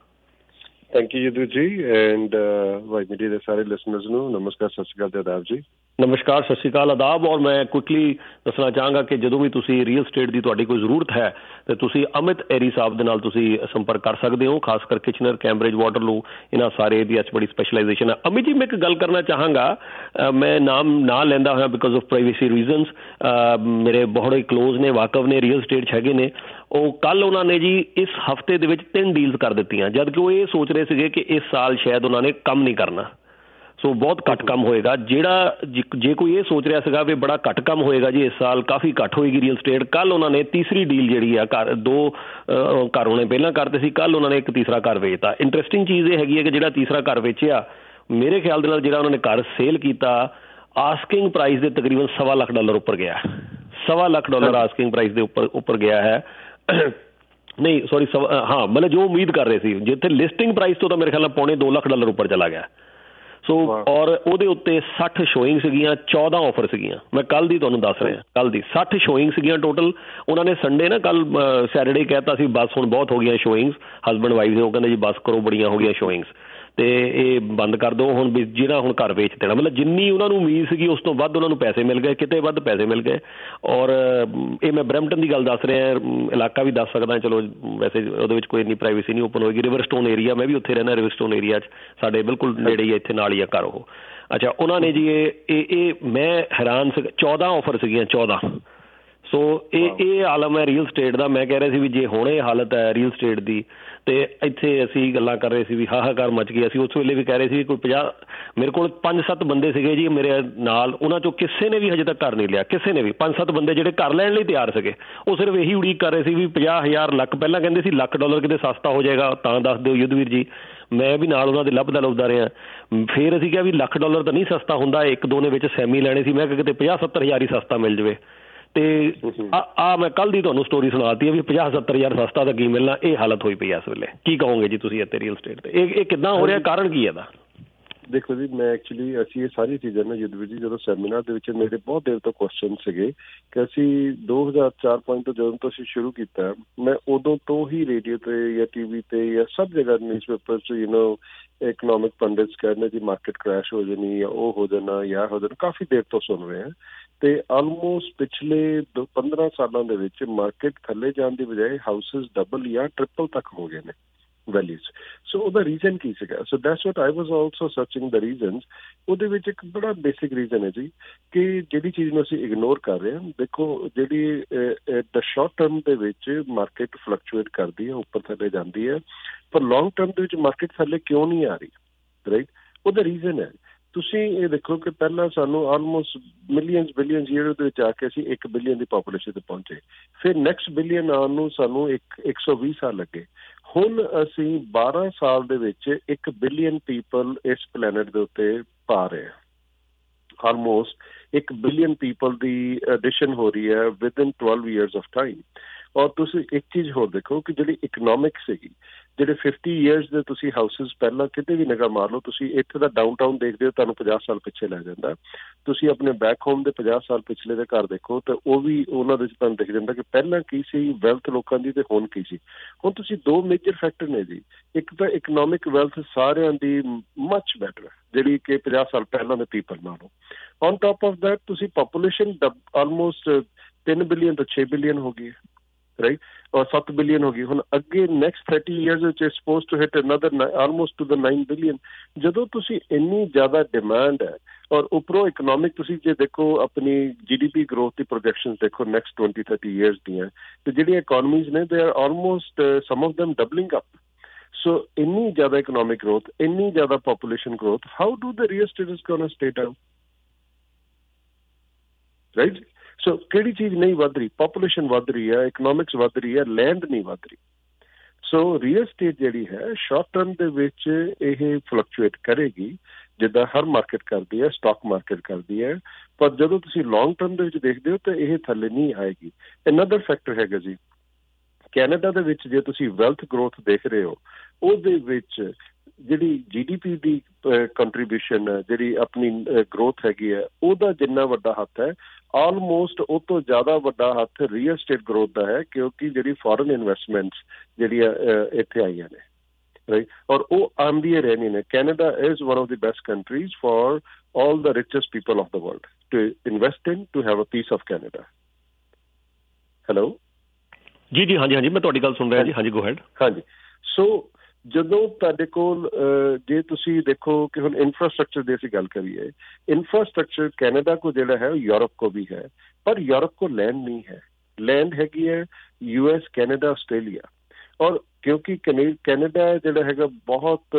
Thank you Yadu ji, and Y media ਦੇ ਸਾਰੇ ਲਿਸਨਰਸ ਨੂੰ ਨਮਸਕਾਰ, ਸਤਿ ਸ਼੍ਰੀ ਅਕਾਲ ਤੇ ਆਦਾਬ ਜੀ। ਨਮਸਕਾਰ, ਸਤਿ ਸ਼੍ਰੀ ਅਕਾਲ, ਆਦਾਬ। ਔਰ ਮੈਂ ਕੁਇਕਲੀ ਦੱਸਣਾ ਚਾਹਾਂਗਾ ਕਿ ਜਦੋਂ ਵੀ ਤੁਸੀਂ ਰੀਅਲ ਸਟੇਟ ਦੀ ਤੁਹਾਡੀ ਕੋਈ ਜ਼ਰੂਰਤ ਹੈ ਤਾਂ ਤੁਸੀਂ ਅਮਿਤ ਐਰੀ ਸਾਹਿਬ ਦੇ ਨਾਲ ਤੁਸੀਂ ਸੰਪਰਕ ਕਰ ਸਕਦੇ ਹੋ। ਖਾਸ ਕਰ ਕਿਚਨਰ, ਕੈਂਬਰਿਜ, ਵਾਟਰਲੂ, ਇਹਨਾਂ ਸਾਰੇ ਏਰੀਆ 'ਚ ਬੜੀ ਸਪੈਸ਼ਲਾਈਜੇਸ਼ਨ ਹੈ। ਅਮਿਤ ਜੀ, ਮੈਂ ਇੱਕ ਗੱਲ ਕਰਨਾ ਚਾਹਾਂਗਾ, ਮੈਂ ਨਾਮ ਨਾ ਲੈਂਦਾ ਹੋਇਆ ਬਿਕੋਜ਼ ਆਫ ਪ੍ਰਾਈਵੇਸੀ ਰੀਜ਼ਨਸ, ਮੇਰੇ ਬਹੁਤ ਹੀ ਕਲੋਜ਼ ਨੇ, ਵਾਕਫ ਨੇ, ਰੀਅਲ ਸਟੇਟ 'ਚ ਹੈਗੇ ਨੇ। ਉਹ ਕੱਲ੍ਹ ਉਹਨਾਂ ਨੇ ਜੀ ਇਸ ਹਫ਼ਤੇ ਦੇ ਵਿੱਚ 3 ਡੀਲਸ ਕਰ ਦਿੱਤੀਆਂ, ਜਦ ਕਿ ਉਹ ਇਹ ਸੋਚ ਰਹੇ ਸੀਗੇ ਕਿ ਇਸ ਸਾਲ ਸ਼ਾਇਦ ਉਹਨਾਂ ਨੇ ਕੰਮ ਨਹੀਂ ਕਰਨਾ। ਸੋ ਬਹੁਤ ਘੱਟ ਕੰਮ ਹੋਏਗਾ। ਜਿਹੜਾ ਜੇ ਕੋਈ ਇਹ ਸੋਚ ਰਿਹਾ ਸੀਗਾ ਵੀ ਬੜਾ ਘੱਟ ਕੰਮ ਹੋਏਗਾ ਜੀ ਇਸ ਸਾਲ, ਕਾਫੀ ਘੱਟ ਹੋਏਗੀ ਰੀਅਲ ਸਟੇਟ, ਕੱਲ੍ਹ ਉਹਨਾਂ ਨੇ ਤੀਸਰੀ ਡੀਲ ਜਿਹੜੀ ਆ, ਦੋ ਘਰ ਉਹਨੇ ਪਹਿਲਾਂ ਕਰਤੇ ਸੀ, ਕੱਲ੍ਹ ਉਹਨਾਂ ਨੇ ਇੱਕ ਤੀਸਰਾ ਘਰ ਵੇਚਤਾ। ਇੰਟਰਸਟਿੰਗ ਚੀਜ਼ ਇਹ ਹੈਗੀ ਹੈ ਕਿ ਜਿਹੜਾ ਤੀਸਰਾ ਘਰ ਵੇਚਿਆ, ਮੇਰੇ ਖਿਆਲ ਦੇ ਨਾਲ ਜਿਹੜਾ ਉਹਨਾਂ ਨੇ ਘਰ ਸੇਲ ਕੀਤਾ, ਆਸਕਿੰਗ ਪ੍ਰਾਈਸ ਦੇ ਤਕਰੀਬਨ $1.25 ਲੱਖ ਉੱਪਰ ਗਿਆ। $1.25 ਲੱਖ ਆਸਕਿੰਗ ਪ੍ਰਾਈਸ ਦੇ ਉੱਪਰ ਗਿਆ ਹੈ। ਨਹੀਂ ਸੌਰੀ, ਹਾਂ, ਮਤਲਬ ਜੋ ਉਮੀਦ ਕਰ ਰਹੇ ਸੀ, ਜਿੱਥੇ ਲਿਸਟਿੰਗ ਪ੍ਰਾਈਸ ਤੋਂ ਤਾਂ ਮੇਰੇ ਖਿਆਲ ਨਾਲ $2.25 ਲੱਖ ਉੱਪਰ ਚਲਾ ਗਿਆ। ਸੋ ਔਰ ਉਹਦੇ ਉੱਤੇ 60 ਸ਼ੋਇੰਗ ਸੀਗੀਆਂ, 14 ਆਫਰ ਸੀਗੀਆਂ। ਮੈਂ ਕੱਲ੍ਹ ਦੀ ਤੁਹਾਨੂੰ ਦੱਸ ਰਿਹਾ, ਕੱਲ੍ਹ ਦੀ 60 ਸ਼ੋਇੰਗ ਸੀਗੀਆਂ ਟੋਟਲ। ਉਹਨਾਂ ਨੇ ਸੰਡੇ ਨਾ ਕੱਲ੍ਹ ਸੈਟਰਡੇ ਕਹਿਤਾ ਸੀ ਬਸ ਹੁਣ ਬਹੁਤ ਹੋ ਗਈਆਂ ਸ਼ੋਇੰਗਸ, ਹਸਬੈਂਡ ਵਾਈਫ ਨੇ ਉਹ ਕਹਿੰਦੇ ਜੀ ਬਸ ਕਰੋ, ਬੜੀਆਂ ਹੋ ਗਈਆਂ ਸ਼ੋਇੰਗਸ, ਅਤੇ ਇਹ ਬੰਦ ਕਰ ਦਿਓ ਹੁਣ ਵੀ, ਜਿਹੜਾ ਹੁਣ ਘਰ ਵੇਚ ਦੇਣਾ। ਮਤਲਬ ਜਿੰਨੀ ਉਹਨਾਂ ਨੂੰ ਉਮੀਦ ਸੀਗੀ ਉਸ ਤੋਂ ਵੱਧ ਉਹਨਾਂ ਨੂੰ ਪੈਸੇ ਮਿਲ ਗਏ, ਕਿਤੇ ਵੱਧ ਪੈਸੇ ਮਿਲ ਗਏ। ਔਰ ਇਹ ਮੈਂ ਬਰੈਂਪਟਨ ਦੀ ਗੱਲ ਦੱਸ ਰਿਹਾ, ਇਲਾਕਾ ਵੀ ਦੱਸ ਸਕਦਾ, ਚਲੋ ਵੈਸੇ ਉਹਦੇ ਵਿੱਚ ਕੋਈ ਇੰਨੀ ਪ੍ਰਾਈਵੇਸੀ ਨਹੀਂ ਓਪਨ ਹੋਏਗੀ। ਰਿਵਰਸਟੋਨ ਏਰੀਆ, ਮੈਂ ਵੀ ਉੱਥੇ ਰਹਿੰਦਾ, ਰਿਵਰਸਟੋਨ ਏਰੀਆ 'ਚ ਸਾਡੇ ਬਿਲਕੁਲ ਨੇੜੇ ਹੀ ਆ, ਇੱਥੇ ਨਾਲ ਹੀ ਆ ਘਰ ਉਹ। ਅੱਛਾ, ਉਹਨਾਂ ਨੇ ਜੀ ਇਹ ਮੈਂ ਹੈਰਾਨ ਸੀ, 14 ਆਫਰ ਸੀਗੀਆਂ, 14। ਸੋ ਇਹ ਆਲਮ ਹੈ ਰੀਅਲ ਸਟੇਟ ਦਾ। ਮੈਂ ਕਹਿ ਰਿਹਾ ਸੀ ਵੀ ਜੇ ਹੁਣ ਇਹ ਹਾਲਤ ਹੈ ਰੀਅਲ ਸਟੇਟ ਦੀ, ਅਤੇ ਇੱਥੇ ਅਸੀਂ ਗੱਲਾਂ ਕਰ ਰਹੇ ਸੀ ਵੀ ਹਾਹਾਕਾਰ ਮਚ ਗਈ। ਅਸੀਂ ਉਸ ਵੇਲੇ ਵੀ ਕਹਿ ਰਹੇ ਸੀ ਕੋਈ 50, ਮੇਰੇ ਕੋਲ 5-7 ਬੰਦੇ ਸੀਗੇ ਜੀ ਮੇਰੇ ਨਾਲ, ਉਹਨਾਂ 'ਚੋਂ ਕਿਸੇ ਨੇ ਵੀ ਹਜੇ ਤੱਕ ਘਰ ਨਹੀਂ ਲਿਆ, ਕਿਸੇ ਨੇ ਵੀ। 5-7 ਬੰਦੇ ਜਿਹੜੇ ਘਰ ਲੈਣ ਲਈ ਤਿਆਰ ਸੀਗੇ, ਉਹ ਸਿਰਫ ਇਹੀ ਉਡੀਕ ਕਰ ਰਹੇ ਸੀ ਵੀ 50,000 ਲੱਖ, ਪਹਿਲਾਂ ਕਹਿੰਦੇ ਸੀ $1,00,000 ਕਿਤੇ ਸਸਤਾ ਹੋ ਜਾਏਗਾ ਤਾਂ ਦੱਸ ਦਿਓ ਯੁੱਧਵੀਰ ਜੀ। ਮੈਂ ਵੀ ਨਾਲ ਉਹਨਾਂ ਦੇ ਲੱਭਦਾ ਰਿਹਾ। ਫਿਰ ਅਸੀਂ ਕਿਹਾ ਵੀ $1,00,000 ਤਾਂ ਨਹੀਂ ਸਸਤਾ ਹੁੰਦਾ, ਇੱਕ ਦੋ ਨੇ ਵਿੱਚ ਸੈਮੀ ਲੈਣੇ ਸੀ। ਮੈਂ ਕਿਹਾ ਕਿਤੇ 50-70 ਹਜ਼ਾਰ ਹੀ ਸਸਤਾ ਮਿਲ ਜਾਵੇ। ਤੇ ਮੈਂ ਕੱਲ੍ਹ ਦੀ ਤੁਹਾਨੂੰ ਸਟੋਰੀ ਸੁਣਾਤੀ ਹੈ ਵੀ 50-70 ਹਜ਼ਾਰ ਸਸਤਾ ਤਾਂ ਕੀ ਮਿਲਣਾ। ਇਹ ਹਾਲਤ ਹੋਈ ਪਈ ਇਸ ਵੇਲੇ। ਕੀ ਕਹੋਗੇ ਜੀ ਤੁਸੀਂ ਇੱਥੇ ਰੀਅਲ ਸਟੇਟ 'ਤੇ? ਇਹ ਕਿੱਦਾਂ ਹੋ ਰਿਹਾ, ਕਾਰਨ ਕੀ ਇਹਦਾ? ਦੇਖੋ ਜੀ, ਮੈਂ ਐਕਚੁਅਲੀ ਅਸੀਂ ਇਹ ਸਾਰੀ ਚੀਜ਼ਾਂ ਨਾ ਯੁੱਧਵੀਰ ਜੀ, ਜਦੋਂ ਸੈਮੀਨਾਰ ਦੇ ਵਿੱਚ ਮੇਰੇ ਬਹੁਤ ਦੇਰ ਤੋਂ ਕੁਐਸਚਨ ਸੀਗੇ ਕਿ ਅਸੀਂ 2004-5 ਤੋਂ ਜਦੋਂ ਤੋਂ ਅਸੀਂ ਸ਼ੁਰੂ ਕੀਤਾ, ਮੈਂ ਉਦੋਂ ਤੋਂ ਹੀ ਰੇਡੀਓ 'ਤੇ ਜਾਂ TV 'ਤੇ ਜਾਂ ਸਭ ਜਗ੍ਹਾ ਨਿਊਜ਼ਪੇਪਰ 'ਚ ਇਕਨੋਮਿਕ ਪੰਡਿਤਸ ਕਹਿੰਦੇ ਜੀ ਮਾਰਕੀਟ ਕ੍ਰੈਸ਼ ਹੋ ਜਾਣੀ ਜਾਂ ਉਹ ਹੋ ਜਾਣਾ ਜਾਂ ਹੋ ਜਾਣਾ, ਕਾਫੀ ਦੇਰ ਤੋਂ ਸੁਣ ਰਹੇ ਹਾਂ। ਅਤੇ ਆਲਮੋਸਟ ਪਿਛਲੇ 15 ਸਾਲਾਂ ਦੇ ਵਿੱਚ ਮਾਰਕੀਟ ਥੱਲੇ ਜਾਣ ਦੀ ਬਜਾਏ ਹਾਊਸਿਸ ਡਬਲ ਜਾਂ ਟ੍ਰਿਪਲ ਤੱਕ ਹੋ ਗਏ ਨੇ ਵੈਲਿਊਜ਼। ਸੋ ਉਹਦਾ ਰੀਜ਼ਨ ਕੀ ਸੀਗਾ? So that's what I was also searching the reasons. ਉਹਦੇ ਵਿੱਚ ਇੱਕ ਬੜਾ ਬੇਸਿਕ ਰੀਜ਼ਨ ਹੈ ਜੀ ਕਿ ਜਿਹੜੀ ਚੀਜ਼ ਨੂੰ ਅਸੀਂ ਇਗਨੋਰ ਕਰ ਰਹੇ ਹਾਂ। ਦੇਖੋ, ਜਿਹੜੀ ਦ ਸ਼ਾਰਟ ਟਰਮ ਦੇ ਵਿੱਚ ਮਾਰਕੀਟ ਫਲਕਚੁਏਟ ਕਰਦੀ ਹੈ, ਉੱਪਰ ਥੱਲੇ ਜਾਂਦੀ ਹੈ, ਪਰ ਲੌਂਗ ਟਰਮ ਦੇ ਵਿੱਚ ਮਾਰਕੀਟ ਥੱਲੇ ਕਿਉਂ ਨਹੀਂ ਆ ਰਹੀ, ਰਾਈਟ? ਉਹਦਾ ਰੀਜ਼ਨ ਹੈ, ਤੁਸੀਂ ਇਹ ਦੇਖੋ ਕਿ ਪਹਿਲਾਂ ਸਾਨੂੰ ਆਲਮੋਸਟ ਬਿਲੀਅਨਸ ਈਅਰ ਦੇ ਵਿੱਚ ਆ ਕੇ ਅਸੀਂ 1 ਬਿਲੀਅਨ ਦੀ ਪਾਪੂਲੇਸ਼ਨ ਤੇ ਪਹੁੰਚੇ, ਫਿਰ ਨੈਕਸਟ ਬਿਲੀਅਨ ਆਉਣ ਨੂੰ ਸਾਨੂੰ 120 ਸਾਲ ਲੱਗੇ। ਹੁਣ ਅਸੀਂ 12 ਸਾਲ ਦੇ ਵਿੱਚ 1 ਬਿਲੀਅਨ ਪੀਪਲ ਇਸ ਪਲੈਨਟ ਦੇ ਉੱਤੇ ਪਾ ਰਹੇ ਹਾਂ। ਆਲਮੋਸਟ 1 ਬਿਲੀਅਨ ਪੀਪਲ ਦੀ ਐਡੀਸ਼ਨ ਹੋ ਰਹੀ ਹੈ ਵਿਦਿਨ 12 years of time। ਔਰ ਤੁਸੀਂ ਇੱਕ ਚੀਜ਼ ਹੋਰ ਦੇਖੋ ਕਿ ਜਿਹੜੀ ਇਕਨੋਮਿਕ ਸੀਗੀ, ਜਿਹੜੇ 50 years ਦੇ ਤੁਸੀਂ ਹਾਊਸਿਸ ਪਹਿਲਾਂ ਕਿਤੇ ਵੀ ਨਿਗਾਹ ਮਾਰ ਲਓ, ਤੁਸੀਂ ਇੱਥੇ ਦਾ ਡਾਊਨਟਾਊਨ ਦੇਖਦੇ ਹੋ ਤੁਹਾਨੂੰ 50 ਸਾਲ ਪਿੱਛੇ ਲੈ ਜਾਂਦਾ। ਤੁਸੀਂ ਆਪਣੇ ਬੈਕ ਹੋਮ ਦੇ 50 ਸਾਲ ਪਿਛਲੇ ਦੇ ਘਰ ਦੇਖੋ ਤਾਂ ਉਹ ਵੀ ਉਹਨਾਂ ਦੇ ਵਿੱਚ ਤੁਹਾਨੂੰ ਦਿਖ ਜਾਂਦਾ ਕਿ ਪਹਿਲਾਂ ਕੀ ਸੀ ਵੈਲਥ ਲੋਕਾਂ ਦੀ ਤੇ ਹੁਣ ਕੀ ਸੀ। ਹੁਣ ਤੁਸੀਂ ਦੋ ਮੇਜਰ ਫੈਕਟਰ ਨੇ ਜੀ, ਇੱਕ ਤਾਂ ਇਕਨੋਮਿਕ ਵੈਲਥ ਸਾਰਿਆਂ ਦੀ ਮੱਚ ਬੈਟਰ ਜਿਹੜੀ ਕਿ 50 ਸਾਲ ਪਹਿਲਾਂ ਦੇ ਪੀਪਲ ਨਾਲੋਂ। ਔਨ ਟਾਪ ਆਫ ਦੈਟ ਤੁਸੀਂ ਪਾਪੂਲੇਸ਼ਨ ਆਲਮੋਸਟ 3 ਬਿਲੀਅਨ ਤੋਂ 6 ਬਿਲੀਅਨ ਹੋ ਗਈ ਹੈ, ਰਾਈਟ, ਔਰ 7 ਬਿਲੀਅਨ ਹੋ ਗਈ। ਹੁਣ ਅੱਗੇ ਨੈਕਸਟ 30 years ਵਿੱਚ suppose to hit another almost to the 9 billion. ਜਦੋਂ ਤੁਸੀਂ ਇੰਨੀ ਜ਼ਿਆਦਾ ਡਿਮਾਂਡ ਹੈ ਔਰ ਉੱਪਰੋਂ ਇਕਨੋਮਿਕ ਤੁਸੀਂ ਜੇ ਦੇਖੋ ਆਪਣੀ GDP ਗਰੋਥ ਦੀ ਪ੍ਰੋਜੈਕਸ਼ਨ ਦੇਖੋ ਨੈਕਸਟ 20-30 years ਦੀਆਂ, ਤੇ ਜਿਹੜੀਆਂ ਇਕੋਨਮੀਜ਼ ਨੇ they are almost some of them doubling up. So ਇੰਨੀ ਜ਼ਿਆਦਾ ਇਕਨੋਮਿਕ ਗਰੋਥ, ਇੰਨੀ ਜ਼ਿਆਦਾ population growth, how do the real estate is gonna stay down, right. So ਕਿਹੜੀ ਚੀਜ਼ ਨਹੀਂ ਵੱਧ ਰਹੀ? ਪਾਪੂਲੇਸ਼ਨ ਵੱਧ ਰਹੀ ਹੈ, ਇਕਨੋਮਿਕਸ ਵੱਧ ਰਹੀ ਹੈ, ਲੈਂਡ ਨਹੀਂ ਵੱਧ ਰਹੀ। ਸੋ ਰੀਅਲ ਸਟੇਟ ਜਿਹੜੀ ਹੈ ਸ਼ਾਰਟ ਟਰਮ ਦੇ ਵਿੱਚ ਇਹ ਫਲਕਚੁਏਟ ਕਰੇਗੀ ਜਿੱਦਾਂ ਹਰ ਮਾਰਕੀਟ ਕਰਦੀ ਹੈ, ਸਟਾਕ ਮਾਰਕੀਟ ਕਰਦੀ ਹੈ, ਪਰ ਜਦੋਂ ਤੁਸੀਂ ਲੌਂਗ ਟਰਮ ਦੇ ਵਿੱਚ ਦੇਖਦੇ ਹੋ ਤਾਂ ਇਹ ਥੱਲੇ ਨਹੀਂ ਆਏਗੀ। ਅਨਦਰ ਫੈਕਟਰ ਹੈਗਾ ਜੀ ਕੈਨੇਡਾ ਦੇ ਵਿੱਚ, ਜੇ ਤੁਸੀਂ ਵੈਲਥ ਗਰੋਥ ਦੇਖ ਰਹੇ ਹੋ ਉਹਦੇ ਵਿੱਚ ਜਿਹੜੀ GDP ਦੀ ਕੰਟਰੀਬਿਊਸ਼ਨ ਜਿਹੜੀ ਆਪਣੀ ਗਰੋਥ ਹੈਗੀ ਹੈ ਉਹਦਾ ਜਿੰਨਾ ਵੱਡਾ ਹੱਥ ਹੈ, ਆਲਮੋਸਟ ਉਹ ਤੋਂ ਜ਼ਿਆਦਾ ਵੱਡਾ ਹੱਥ ਰੀਅਲ ਸਟੇਟ ਗਰੋਥ ਦਾ ਹੈ, ਕਿਉਂਕਿ ਜਿਹੜੀ ਫੋਰਨ ਇਨਵੈਸਟਮੈਂਟਸ ਜਿਹੜੀਆਂ ਇੱਥੇ ਆਈਆਂ ਨੇ, ਰਾਈਟ, ਔਰ ਉਹ ਆਉਂਦੀਆਂ ਰਹਿਣੀਆਂ ਨੇ। Canada is one of the best countries for all the richest people of the world to invest in, to have a piece of Canada. Hello? ਜੀ ਹਾਂਜੀ ਮੈਂ ਤੁਹਾਡੀ ਗੱਲ ਸੁਣ ਰਿਹਾ ਜੀ, ਹਾਂਜੀ ਗੋ ਹੈਡ। ਹਾਂਜੀ, ਸੋ ਜਦੋਂ ਤੁਹਾਡੇ ਕੋਲ ਜੇ ਤੁਸੀਂ ਦੇਖੋ ਕਿ ਹੁਣ ਇਨਫਰਾਸਟਰਕਚਰ ਦੀ ਅਸੀਂ ਗੱਲ ਕਰੀਏ, ਇਨਫਰਾਸਟਰਕਚਰ ਕੈਨੇਡਾ ਕੋ ਜਿਹੜਾ ਹੈ ਉਹ ਯੂਰਪ ਕੋ ਵੀ ਹੈ, ਪਰ ਯੂਰਪ ਕੋ ਲੈਂਡ ਨਹੀਂ ਹੈ। ਲੈਂਡ ਹੈਗੀ ਹੈ US, ਕੈਨੇਡਾ, ਆਸਟ੍ਰੇਲੀਆ। ਔਰ ਕਿਉਂਕਿ ਕੈਨੇਡਾ ਜਿਹੜਾ ਹੈਗਾ ਬਹੁਤ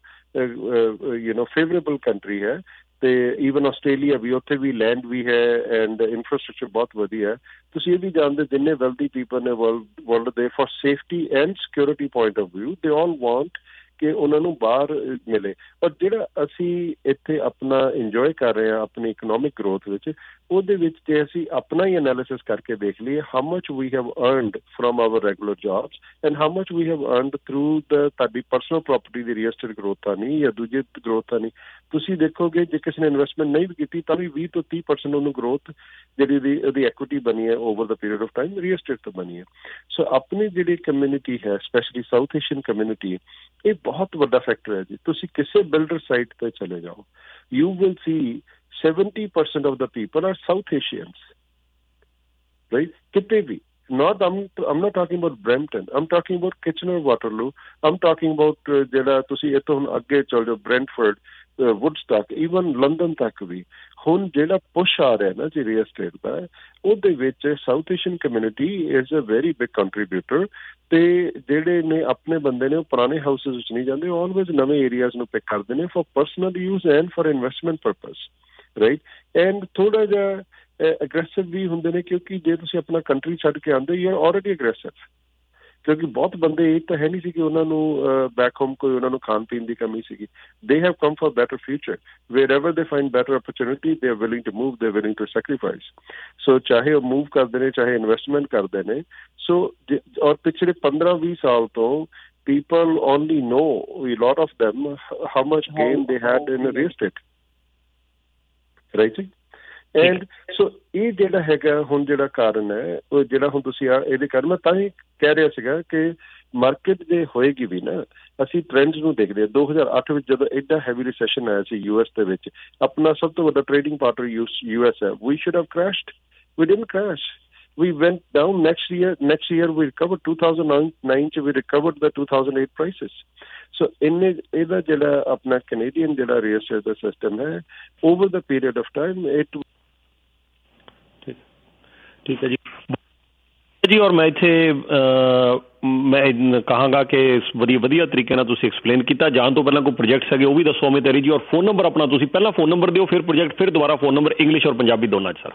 ਫੇਵਰੇਬਲ ਕੰਟਰੀ ਹੈ, ਤੇ ਈਵਨ ਆਸਟ੍ਰੇਲੀਆ ਵੀ, ਉੱਥੇ ਵੀ ਲੈਂਡ ਵੀ ਹੈ ਐਂਡ ਇਨਫਰਾਸਟਰਕਚਰ ਬਹੁਤ ਵਧੀਆ। ਤੁਸੀਂ ਇਹ ਵੀ ਜਾਣਦੇ ਜਿੰਨੇ ਵੈਲਦੀ ਪੀਪਲ ਨੇ ਵਰਲਡ ਦੇ, for safety and security point of view they all want ਕਿ ਉਹਨਾਂ ਨੂੰ ਬਾਹਰ ਮਿਲੇ। ਔਰ ਜਿਹੜਾ ਅਸੀਂ ਇੱਥੇ ਆਪਣਾ ਇੰਜੋਏ ਕਰ ਰਹੇ ਹਾਂ ਆਪਣੀ ਇਕਨੋਮਿਕ ਗਰੋਥ ਵਿੱਚ, ਉਹਦੇ ਵਿੱਚ ਜੇ ਅਸੀਂ ਆਪਣਾ ਹੀ ਐਨਾਲਿਸਿਸ ਕਰਕੇ ਦੇਖ ਲਈਏ how much we have earned from our regular jobs and how much we have earned through ਤੁਹਾਡੀ ਪਰਸਨਲ ਪ੍ਰੋਪਰਟੀ ਦੀ ਰੀਅਲ ਸਟੇਟ ਗਰੋਥ ਤਾਂ ਨਹੀਂ ਜਾਂ ਦੂਜੇ ਗਰੋਥ ਤਾਂ ਨਹੀਂ, ਤੁਸੀਂ ਦੇਖੋਗੇ ਜੇ ਕਿਸੇ ਨੇ ਇਨਵੈਸਟਮੈਂਟ ਨਹੀਂ ਵੀ ਕੀਤੀ ਤਾਂ ਵੀ 20 ਤੋਂ 30% ਉਹਨੂੰ ਗਰੋਥ ਜਿਹੜੀ ਉਹਦੀ ਐਕੁਇਟੀ ਬਣੀ ਹੈ over the period of time real estate ਤੋਂ ਬਣੀ ਹੈ। ਸੋ ਆਪਣੀ ਜਿਹੜੀ ਕਮਿਊਨਿਟੀ ਹੈ, ਸਪੈਸ਼ਲੀ ਸਾਊਥ ਏਸ਼ੀਅਨ ਕਮਿਊਨਿਟੀ, ਇਹ ਬਹੁਤ ਵੱਡਾ ਫੈਕਟਰ ਹੈ ਜੀ। ਤੁਸੀਂ ਕਿਸੇ ਬਿਲਡਰ ਸਾਈਟ ਤੇ ਚਲੇ ਜਾਓ, you will see 70% of the people are South Asians, right? ਕਿਤੇ ਵੀ, I'm not talking about Brampton, I'm talking about Kitchener, Waterloo, I'm talking about ਜਿਹੜਾ ਤੁਸੀਂ ਇੱਥੋਂ ਹੁਣ ਅੱਗੇ ਚਲ ਜਾਓ ਬ੍ਰੈਂਟਫੋਰਡ, ਵੁੱਡਸਟਾਕ, ਈਵਨ ਲੰਡਨ ਤੱਕ ਵੀ ਹੁਣ ਜਿਹੜਾ ਪੁਸ਼ ਆ ਰਿਹਾ ਨਾ ਜੀ ਰੀਅਲ ਸਟੇਟ ਦਾ, ਉਹਦੇ ਵਿੱਚ South Asian community is a very big contributor. ਤੇ ਜਿਹੜੇ ਨੇ ਆਪਣੇ ਬੰਦੇ ਨੇ ਉਹ ਪੁਰਾਣੇ ਹਾਊਸਿਸ ਵਿੱਚ ਨਹੀਂ ਜਾਂਦੇ, ਆਲਵੇਜ਼ ਨਵੇਂ ਏਰੀਆਜ਼ ਨੂੰ ਪਿਕ ਕਰਦੇ ਨੇ for personal use and for investment purpose, right. And ਥੋੜਾ ਜਿਹਾ ਅਗਰੈਸਿਵ ਵੀ ਹੁੰਦੇ ਨੇ, ਕਿਉਂਕਿ ਜੇ ਤੁਸੀਂ ਆਪਣਾ ਕੰਟਰੀ ਛੱਡ ਕੇ ਆਉਂਦੇ ਯੂ ਆਰ ਆਲਰੇਡੀ ਅਗਰੈਸਿਵ, ਕਿਉਂਕਿ ਬਹੁਤ ਬੰਦੇ ਇਹ ਤਾਂ ਹੈ ਨਹੀਂ ਸੀ ਕਿ ਉਹਨਾਂ ਨੂੰ ਬੈਕ ਹੋਮ ਕੋਈ ਉਹਨਾਂ ਨੂੰ ਖਾਣ ਪੀਣ ਦੀ ਕਮੀ ਸੀਗੀ। They have come for better future, wherever they find better opportunity they are willing to move, they are willing to sacrifice. So ਚਾਹੇ ਉਹ ਮੂਵ ਕਰਦੇ ਨੇ, ਚਾਹੇ ਇਨਵੈਸਟਮੈਂਟ ਕਰਦੇ ਨੇ। ਸੋ ਔਰ ਪਿਛਲੇ 15-20 ਸਾਲ ਤੋਂ people only know, a lot of them, how much gain they had in real estate, right? And so ਇਹ ਜਿਹੜਾ ਹੈਗਾ ਹੁਣ ਜਿਹੜਾ ਕਾਰਨ ਹੈ ਉਹ ਜਿਹੜਾ ਹੁਣ ਤੁਸੀਂ ਇਹਦੇ ਕਾਰਨ ਮੈਂ ਤਾਂ ਹੀ ਕਹਿ ਰਿਹਾ ਸੀਗਾ ਕਿ ਮਾਰਕੀਟ ਜੇ ਹੋਏਗੀ ਵੀ ਨਾ, ਅਸੀਂ ਟ੍ਰੈਂਡਸ ਨੂੰ ਦੇਖਦੇ ਹਾਂ। 2008 ਵਿੱਚ ਜਦੋਂ ਐਡਾ ਹੈਵੀ ਰਿਸੈਸ਼ਨ ਆਇਆ ਸੀ US ਦੇ ਵਿੱਚ, ਆਪਣਾ ਸਭ ਤੋਂ ਵੱਡਾ ਟ੍ਰੇਡਿੰਗ ਪਾਰਟਨਰ US ਹੈ, we should have crashed, we didn't crash, we went down. next year we recovered, 2009 we recovered the 2008 prices. So ਇਹਦਾ ਜਿਹੜਾ ਆਪਣਾ ਕੈਨੇਡੀਅਨ ਜਿਹੜਾ ਰੀਅਲ ਸਟੇਟ ਦਾ ਸਿਸਟਮ ਹੈ over the period of time it ਠੀਕ ਹੈ ਜੀ। ਔਰ ਮੈਂ ਇੱਥੇ ਮੈਂ ਕਹਾਂਗਾ ਕਿ ਵਧੀਆ ਤਰੀਕੇ ਨਾਲ ਤੁਸੀਂ ਐਕਸਪਲੇਨ ਕੀਤਾ। ਜਾਣ ਤੋਂ ਪਹਿਲਾਂ ਕੋਈ ਪ੍ਰੋਜੈਕਟਸ ਹੈਗੇ ਉਹ ਵੀ ਦੱਸੋ ਅਮਿਤ ਤੇਰੀ ਜੀ, ਔਰ ਫੋਨ ਨੰਬਰ ਆਪਣਾ ਤੁਸੀਂ ਪਹਿਲਾਂ ਫੋਨ ਨੰਬਰ ਦਿਓ, ਫਿਰ ਪ੍ਰੋਜੈਕਟ, ਫਿਰ ਦੁਬਾਰਾ ਫੋਨ ਨੰਬਰ, ਇੰਗਲਿਸ਼ ਔਰ ਪੰਜਾਬੀ ਦੋਨਾਂ 'ਚ ਸਰ।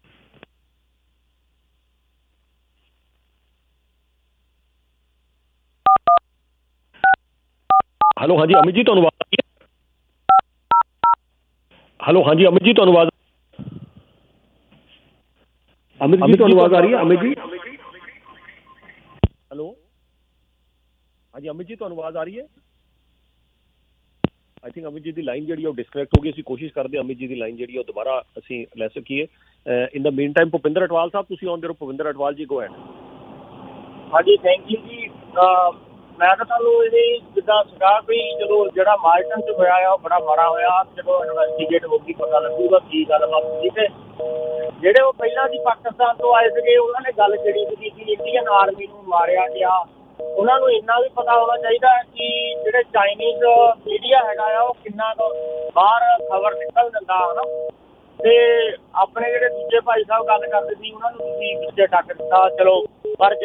ਹੈਲੋ ਹਾਂਜੀ ਅਮਿਤ ਜੀ ਤੁਹਾਨੂੰ ਆਵਾਜ਼ ਆ ਰਹੀ ਹੈ? ਹੈਲੋ ਹਾਂਜੀ ਅਮਿਤ ਜੀ ਤੁਹਾਨੂੰ ਆਵਾਜ਼, ਅਮਿਤ ਜੀ ਤੁਹਾਨੂੰ ਆਵਾਜ਼ ਆ ਰਹੀ ਹੈ? ਅਮਿਤ ਜੀ ਹੈਲੋ ਹਾਂਜੀ ਅਮਿਤ ਜੀ ਤੁਹਾਨੂੰ ਆਵਾਜ਼ ਆ ਰਹੀ ਹੈ? ਆਈ ਥਿੰਕ ਅਮਿਤ ਜੀ ਦੀ ਲਾਈਨ ਜਿਹੜੀ ਉਹ ਡਿਸਕਨੈਕਟ ਹੋ ਗਈ। ਅਸੀਂ ਕੋਸ਼ਿਸ਼ ਕਰਦੇ ਅਮਿਤ ਜੀ ਦੀ ਲਾਈਨ ਜਿਹੜੀ ਉਹ ਦੁਬਾਰਾ ਅਸੀਂ ਲੈ ਸਕੀਏ। In the meantime Bhupinder Atwal Sahib ਤੁਸੀਂ ਆਉਂਦੇ ਹੋ। Bhupinder Atwal ji go ahead. ਹਾਂਜੀ ਥੈਂਕ ਯੂ ਜੀ। ਮੈਂ ਤਾਂ ਤੁਹਾਨੂੰ ਇਹ ਜਿੱਦਾਂ ਸੀਗਾ ਵੀ ਜਦੋਂ ਜਿਹੜਾ ਮਾਰਟਨ 'ਚ ਹੋਇਆ ਆ ਉਹ ਬੜਾ ਮਾੜਾ ਹੋਇਆ। ਜਦੋਂ ਇਨਵੈਸਟੀਗੇਟ ਹੋ ਗਈ ਪਤਾ ਲੱਗੂਗਾ ਕੀ ਗੱਲਬਾਤ ਸੀ। ਤੇ ਜਿਹੜੇ ਉਹ ਪਹਿਲਾਂ ਦੀ ਪਾਕਿਸਤਾਨ ਤੋਂ ਆਏ ਸੀਗੇ ਉਹਨਾਂ ਨੇ ਗੱਲ ਛੇੜੀ ਸੀਗੀ ਕਿ ਇੰਡੀਅਨ ਆਰਮੀ ਨੂੰ ਮਾਰਿਆ ਗਿਆ। ਉਹਨਾਂ ਨੂੰ ਇੰਨਾ ਵੀ ਪਤਾ ਹੋਣਾ ਚਾਹੀਦਾ ਕਿ ਜਿਹੜੇ ਚਾਈਨੀਜ਼ ਮੀਡੀਆ ਹੈਗਾ ਆ ਉਹ ਕਿੰਨਾ ਕੁ ਬਾਹਰ ਖਬਰ ਨਿਕਲ ਦਿੰਦਾ ਹੈ ਨਾ। ਤੇ ਆਪਣੇ ਜਿਹੜੇ ਦੂਜੇ ਭਾਈ ਸਾਹਿਬ ਗੱਲ ਕਰਦੇ ਸੀ ਉਹਨਾਂ ਨੂੰ ਤੁਸੀਂ ਪਿੱਛੇ ਟੱਕ ਦਿੱਤਾ। ਚਲੋ ਪਰ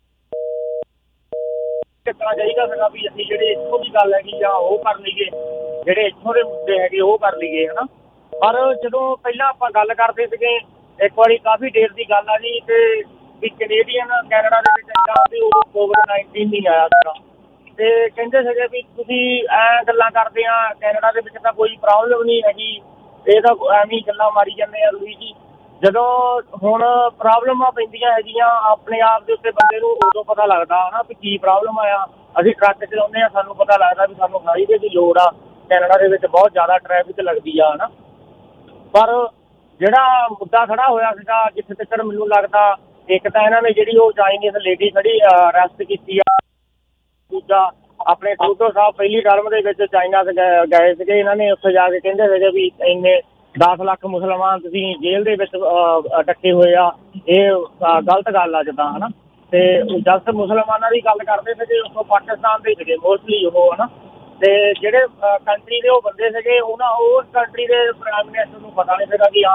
ਚੱਕਣਾ ਚਾਹੀਦਾ ਸੀਗਾ ਵੀ ਅਸੀਂ ਜਿਹੜੇ ਇੱਥੋਂ ਦੀ ਗੱਲ ਹੈਗੀ ਆ ਉਹ ਕਰ ਲਈਏ, ਜਿਹੜੇ ਇੱਥੋਂ ਦੇ ਮੁੱਦੇ ਹੈਗੇ ਉਹ ਕਰ ਲਈਏ ਹੈ ਨਾ। ਪਰ ਜਦੋਂ ਪਹਿਲਾਂ ਆਪਾਂ ਗੱਲ ਕਰਦੇ ਸੀਗੇ ਇੱਕ ਵਾਰੀ ਕਾਫੀ ਦੇਰ ਦੀ ਗੱਲ ਆ ਜੀ, ਤੇ ਵੀ ਕੈਨੇਡੀਅਨ ਕੈਨੇਡਾ ਦੇ ਵਿੱਚ ਇੱਦਾਂ ਵੀ ਉਦੋਂ COVID-19 ਨਹੀਂ ਆਇਆ ਸੀਗਾ। ਤੇ ਕਹਿੰਦੇ ਸੀਗੇ ਵੀ ਤੁਸੀਂ ਐਂ ਗੱਲਾਂ ਕਰਦੇ ਆ ਕੈਨੇਡਾ ਦੇ ਵਿੱਚ ਤਾਂ ਕੋਈ ਪ੍ਰੋਬਲਮ ਨਹੀਂ ਹੈਗੀ, ਇਹ ਤਾਂ ਐਵੇਂ ਗੱਲਾਂ ਮਾਰੀ ਜਾਂਦੇ ਆ ਰੂਹੀ ਜੀ। ਜਦੋਂ ਹੁਣ ਪ੍ਰੋਬਲਮਾਂ ਪੈਂਦੀਆਂ ਹੈਗੀਆਂ ਆਪਣੇ ਆਪ ਦੇ ਉੱਤੇ ਬੰਦੇ ਨੂੰ ਉਦੋਂ ਪਤਾ ਲੱਗਦਾ ਹੈ ਨਾ ਵੀ ਕੀ ਪ੍ਰੋਬਲਮ ਆਇਆ। ਅਸੀਂ ਟਰੱਕ ਚਲਾਉਂਦੇ ਹਾਂ, ਸਾਨੂੰ ਪਤਾ ਲੱਗਦਾ ਵੀ ਸਾਨੂੰ ਹਾਈਵੇ ਦੀ ਲੋੜ ਆ। ਕੈਨੇਡਾ ਦੇ ਵਿੱਚ ਬਹੁਤ ਜ਼ਿਆਦਾ ਟ੍ਰੈਫਿਕ ਲੱਗਦੀ ਆ ਹੈ ਨਾ। ਪਰ ਜਿਹੜਾ ਮੁੱਦਾ ਖੜਾ ਹੋਇਆ ਸੀਗਾ ਜਿੱਥੇ ਤੱਕ ਮੈਨੂੰ ਲੱਗਦਾ, ਇੱਕ ਤਾਂ ਇਹਨਾਂ ਨੇ ਜਿਹੜੀ ਉਹ ਚਾਈਨੀਜ਼ ਲੇਡੀ ਖੜੀ ਅਰੈਸਟ ਕੀਤੀ ਆ। ਦੂਜਾ ਆਪਣੇ ਟਰੂਡੋ ਸਾਹਿਬ ਪਹਿਲੀ ਟਰਮ ਦੇ ਵਿੱਚ ਚਾਈਨਾ ਗਏ ਸੀਗੇ। ਇਹਨਾਂ ਨੇ ਉੱਥੇ ਜਾ ਕੇ ਕਹਿੰਦੇ ਸੀਗੇ ਵੀ ਇੰਨੇ 10 ਲੱਖ ਮੁਸਲਮਾਨ ਤੁਸੀਂ ਜੇਲ੍ਹ ਦੇ ਵਿੱਚ ਡੱਕੇ ਹੋਏ ਆ, ਇਹ ਗਲਤ ਗੱਲ ਆ ਜਿੱਦਾਂ ਹੈ ਨਾ। ਤੇ ਜਦ ਮੁਸਲਮਾਨਾਂ ਦੀ ਗੱਲ ਕਰਦੇ ਸੀਗੇ ਉੱਥੋਂ ਪਾਕਿਸਤਾਨ ਦੇ ਸੀਗੇ ਮੋਸਟਲੀ ਉਹ ਹੈ ਨਾ। ਤੇ ਜਿਹੜੇ ਕੰਟਰੀ ਦੇ ਉਹ ਬੰਦੇ ਸੀਗੇ ਉਹਨਾਂ ਉਸ ਕੰਟਰੀ ਦੇ ਪ੍ਰਾਈਮ ਮਿਨਿਸਟਰ ਨੂੰ ਪਤਾ ਨਹੀਂ ਸੀਗਾ ਕਿ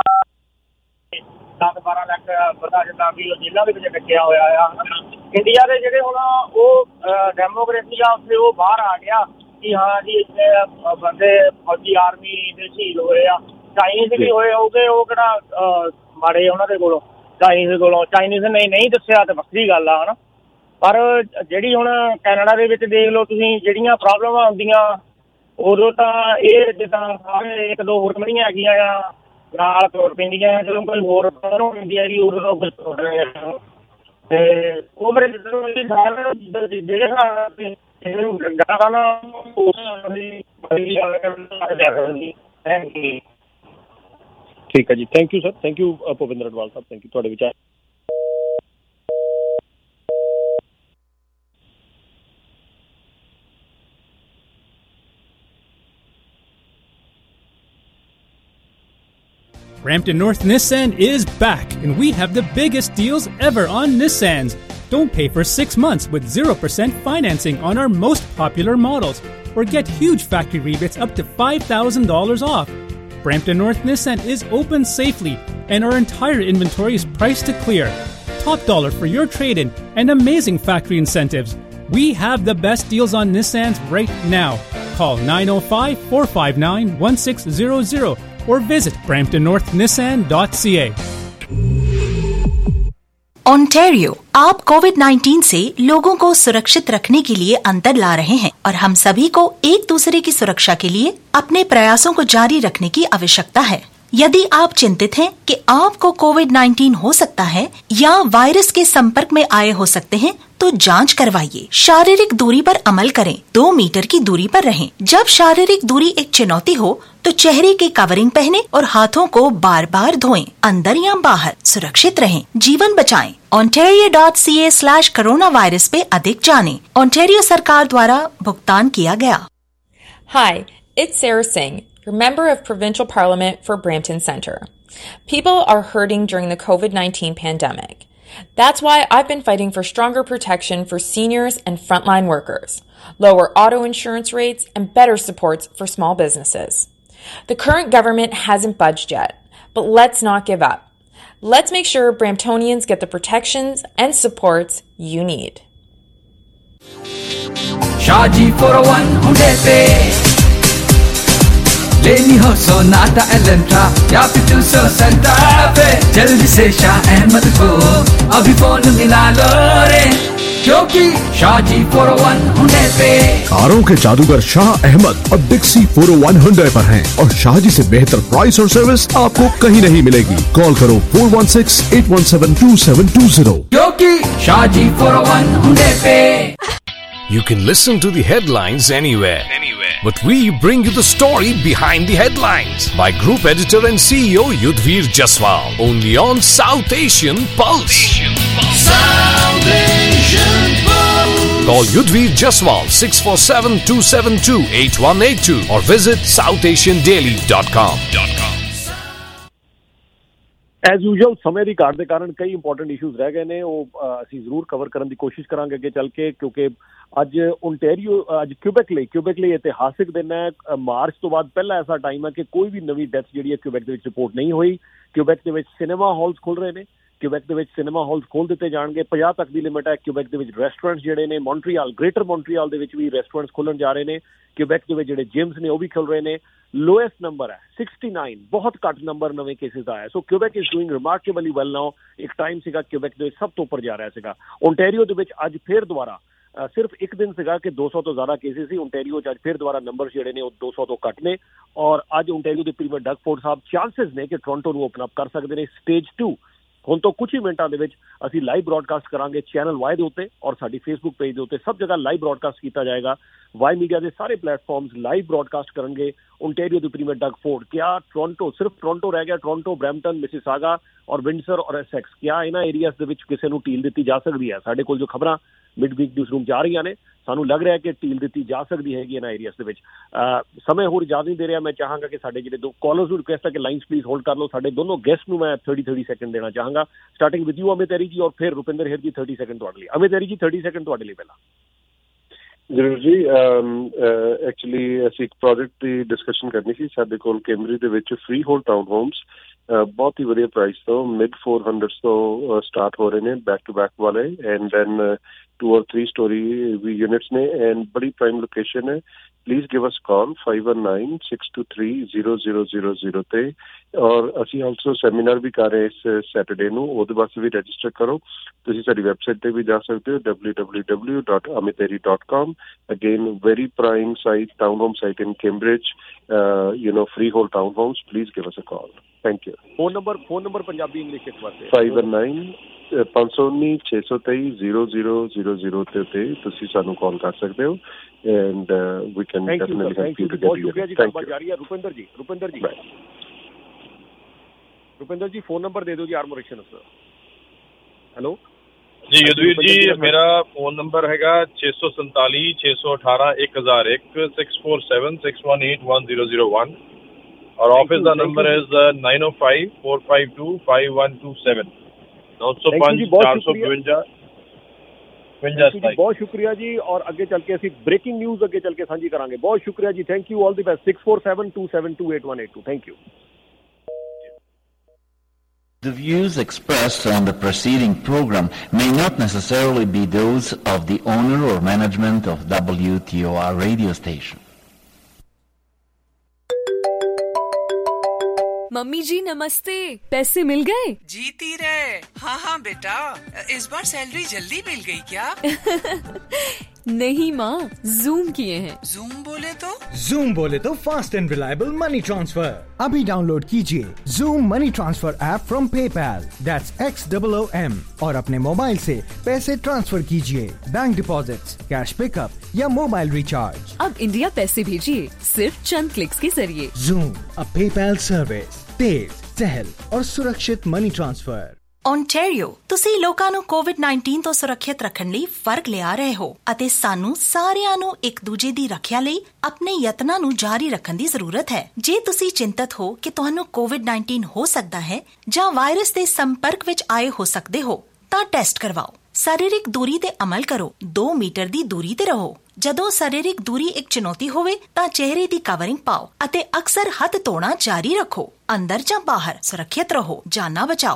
10-12 ਲੱਖ ਬੰਦਾ ਜਿੱਦਾਂ ਵੀ ਉਹ ਜੇਲ੍ਹਾਂ ਦੇ ਵਿੱਚ ਡੱਕਿਆ ਹੋਇਆ ਆ। ਇੰਡੀਆ ਦੇ ਜਿਹੜੇ ਹੁਣ ਉਹ ਡੈਮੋਕ੍ਰੇਸੀ ਆ ਉੱਥੇ ਉਹ ਬਾਹਰ ਆ ਗਿਆ ਕਿ ਹਾਂ ਜੀ ਇੱਥੇ ਬੰਦੇ ਫੌਜੀ ਆਰਮੀ ਦੇ ਸ਼ਹੀਦ ਹੋਏ ਆ। ਚਾਈਨੀਜ਼ ਵੀ ਹੋਏ ਹੋਊਗੇ, ਉਹ ਕਿਹੜਾ ਮਾੜੇ ਉਹਨਾਂ ਦੇ ਕੋਲੋਂ। ਚਾਈਨੀਜ਼ ਨੇ ਨਹੀਂ ਦੱਸਿਆ ਤਾਂ ਵੱਖਰੀ ਗੱਲ ਆ ਹੈ ਨਾ। ਪਰ ਜਿਹੜੀ ਹੁਣ ਕੈਨੇਡਾ ਦੇ ਵਿੱਚ ਦੇਖ ਲਓ ਤੁਸੀਂ ਜਿਹੜੀਆਂ ਪ੍ਰੋਬਲਮਾਂ ਹੁੰਦੀਆਂ ਉਦੋਂ ਤਾਂ ਇਹ ਜਿੱਦਾਂ ਸਾਰੇ ਇੱਕ ਦੋ ਹੋਰ ਕਮੀਆਂ ਹੈਗੀਆਂ ਆ ਨਾਲ ਤੋੜ ਪੈਂਦੀਆਂ। ਜਦੋਂ ਕੋਈ ਹੋਰ ਪ੍ਰੋਬਲਮ ਹੁੰਦੀ ਹੈਗੀ ਉਦੋਂ ਤੇ ਉਹ ਮੇਰੇ ਜਿਹੜੇ ਠੀਕ ਹੈ ਜੀ। Thank you sir. Thank you Bhupinder Atwal Sahib. Thank you ਤੁਹਾਡੇ ਵਿਚਾਰ। Brampton North Nissan is back, and we have the biggest deals ever on Nissans. Don't pay for 6 months with 0% financing on our most popular models, or get huge factory rebates up to $5,000 off. Brampton North Nissan is open safely, and our entire inventory is priced to clear. Top dollar for your trade-in and amazing factory incentives. We have the best deals on Nissans right now. Call 905-459-1600 or visit bramptonnorthnissan.ca. Ontario, आप कोविड-19 से लोगों को सुरक्षित रखने के लिए अंतर ला रहे हैं और हम सभी को एक दूसरे की सुरक्षा के लिए अपने प्रयासों को जारी रखने की आवश्यकता है। यदि आप चिंतित हैं कि आपको कोविड-19 हो सकता है या वायरस के संपर्क में आए हो सकते हैं, तो जांच करवाइए। शारीरिक दूरी पर अमल करें। 2 मीटर की दूरी पर रहें। जब शारीरिक दूरी एक चुनौती हो तो चेहरे की कवरिंग पहने और हाथों को बार बार धोएं। अंदर या बाहर सुरक्षित रहें, जीवन बचाएं। Ontario.ca/coronavirus पे अधिक जानें। ओंटारियो सरकार द्वारा भुगतान किया गया। Hi, it's Sarah Singh, your member of Provincial Parliament for Brampton Centre. People are hurting during the COVID-19 pandemic. That's why I've been fighting for stronger protection for seniors and frontline workers, lower auto insurance rates, and better supports for small businesses. The current government hasn't budged yet, but let's not give up. Let's make sure Bramptonians get the protections and supports you need. Shaji 401 Hunde पे। लेनी हो Sonata Elantra या फिर 200 Santa पे, जल्दी से शाह अहमद को अभी फोन मिला लो रे, क्योंकि शाजी 401 हुंडे पे। कारों के जादूगर शाह अहमद और डिक्सी 401 हुंडे पर हैं और शाहजी से बेहतर प्राइस और सर्विस आपको कहीं नहीं मिलेगी। कॉल करो 4168172720, क्योंकि शाहजी 401 हुंडे पे। You can listen to the headlines anywhere. But we bring you the story behind the headlines by Group Editor and CEO Yudhvir Jaswal, only on South Asian Pulse. South Asian Pulse. Call Yudhvir Jaswal 647-272-8182 or visit southasiandaily.com. As usual ਸਮੇਂ ਦੀ ਘਾਟ ਦੇ ਕਾਰਨ ਕਈ important issues ਰਹਿ ਗਏ ਨੇ, ਉਹ ਅਸੀਂ ਜ਼ਰੂਰ ਕਵਰ ਕਰਨ ਦੀ ਕੋਸ਼ਿਸ਼ ਕਰਾਂਗੇ ਅੱਗੇ ਚੱਲ ਕੇ, ਕਿਉਂਕਿ ਅੱਜ ਓਨਟਾਰੀਓ, ਅੱਜ ਕਿਊਬੈਕ ਲਈ ਇਤਿਹਾਸਿਕ ਦਿਨ ਹੈ। ਮਾਰਚ ਤੋਂ ਬਾਅਦ ਪਹਿਲਾ ਐਸਾ ਟਾਈਮ ਹੈ ਕਿ ਕੋਈ ਵੀ ਨਵੀਂ ਡੈਥ ਜਿਹੜੀ ਹੈ ਕਿਊਬੈਕ ਦੇ ਵਿੱਚ ਰਿਪੋਰਟ ਨਹੀਂ ਹੋਈ। ਕਿਊਬੈਕ ਦੇ ਵਿੱਚ ਸਿਨੇਮਾ ਹਾਲਸ ਖੁੱਲ ਰਹੇ ਨੇ, ਕਿਊਬੈਕ ਦੇ ਵਿੱਚ ਸਿਨੇਮਾ ਹਾਲਸ ਖੋਲ੍ਹ ਦਿੱਤੇ ਜਾਣਗੇ। 50 ਤੱਕ ਦੀ ਲਿਮਿਟ ਹੈ। ਕਿਊਬੈਕ ਦੇ ਵਿੱਚ ਰੈਸਟੋਰੈਂਟਸ ਜਿਹੜੇ ਨੇ, ਗ੍ਰੇਟਰ ਮੌਂਟਰੀਅਲ ਦੇ ਵਿੱਚ ਵੀ ਰੈਸਟੋਰੈਂਟਸ ਖੋਲ੍ਹਣ ਜਾ ਰਹੇ ਨੇ। ਕਿਊਬੈਕ ਦੇ ਵਿੱਚ ਜਿਹੜੇ ਜਿਮਸ ਨੇ ਉਹ ਵੀ ਖੁੱਲ ਰਹੇ ਨੇ। ਲੋਐਸਟ ਨੰਬਰ ਹੈ 69, ਬਹੁਤ ਘੱਟ ਨੰਬਰ ਨਵੇਂ ਕੇਸਿਸ ਦਾ ਹੈ। So Quebec is doing remarkably well now. ਇੱਕ ਟਾਈਮ ਸੀਗਾ ਕਿਊਬੈਕ ਦੇ ਵਿੱਚ ਸਭ ਤੋਂ ਉੱਪਰ ਜਾ ਰਿਹਾ ਸੀਗਾ। ਓਨਟਾਰੀਓ ਦੇ ਵਿੱਚ ਅੱਜ ਫਿਰ ਦੁਬਾਰਾ ਸਿਰਫ ਇੱਕ ਦਿਨ ਸੀਗਾ ਕਿ 200 ਤੋਂ ਜ਼ਿਆਦਾ ਕੇਸਿਸ ਸੀ। ਓਨਟਾਰੀਓ 'ਚ ਅੱਜ ਫਿਰ ਦੁਬਾਰਾ ਨੰਬਰ ਜਿਹੜੇ ਨੇ ਉਹ 200 ਤੋਂ ਘੱਟ ਨੇ। ਔਰ ਅੱਜ ਓਨਟਾਰੀਓ ਦੇ ਪ੍ਰੀਮੀਅਰ ਡਗ ਫੋਰਡ ਸਾਹਿਬ ਚਾਂਸਿਸ ਨੇ ਕਿ ਟੋਰਾਂਟੋ ਨੂੰ ਓਪਨ ਅਪ ਕਰ ਸਕਦੇ ਨੇ। ਸਟੇਜ 2 ਹੁਣ ਤੋਂ ਕੁਝ ਹੀ ਮਿੰਟਾਂ ਦੇ ਵਿੱਚ ਅਸੀਂ ਲਾਈਵ ਬ੍ਰੌਡਕਾਸਟ ਕਰਾਂਗੇ ਚੈਨਲ ਵਾਈ ਦੇ ਉੱਤੇ ਔਰ ਸਾਡੀ ਫੇਸਬੁੱਕ ਪੇਜ ਦੇ ਉੱਤੇ, ਸਭ ਜਗ੍ਹਾ ਲਾਈਵ ਬ੍ਰੌਡਕਾਸਟ ਕੀਤਾ ਜਾਏਗਾ। ਵਾਈ ਮੀਡੀਆ ਦੇ ਸਾਰੇ ਪਲੇਟਫਾਰਮਸ ਲਾਈਵ ਬ੍ਰੌਡਕਾਸਟ ਕਰਨਗੇ ਓਨਟਾਰੀਓ ਦੇ ਪ੍ਰੀਮੀਅਰ ਡਗ ਫੋਰਡ। ਕਿਆ ਟੋਰਾਂਟੋ, ਸਿਰਫ ਟੋਰਾਂਟੋ ਰਹਿ ਗਿਆ? ਟੋਰਾਂਟੋ, ਬਰੈਂਪਟਨ, ਮਿਸੀਸਾਗਾ ਔਰ ਵਿੰਡਸਰ ਔਰ ਐਸੈਕਸ, ਕਿਆ ਇਹਨਾਂ ਏਰੀਆਜ਼ ਦੇ ਵਿੱਚ ਕਿਸੇ ਨੂੰ ਢੀਲ ਦਿੱਤੀ ਜਾ ਸਕਦੀ ਹੈ? ਸਾਡੇ ਕੋਲ ਜੋ ਖਬਰਾਂ ਮਿਡ ਵੀਕ ਨਿਊਜ਼ ਰੂਮ 'ਚ ਆ ਰਹੀਆਂ ਨੇ, ਸਾਨੂੰ ਲੱਗ ਰਿਹਾ ਕਿ ਢੀਲ ਦਿੱਤੀ ਜਾ ਸਕਦੀ ਹੈਗੀ ਇਹਨਾਂ ਏਰੀਆਜ਼ ਦੇ ਵਿੱਚ। ਸਮੇਂ ਹੋਰ ਇਜਾਜ਼ਤ ਨਹੀਂ ਦੇ ਰਿਹਾ। ਮੈਂ ਚਾਹਾਂਗਾ ਕਿ ਸਾਡੇ ਜਿਹੜੇ ਦੋ ਕਾਲਰਸ ਨੂੰ ਰਿਕੁਐਸਟ ਹੈ ਕਿ ਲਾਈਨਸ ਪਲੀਜ਼ ਹੋਲਡ ਕਰ ਲਓ। ਸਾਡੇ ਦੋਨੋਂ ਗੈਸਟ ਨੂੰ ਮੈਂ 30 ਸੈਕਿੰਡ ਦੇਣਾ ਚਾਹਾਂਗਾ, starting with you Amit Eri ji ਔਰ ਫਿਰ ਰੁਪਿੰਦਰ ਹੇਰ ਜੀ। 30 ਸੈਕਿੰਡ ਤੁਹਾਡੇ ਲਈ। ਅਮਿਤ ਐਰੀ ਜੀ 30 ਸੈਕਿੰਡ ਤੁਹਾਡੇ ਲਈ ਪਹਿਲਾਂ। ਜ਼ਰੂਰ ਜੀ। ਐਕਚੁਅਲੀ ਅਸੀਂ ਇੱਕ ਪ੍ਰੋਜੈਕਟ ਦੀ ਡਿਸਕਸ਼ਨ ਕਰਨੀ ਸੀ। ਸਾਡੇ ਕੋਲ ਕੈਮਬਰੀ ਦੇ ਵਿੱਚ ਫ੍ਰੀ ਹੋਲਡ ਟਾਊਨ ਹੋਮਸ ਬਹੁਤ ਹੀ ਵਧੀਆ ਪ੍ਰਾਈਸ ਤੋਂ ਮਿਡ 400s ਤੋਂ ਸਟਾਰਟ ਹੋ ਰਹੇ ਨੇ, ਬੈਕ ਟੂ ਬੈਕ ਵਾਲੇ, ਐਂਡ ਦੈਨ 2 or 3 story ਵੀ ਯੂਨਿਟਸ ਨੇ ਐਂਡ ਬੜੀ ਪ੍ਰਾਈਮ ਲੋਕੇਸ਼ਨ ਹੈ। ਪਲੀਜ਼ ਗਿਵ ਅਸ ਕਾਲ 5196230000 ਤੇ। ਔਰ ਅਸੀਂ ਆਲਸੋ ਸੈਮੀਨਾਰ ਵੀ ਕਰ ਰਹੇ ਇਸ ਸੈਟਰਡੇ ਨੂੰ, ਉਹਦੇ ਵਾਸਤੇ ਵੀ ਰਜਿਸਟਰ ਕਰੋ। ਤੁਸੀਂ ਸਾਡੀ ਵੈਬਸਾਈਟ ਤੇ ਵੀ ਜਾ ਸਕਦੇ ਹੋ www.amiteri.com। Again very prime site, town home site in Cambridge, freehold town homes. Please give us a call. Thank you. Phone number Punjabi English ਇੱਕ ਵਾਰ 5195230000 ਤੇ ਉੱਤੇ ਤੁਸੀਂ ਸਾਨੂੰ ਕਾਲ ਕਰ ਸਕਦੇ ਹੋ and we can definitely help you to get you. Thank you. ਜਾਰੀ ਹੈ ਰੁਪਿੰਦਰ ਜੀ ਫੋਨ ਨੰਬਰ ਦੇ ਦਿਓ ਜੀ ਆਰਮੋਰੇਸ਼ਨ ਸਰ। ਹੈਲੋ ਜੀ ਯੁਧਵੀਰ ਜੀ, ਮੇਰਾ ਫੋਨ ਨੰਬਰ ਹੈਗਾ 647 618 1001 647 618 1001 और ऑफिस का नंबर इज 9054525127 905 बहुत शुक्रिया जी। और आगे चल के ब्रेकिंग न्यूज आगे चल के साझी करांगे। बहुत शुक्रिया जी। Thank you. All the best. 6472728182। Thank you. The views expressed on the preceding program may not necessarily be those of the owner or management of WTOR radio station. Mummy जी नमस्ते। पैसे मिल गए? जीती रहे। हाँ बेटा, इस बार सैलरी जल्दी मिल गई क्या? नहीं माँ, जूम किए हैं। जूम बोले तो fast and reliable money transfer. अभी डाउनलोड कीजिए Xoom money transfer app from PayPal, that's XOOM, और अपने मोबाइल से पैसे ट्रांसफर कीजिए, बैंक डिपॉजिट्स, कैश पिकअप या मोबाइल रिचार्ज। अब इंडिया पैसे भेजिए सिर्फ चंद क्लिक्स के जरिए। जूम, अ पेपैल सर्विस, तेज, सहल और सुरक्षित मनी ट्रांसफर। ਓਨਟਾਰੀਓ, ਤੁਸੀਂ ਲੋਕਾਂ ਨੂੰ ਕੋਵਿਡ-19 ਤੋਂ ਸੁਰੱਖਿਅਤ ਰੱਖਣ ਲਈ ਫਰਕ ਲਿਆ ਰਹੇ ਹੋ ਅਤੇ ਸਾਨੂੰ ਸਾਰਿਆਂ ਨੂੰ ਇੱਕ ਦੂਜੇ ਦੀ ਰੱਖਿਆ ਲਈ ਆਪਣੇ ਯਤਨਾਂ ਨੂੰ ਜਾਰੀ ਰੱਖਣ ਦੀ ਜ਼ਰੂਰਤ ਹੈ। ਜੇ ਤੁਸੀਂ ਚਿੰਤਤ ਹੋ ਕਿ ਤੁਹਾਨੂੰ ਕੋਵਿਡ-19 ਹੋ ਸਕਦਾ ਹੈ ਜਾਂ ਵਾਇਰਸ ਦੇ ਸੰਪਰਕ ਵਿੱਚ ਆਏ ਹੋ ਸਕਦੇ ਹੋ, ਤਾਂ ਟੈਸਟ ਕਰਵਾਓ। ਸਰੀਰਕ ਦੂਰੀ ਤੇ ਅਮਲ ਕਰੋ। 2 ਮੀਟਰ ਦੀ ਦੂਰੀ ਤੇ ਰਹੋ। ਜਦੋਂ ਸਰੀਰਕ ਦੂਰੀ ਇੱਕ ਚੁਣੌਤੀ ਹੋਵੇ ਤਾਂ ਚਿਹਰੇ ਦੀ ਕਵਰਿੰਗ ਪਾਓ ਅਤੇ ਅਕਸਰ ਹੱਥ ਧੋਣਾ ਜਾਰੀ ਰੱਖੋ। ਅੰਦਰ ਜਾਂ ਬਾਹਰ ਸੁਰੱਖਿਅਤ ਰਹੋ, ਜਾਨਾਂ ਬਚਾਓ।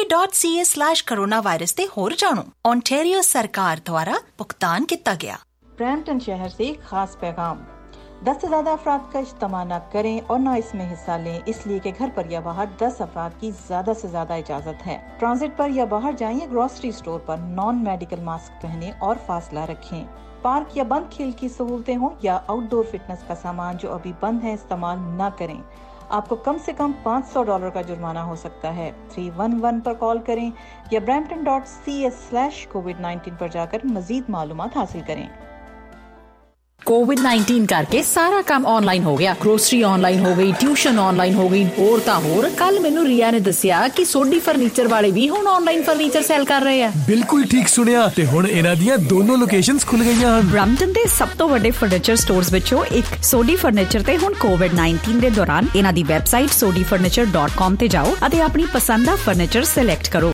ontario.ca/coronavirus ਤੇ ਹੋਰ ਜਾਣੋ। ontario ਸਰਕਾਰ ਦੁਆਰਾ ਭੁਗਤਾਨ ਕੀਤਾ ਗਿਆ। ब्रैम्पटन शहर से एक खास पैगाम। 10 से ज्यादा अफराद का इज्तिमा न करें और न इसमें हिस्सा लें, इसलिए कि घर पर या बाहर 10 अफराद की ज्यादा से ज्यादा इजाजत है। ट्रांजिट पर या बाहर जाएं या ग्रोसरी स्टोर पर नॉन मेडिकल मास्क पहनें और फासला रखें। पार्क या बंद खेल की सहूलतें हों या आउटडोर फिटनेस का सामान जो अभी बंद है इस्तेमाल न करें। आपको कम से कम $500 का जुर्माना हो सकता है। 311 पर कॉल करें या brampton.ca/covid19 पर जाकर मजीद मालूमात हासिल करें। कोविड-19 करके सारा काम ऑनलाइन हो गया। ग्रोसरी ऑनलाइन हो गई, ट्यूशन ऑनलाइन हो गई, और ता होर कल मैनू रिया ने दसिया कि सोडी फर्नीचर वाले भी हुण ऑनलाइन फर्नीचर सेल कर रहे हैं। बिल्कुल ठीक सुनिया ते हुण इन्हां दियां दोनों लोकेशंस खुल गईयां हन। ब्रैम्पटन दे सब तो वड्डे फर्नीचर स्टोर्स विचों एक सोडी फर्नीचर ते हुण कोविड-19 दे दौरान इन्हां दी वैबसाइट sodifurniture.com ते जाओ अते अपनी पसंद दा फर्नीचर सिलेक्ट करो।